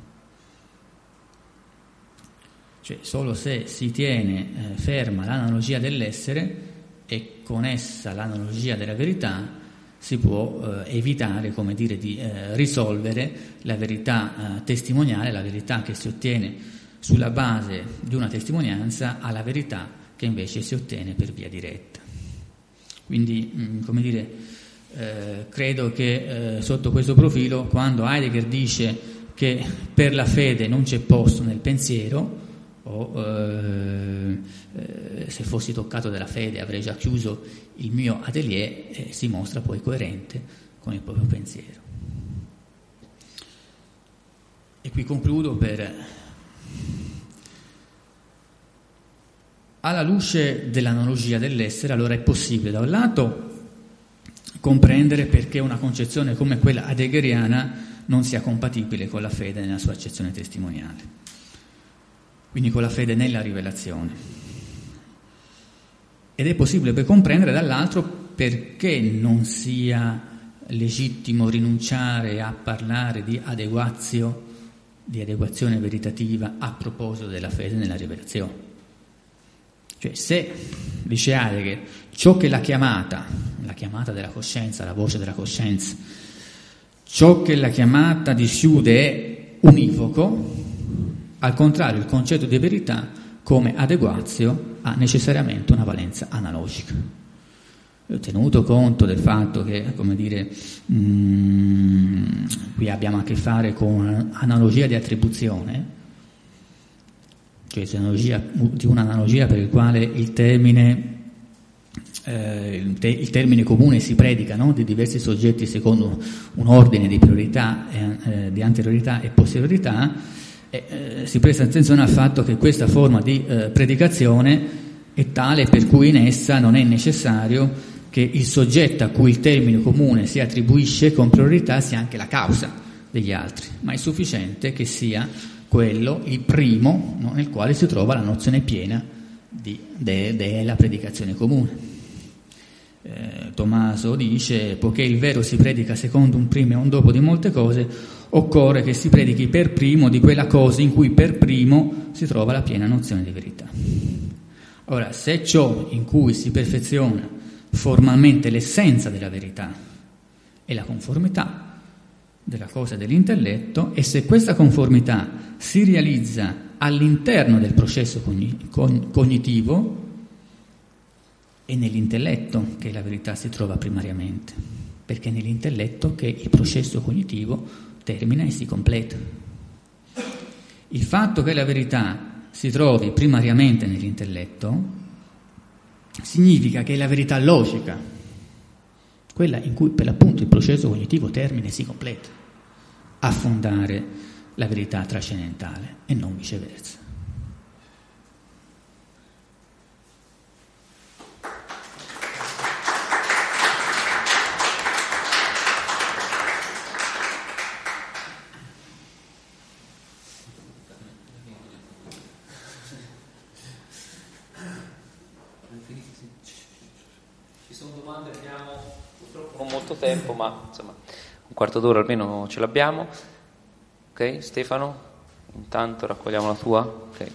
S3: Cioè solo se si tiene eh, ferma l'analogia dell'essere e con essa l'analogia della verità si può eh, evitare, come dire, di eh, risolvere la verità eh, testimoniale, la verità che si ottiene sulla base di una testimonianza alla verità che invece si ottiene per via diretta. Quindi, mh, come dire, eh, credo che eh, sotto questo profilo, quando Heidegger dice che per la fede non c'è posto nel pensiero, o eh, eh, se fossi toccato dalla fede avrei già chiuso il mio atelier, eh, si mostra poi coerente con il proprio pensiero. E qui concludo per... Alla luce dell'analogia dell'essere, allora è possibile da un lato comprendere perché una concezione come quella heideggeriana non sia compatibile con la fede nella sua accezione testimoniale, quindi con la fede nella rivelazione. Ed è possibile per comprendere dall'altro perché non sia legittimo rinunciare a parlare di adeguazio, di adeguazione veritativa a proposito della fede nella rivelazione. Cioè, se, dice Heidegger, ciò che la chiamata, la chiamata della coscienza, la voce della coscienza, ciò che la chiamata dischiude è univoco, al contrario il concetto di verità come adeguazio ha necessariamente una valenza analogica. Ho tenuto conto del fatto che, come dire, mh, qui abbiamo a che fare con analogia di attribuzione, cioè di un'analogia per il quale il termine, eh, il, te, il termine comune si predica, no? Di diversi soggetti secondo un ordine di priorità, eh, di anteriorità e posteriorità, e, eh, si presta attenzione al fatto che questa forma di eh, predicazione è tale per cui in essa non è necessario che il soggetto a cui il termine comune si attribuisce con priorità sia anche la causa degli altri, ma è sufficiente che sia quello, il primo, no, nel quale si trova la nozione piena di, de, della predicazione comune. Eh, Tommaso dice, poiché il vero si predica secondo un prima e un dopo di molte cose, occorre che si predichi per primo di quella cosa in cui per primo si trova la piena nozione di verità. Ora, se ciò in cui si perfeziona formalmente l'essenza della verità è la conformità della cosa e dell'intelletto, e se questa conformità si realizza all'interno del processo cogn- cogn- cognitivo, è nell'intelletto che la verità si trova primariamente, perché è nell'intelletto che il processo cognitivo termina e si completa. Il fatto che la verità si trovi primariamente nell'intelletto significa che è la verità logica, quella in cui per l'appunto il processo cognitivo termina e si completa, a fondare la verità trascendentale e non viceversa.
S1: Ci sono domande, abbiamo purtroppo non molto tempo, ma insomma un quarto d'ora almeno ce l'abbiamo. Ok, Stefano, intanto raccogliamo la tua. Ok.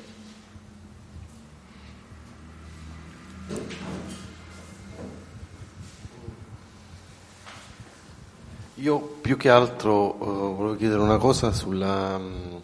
S4: Io più che altro uh, volevo chiedere una cosa sulla, um,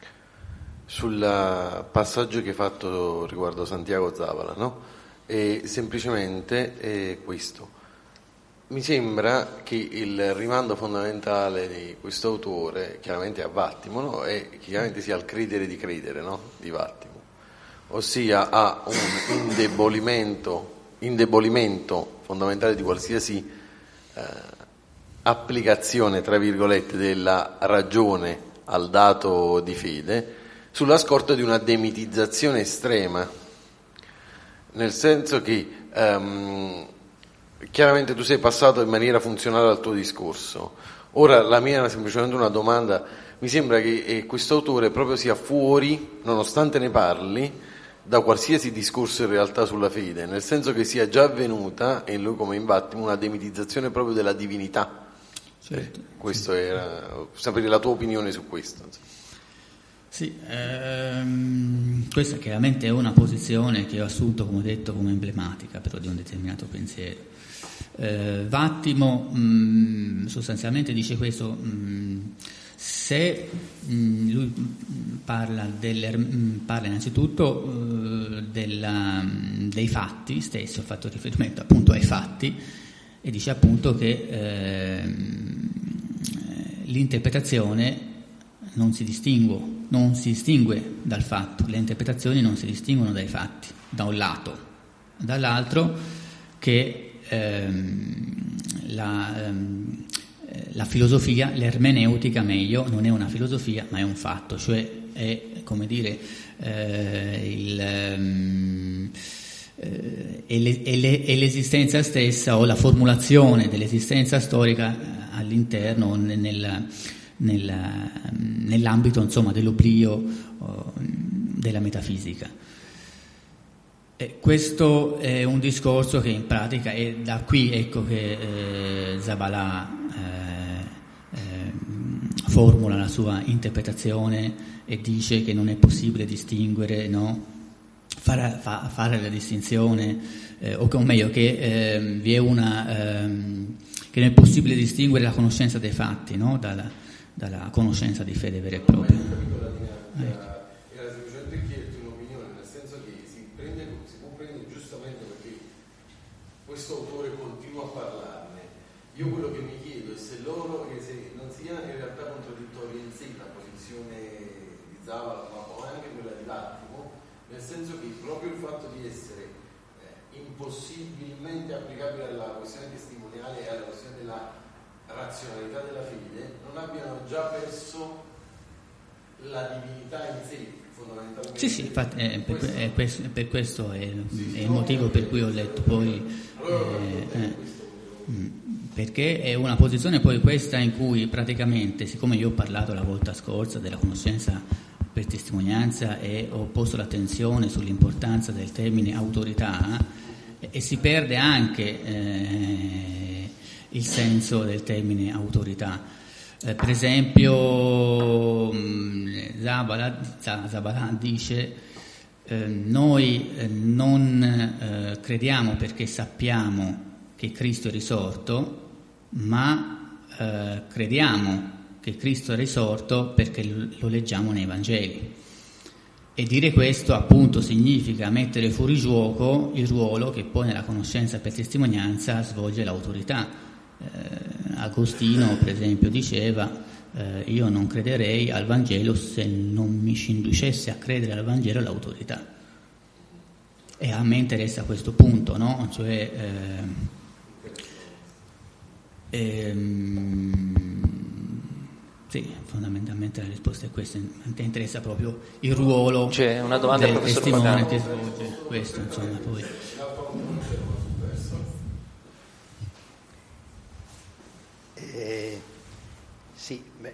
S4: sul passaggio che hai fatto riguardo Santiago Zavala, no? E semplicemente è questo. Mi sembra che il rimando fondamentale di questo autore, chiaramente a Vattimo, no? È chiaramente sia al credere di credere, no? Di Vattimo, ossia a un indebolimento, indebolimento fondamentale di qualsiasi eh, applicazione, tra virgolette, della ragione al dato di fede, sulla scorta di una demitizzazione estrema, nel senso che um, chiaramente tu sei passato in maniera funzionale al tuo discorso. Ora la mia era semplicemente una domanda: mi sembra che eh, questo autore proprio sia fuori, nonostante ne parli, da qualsiasi discorso in realtà sulla fede, nel senso che sia già avvenuta, e lui come imbattimo, una demitizzazione proprio della divinità.
S3: Certo,
S4: eh, questo
S3: sì.
S4: Era sapere la tua opinione su questo.
S3: Sì, ehm, questa chiaramente è una posizione che ho assunto, come ho detto, come emblematica però di un determinato pensiero. Eh, Vattimo mh, sostanzialmente dice questo: mh, se mh, lui parla, del, mh, parla innanzitutto uh, della, dei fatti stessi, ho fatto riferimento appunto ai fatti, e dice appunto che eh, l'interpretazione non si distingue, non si distingue dal fatto, le interpretazioni non si distinguono dai fatti, da un lato, dall'altro che ehm, la, ehm, la filosofia, l'ermeneutica meglio, non è una filosofia ma è un fatto, cioè è, come dire, eh, il, ehm, eh, è, le, è, le, è l'esistenza stessa o la formulazione dell'esistenza storica all'interno, nel, nel, nell'ambito insomma dell'oblio oh, della metafisica. E questo è un discorso che in pratica è da qui, ecco, che eh, Zabala eh, eh, formula la sua interpretazione e dice che non è possibile distinguere, no? fare, fa, fare la distinzione eh, o, o meglio che eh, vi è una ehm, che non è possibile distinguere la conoscenza dei fatti, no? dalla, dalla conoscenza di fede vera e propria. Ecco.
S4: Era semplicemente chiederti un'opinione, nel senso che si prende, si può prendere giustamente perché questo autore continua a parlarne. Io quello che mi chiedo è se loro, che se non sia in realtà contraddittoria in sé la posizione di Zabala, ma poi anche quella di Vattimo, nel senso che proprio il fatto di essere eh, impossibilmente applicabile alla questione testimoniale e alla questione della razionalità della fede, non abbiano già perso la divinità in sé, fondamentalmente.
S3: Sì, sì, infatti è per, è questo, per questo è, è il motivo per cui ho letto poi eh, eh, perché è una posizione poi questa in cui praticamente, siccome io ho parlato la volta scorsa della conoscenza per testimonianza e ho posto l'attenzione sull'importanza del termine autorità, eh, e si perde anche eh, il senso del termine autorità. Eh, per esempio Zabala, Zabala dice eh, noi eh, non eh, crediamo perché sappiamo che Cristo è risorto, ma eh, crediamo che Cristo è risorto perché lo leggiamo nei Vangeli. E dire questo appunto significa mettere fuori gioco il ruolo che poi nella conoscenza per testimonianza svolge l'autorità. Eh, Agostino per esempio diceva eh, io non crederei al Vangelo se non mi ci inducesse a credere al Vangelo l'autorità. E a me interessa questo punto, no? Cioè eh, ehm, sì, fondamentalmente la risposta è questa. A te interessa proprio il ruolo
S1: C'è una domanda
S3: del
S1: al professor
S3: testimone
S1: Pagano.
S3: che svolge questo, insomma, poi.
S5: Eh, sì, beh,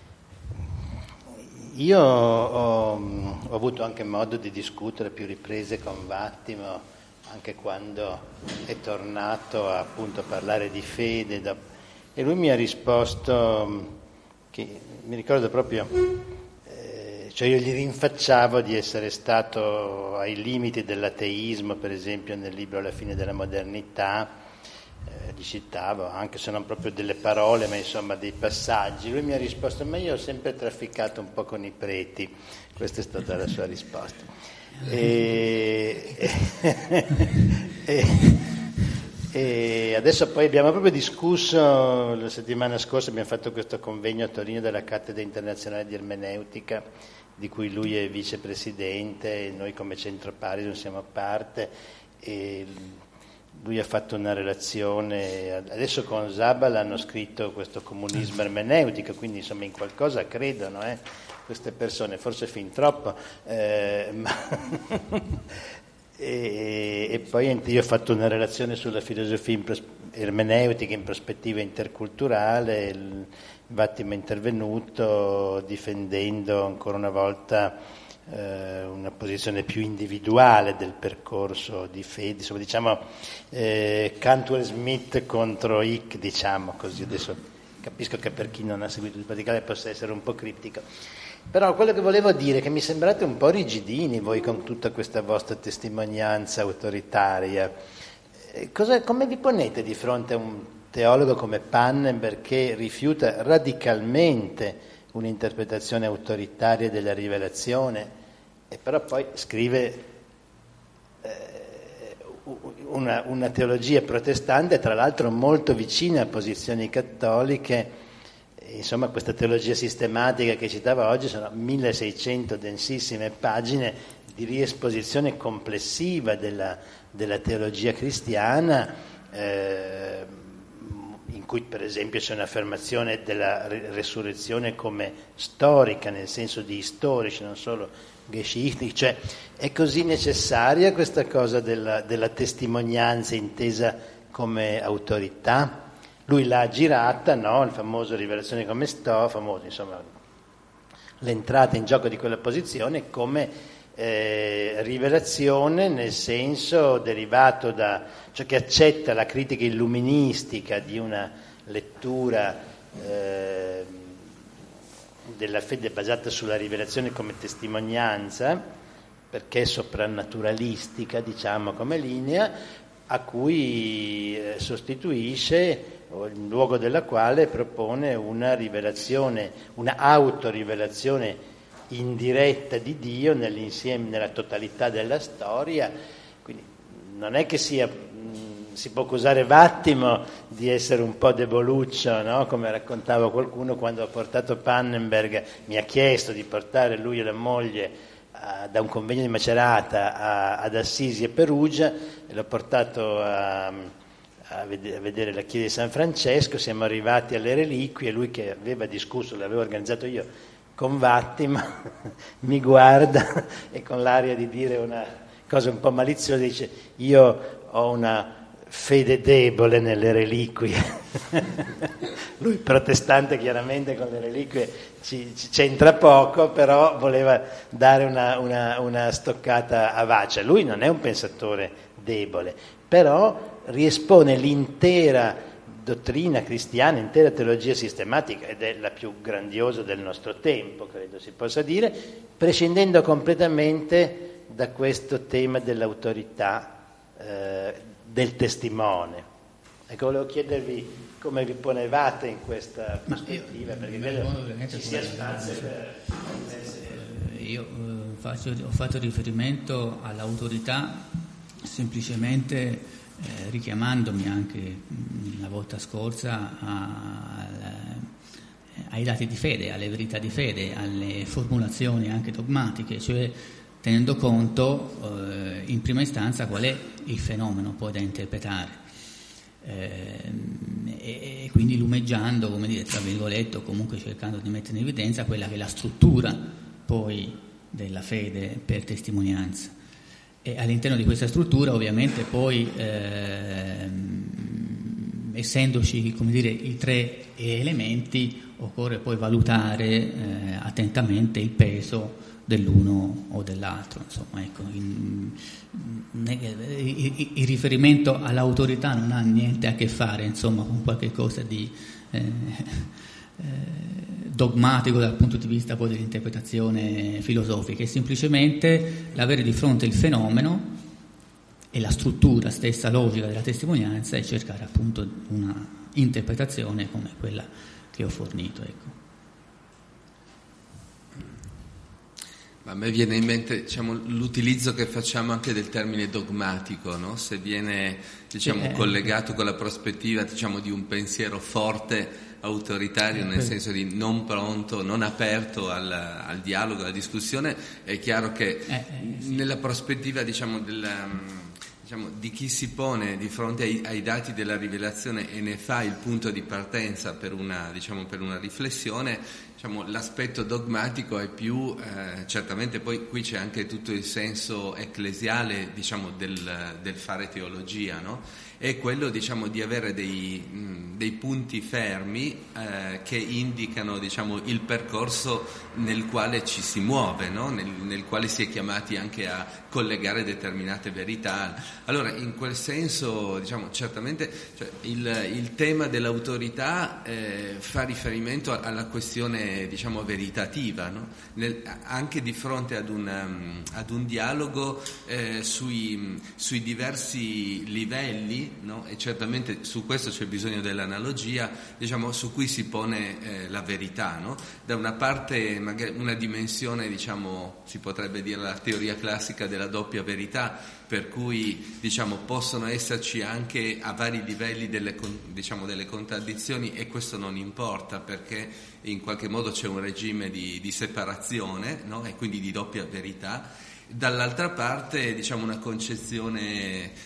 S5: io ho, ho avuto anche modo di discutere a più riprese con Vattimo, anche quando è tornato a, appunto a parlare di fede, da, e lui mi ha risposto che mi ricordo proprio, eh, cioè io gli rinfacciavo di essere stato ai limiti dell'ateismo, per esempio nel libro La fine della modernità, eh, gli citavo, anche se non proprio delle parole, ma insomma dei passaggi. Lui mi ha risposto, ma io ho sempre trafficato un po' con i preti, questa è stata la sua risposta. E, e, e adesso poi abbiamo proprio discusso, la settimana scorsa abbiamo fatto questo convegno a Torino della Cattedra Internazionale di Ermeneutica, di cui lui è vicepresidente e noi come Centro Parison siamo parte, e lui ha fatto una relazione, adesso con Zabala hanno scritto questo comunismo ermeneutico, quindi insomma in qualcosa credono eh, queste persone, forse fin troppo, eh, ma e, e poi io ho fatto una relazione sulla filosofia in pros- ermeneutica in prospettiva interculturale, il Vattimo è intervenuto difendendo ancora una volta una posizione più individuale del percorso di fede, insomma diciamo eh, Cantwell Smith contro Hick, diciamo così. Adesso capisco che per chi non ha seguito il Vaticano possa essere un po' criptico, però quello che volevo dire è che mi sembrate un po' rigidini voi con tutta questa vostra testimonianza autoritaria. Eh, cosa, come vi ponete di fronte a un teologo come Pannenberg che rifiuta radicalmente un'interpretazione autoritaria della rivelazione e però poi scrive eh, una, una teologia protestante, tra l'altro molto vicina a posizioni cattoliche. Insomma, questa teologia sistematica che citava oggi sono milleseicento densissime pagine di riesposizione complessiva della, della teologia cristiana, eh, in cui per esempio c'è un'affermazione della resurrezione come storica, nel senso di storici, non solo geschichtlich, cioè è così necessaria questa cosa della, della testimonianza intesa come autorità? Lui l'ha girata, no? Il famoso rivelazione come sto, famoso, insomma, l'entrata in gioco di quella posizione come eh, rivelazione nel senso derivato da ciò che accetta la critica illuministica di una lettura eh, della fede basata sulla rivelazione come testimonianza, perché è soprannaturalistica, diciamo, come linea, a cui eh, sostituisce, o in luogo della quale propone una rivelazione, una autorivelazione indiretta di Dio nell'insieme, nella totalità della storia. Quindi non è che sia, mh, si può accusare Vattimo di essere un po' deboluccio, no? Come raccontava qualcuno quando ha portato Pannenberg, mi ha chiesto di portare lui e la moglie a, da un convegno di Macerata a, ad Assisi e Perugia, e l'ho portato a, a vedere la chiesa di San Francesco. Siamo arrivati alle reliquie, lui che aveva discusso, l'avevo organizzato io con Vattimo, mi guarda e con l'aria di dire una cosa un po' maliziosa dice: io ho una fede debole nelle reliquie. Lui protestante chiaramente con le reliquie ci, ci c'entra poco, però voleva dare una, una, una stoccata a Vacia. Lui non è un pensatore debole, però riespone l'intera dottrina cristiana, intera teologia sistematica, ed è la più grandiosa del nostro tempo, credo si possa dire, prescindendo completamente da questo tema dell'autorità eh, del testimone. Ecco, volevo chiedervi come vi ponevate in questa prospettiva, perché credo ci sia spazio per...
S3: Io eh, faccio, ho fatto riferimento all'autorità semplicemente Eh, richiamandomi anche mh, la volta scorsa a, a, ai dati di fede, alle verità di fede, alle formulazioni anche dogmatiche, cioè tenendo conto eh, in prima istanza qual è il fenomeno poi da interpretare eh, e, e quindi lumeggiando, come dire, tra virgolette, o comunque cercando di mettere in evidenza quella che è la struttura poi della fede per testimonianza. E all'interno di questa struttura ovviamente poi ehm, essendoci, come dire, i tre elementi, occorre poi valutare eh, attentamente il peso dell'uno o dell'altro, insomma, ecco, in, il, il riferimento all'autorità non ha niente a che fare, insomma, con qualche cosa di eh, eh, dogmatico dal punto di vista poi dell'interpretazione filosofica, è semplicemente l'avere di fronte il fenomeno e la struttura stessa logica della testimonianza e cercare appunto una interpretazione come quella che ho fornito, ecco.
S2: A me viene in mente, diciamo, l'utilizzo che facciamo anche del termine dogmatico, no? Se viene, diciamo, sì, collegato con la prospettiva, diciamo, di un pensiero forte, autoritario, nel senso di non pronto, non aperto al, al dialogo, alla discussione, è chiaro che
S3: eh, eh, sì.
S2: nella prospettiva, diciamo, del, diciamo, di chi si pone di fronte ai, ai dati della rivelazione e ne fa il punto di partenza per una, diciamo, per una riflessione, diciamo, l'aspetto dogmatico è più, eh, certamente poi qui c'è anche tutto il senso ecclesiale, diciamo, del, del fare teologia, no? È quello, diciamo, di avere dei, mh, dei punti fermi eh, che indicano, diciamo, il percorso nel quale ci si muove, no? nel, nel quale si è chiamati anche a collegare determinate verità. Allora, in quel senso, diciamo, certamente, cioè, il, il tema dell'autorità eh, fa riferimento alla questione, diciamo, veritativa, no? Nel, anche di fronte ad un, um, ad un dialogo eh, sui, sui diversi livelli, no? E certamente su questo c'è bisogno dell'analogia, diciamo, su cui si pone eh, la verità, no? Da una parte magari una dimensione, diciamo, si potrebbe dire la teoria classica della doppia verità, per cui, diciamo, possono esserci anche a vari livelli delle, diciamo, delle contraddizioni, e questo non importa, perché in qualche modo c'è un regime di, di separazione, no? E quindi di doppia verità. Dall'altra parte, diciamo, una concezione,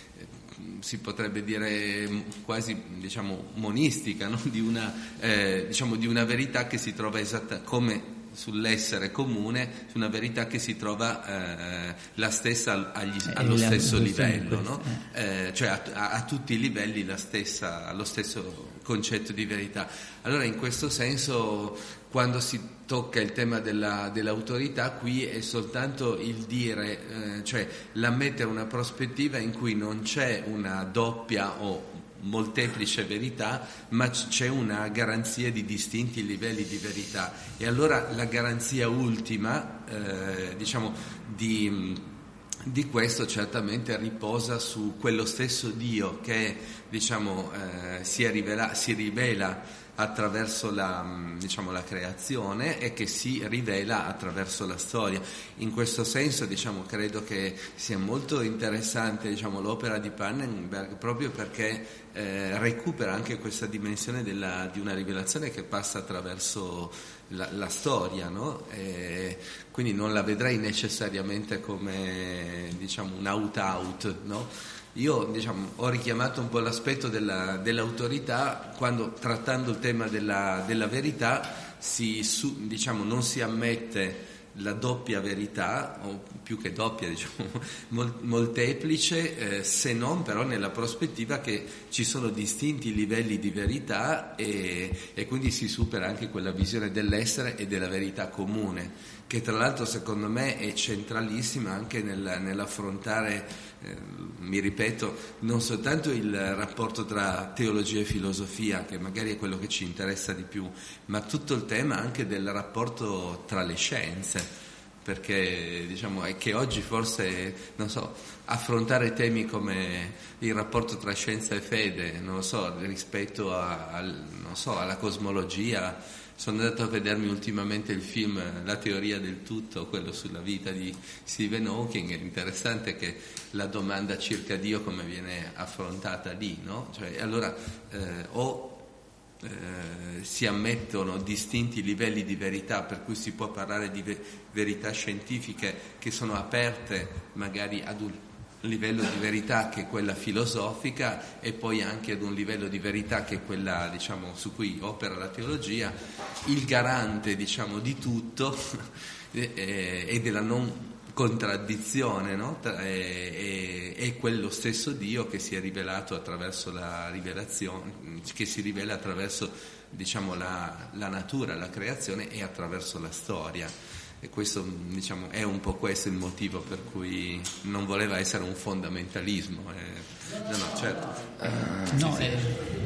S2: si potrebbe dire quasi, diciamo, monistica, no? di, una, eh, diciamo, di una verità che si trova esatta come sull'essere comune, su una verità che si trova eh, la stessa agli, allo stesso livello, no? eh, cioè a, a, a tutti i livelli la stessa, lo stesso concetto di verità. Allora, in questo senso, quando si tocca il tema della, dell'autorità, qui è soltanto il dire, eh, cioè l'ammettere una prospettiva in cui non c'è una doppia o molteplice verità, ma c'è una garanzia di distinti livelli di verità. E allora la garanzia ultima, eh, diciamo, di, di questo certamente riposa su quello stesso Dio che, diciamo, eh, si, è rivela, si rivela attraverso la, diciamo, la creazione e che si rivela attraverso la storia. In questo senso, diciamo, credo che sia molto interessante, diciamo, l'opera di Pannenberg, proprio perché eh, recupera anche questa dimensione della, di una rivelazione che passa attraverso la, la storia, no? E quindi non la vedrei necessariamente come, diciamo, un out-out, no? Io, diciamo, ho richiamato un po' l'aspetto della, dell'autorità quando, trattando il tema della, della verità, si, su, diciamo, non si ammette la doppia verità, o più che doppia, diciamo, mol, molteplice, eh, se non però nella prospettiva che ci sono distinti livelli di verità, e, e quindi si supera anche quella visione dell'essere e della verità comune, che tra l'altro secondo me è centralissima anche nel, nell'affrontare, eh, mi ripeto, non soltanto il rapporto tra teologia e filosofia, che magari è quello che ci interessa di più, ma tutto il tema anche del rapporto tra le scienze, perché, diciamo, è che oggi forse, non so, affrontare temi come il rapporto tra scienza e fede, non lo so, rispetto a, a, non so, alla cosmologia. Sono andato a vedermi ultimamente il film La teoria del tutto, quello sulla vita di Stephen Hawking. È interessante che la domanda circa Dio come viene affrontata lì, no? Cioè, allora eh, o eh, si ammettono distinti livelli di verità, per cui si può parlare di ve- verità scientifiche che sono aperte magari ad un livello di verità che è quella filosofica, e poi anche ad un livello di verità che è quella, diciamo, su cui opera la teologia. Il garante, diciamo, di tutto e della non contraddizione, no? È, è, è quello stesso Dio che si è rivelato attraverso la rivelazione, che si rivela attraverso, diciamo, la, la natura, la creazione, e attraverso la storia. E questo, diciamo, è un po' questo il motivo per cui non voleva essere un fondamentalismo. Eh. No, no, certo.
S3: Uh, no,
S2: sì,
S3: eh.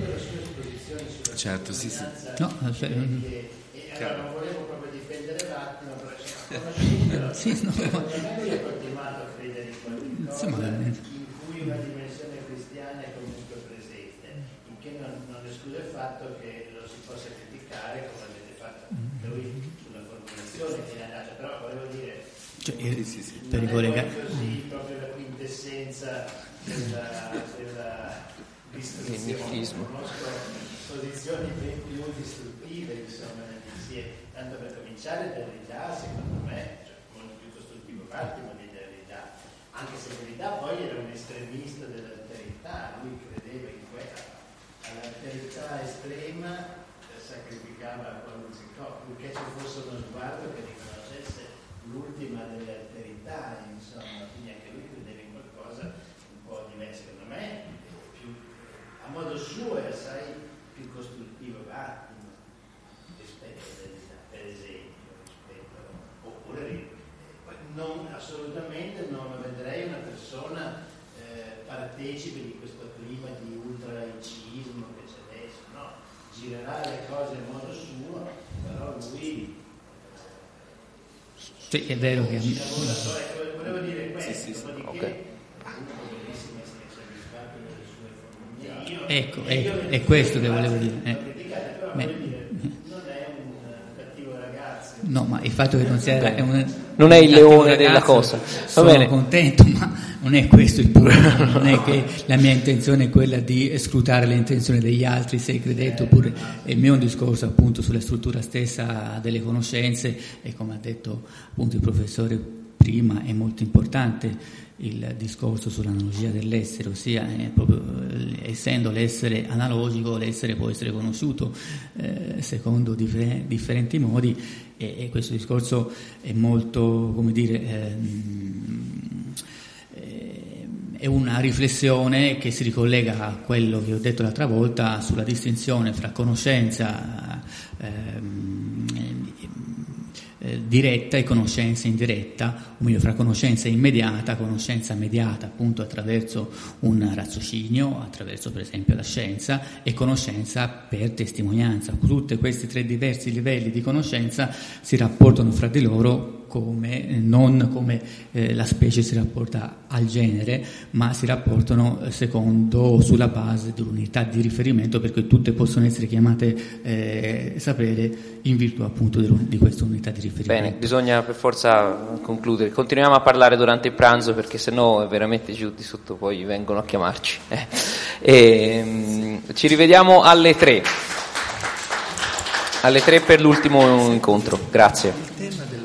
S2: sì. Certo, sì, sì.
S3: No, cioè,
S5: e, e allora non volevo proprio difendere l'attimo, però sì, no. Io ho continuato a credere in qualche cosa in cui una dimensione cristiana è comunque presente, in che non, non esclude il fatto che lo si possa criticare, come avete fatto lui sulla formulazione che ne ha dato, però volevo dire,
S3: cioè,
S5: sì,
S3: sì, sì.
S5: non
S3: Per
S5: è
S3: ricollegare
S5: così proprio la quintessenza della, della distruzione. Conosco posizioni ben più distruttive, insomma, nell'insieme, tanto per cominciare Derrida, secondo me, cioè molto più costruttivo Mattimo di Derrida, anche se Derrida poi poi era un estremista dell'alterità, lui credeva in quella, all'alterità estrema, sacrificava qualunque cosa, purché ci fosse uno sguardo che riconoscesse l'ultima delle alterità, insomma, quindi anche lui credeva in qualcosa un po' diverso. Secondo me, più, a modo suo è assai più costruttivo Vattimo rispetto a Derrida, per esempio, rispetto, oppure non, assolutamente non vedrei una persona eh, partecipe di questo clima di ultralaicismo che c'è adesso, no? Girerà le cose a modo suo, però lui
S3: sì, è vero che
S5: volevo dire questo,
S1: sì, sì, sì.
S5: dopodiché
S1: Okay.
S5: bellissimo essere soddisfatto delle sue formule. Io,
S3: ecco, ecco, è questo che volevo dire. Eh.
S5: però
S3: Beh,
S5: voglio dire, non è un cattivo ragazzo.
S3: no, ma il fatto che non sia è un,
S1: non è il
S3: un cattivo
S1: leone della
S3: ragazzo,
S1: cosa. Va
S3: sono
S1: bene.
S3: contento, ma non è questo il punto. Non è che la mia intenzione è quella di scrutare le intenzioni degli altri, se credete oppure il mio è un discorso appunto sulla struttura stessa delle conoscenze, e come ha detto appunto il professore prima è molto importante il discorso sull'analogia dell'essere, ossia eh, proprio, eh, essendo l'essere analogico, l'essere può essere conosciuto eh, secondo differ- differenti modi, e, e questo discorso è molto, come dire, eh, eh, è una riflessione che si ricollega a quello che ho detto l'altra volta sulla distinzione fra conoscenza ehm, eh, diretta e conoscenza indiretta, o meglio fra conoscenza immediata, conoscenza mediata appunto attraverso un raziocinio, attraverso per esempio la scienza, e conoscenza per testimonianza. Tutti questi tre diversi livelli di conoscenza si rapportano fra di loro come, non come eh, la specie si rapporta al genere, ma si rapportano secondo, sulla base di un'unità di riferimento, perché tutte possono essere chiamate eh, sapere in virtù appunto di, di questa unità di riferimento.
S1: Bene, bisogna per forza concludere. Continuiamo a parlare durante il pranzo, perché sennò è veramente giù di sotto, poi vengono a chiamarci. Eh. E, um, ci rivediamo alle tre. Alle tre per l'ultimo incontro. Grazie.